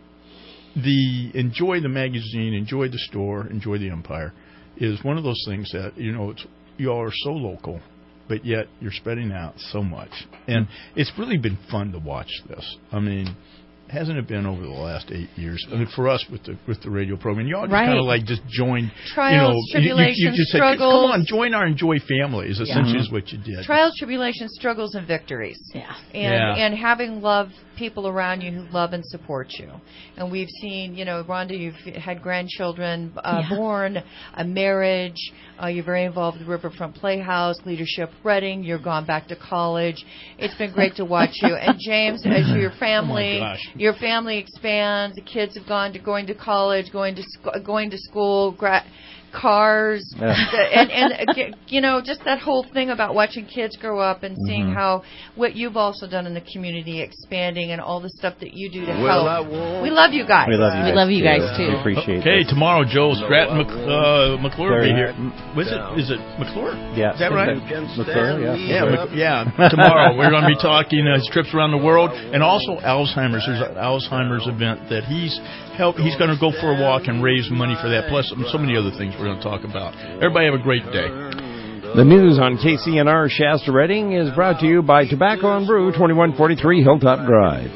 the enjoy the magazine, enjoy the store, enjoy the Empire is one of those things that you know it's you all are so local, but yet you're spreading out so much, and it's really been fun to watch this. I mean. Hasn't it been over the last eight years? I mean, for us with the with the radio program, y'all just Right. kind of like just joined. Trials, you know, you- you, tribulations, you just said, struggles. "Come on, join our Enjoy family." Is essentially Yeah. is what you did. Trials, tribulations, struggles, and victories. Yeah. And Yeah. and having love people around you who love and support you. And we've seen, you know, Rhonda, you've had grandchildren uh, Yeah. born, a marriage. Uh, you're very involved with Riverfront Playhouse, Leadership Reading. You're gone back to college. It's been great to watch you. And James, as your family, Oh my gosh. your family expands. The kids have gone to going to college, going to sc- going to school. Gra- cars Yeah. and and uh, you know just that whole thing about watching kids grow up and seeing Mhm. how what you've also done in the community, expanding and all the stuff that you do to Well, I help. won't- We love you guys. We love you. We guys love you too. guys, too. We appreciate Okay, it. tomorrow, Joel Stratton Mc, uh, McClure will be here. Very- Was it? Is it McClure? Yeah. Is that right? McClure, yeah. Yeah, McClure. Mc- yeah. Tomorrow we're going to be talking uh, his trips around the world, and also Alzheimer's. There's an Alzheimer's event that he's help. He's going to go for a walk and raise money for that. Plus, so many other things we're going to talk about. Everybody have a great day. The news on K C N R Shasta Reading is brought to you by Tobacco and Brew, twenty-one forty-three Hilltop Drive.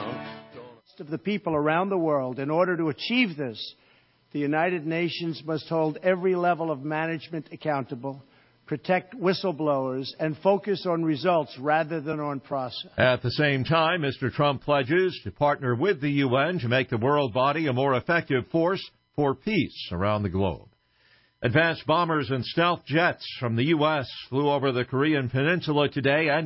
Of the people around the world. In order to achieve this, the United Nations must hold every level of management accountable, protect whistleblowers, and focus on results rather than on process. At the same time, Mister Trump pledges to partner with the U N to make the world body a more effective force for peace around the globe. Advanced bombers and stealth jets from the U S flew over the Korean peninsula today and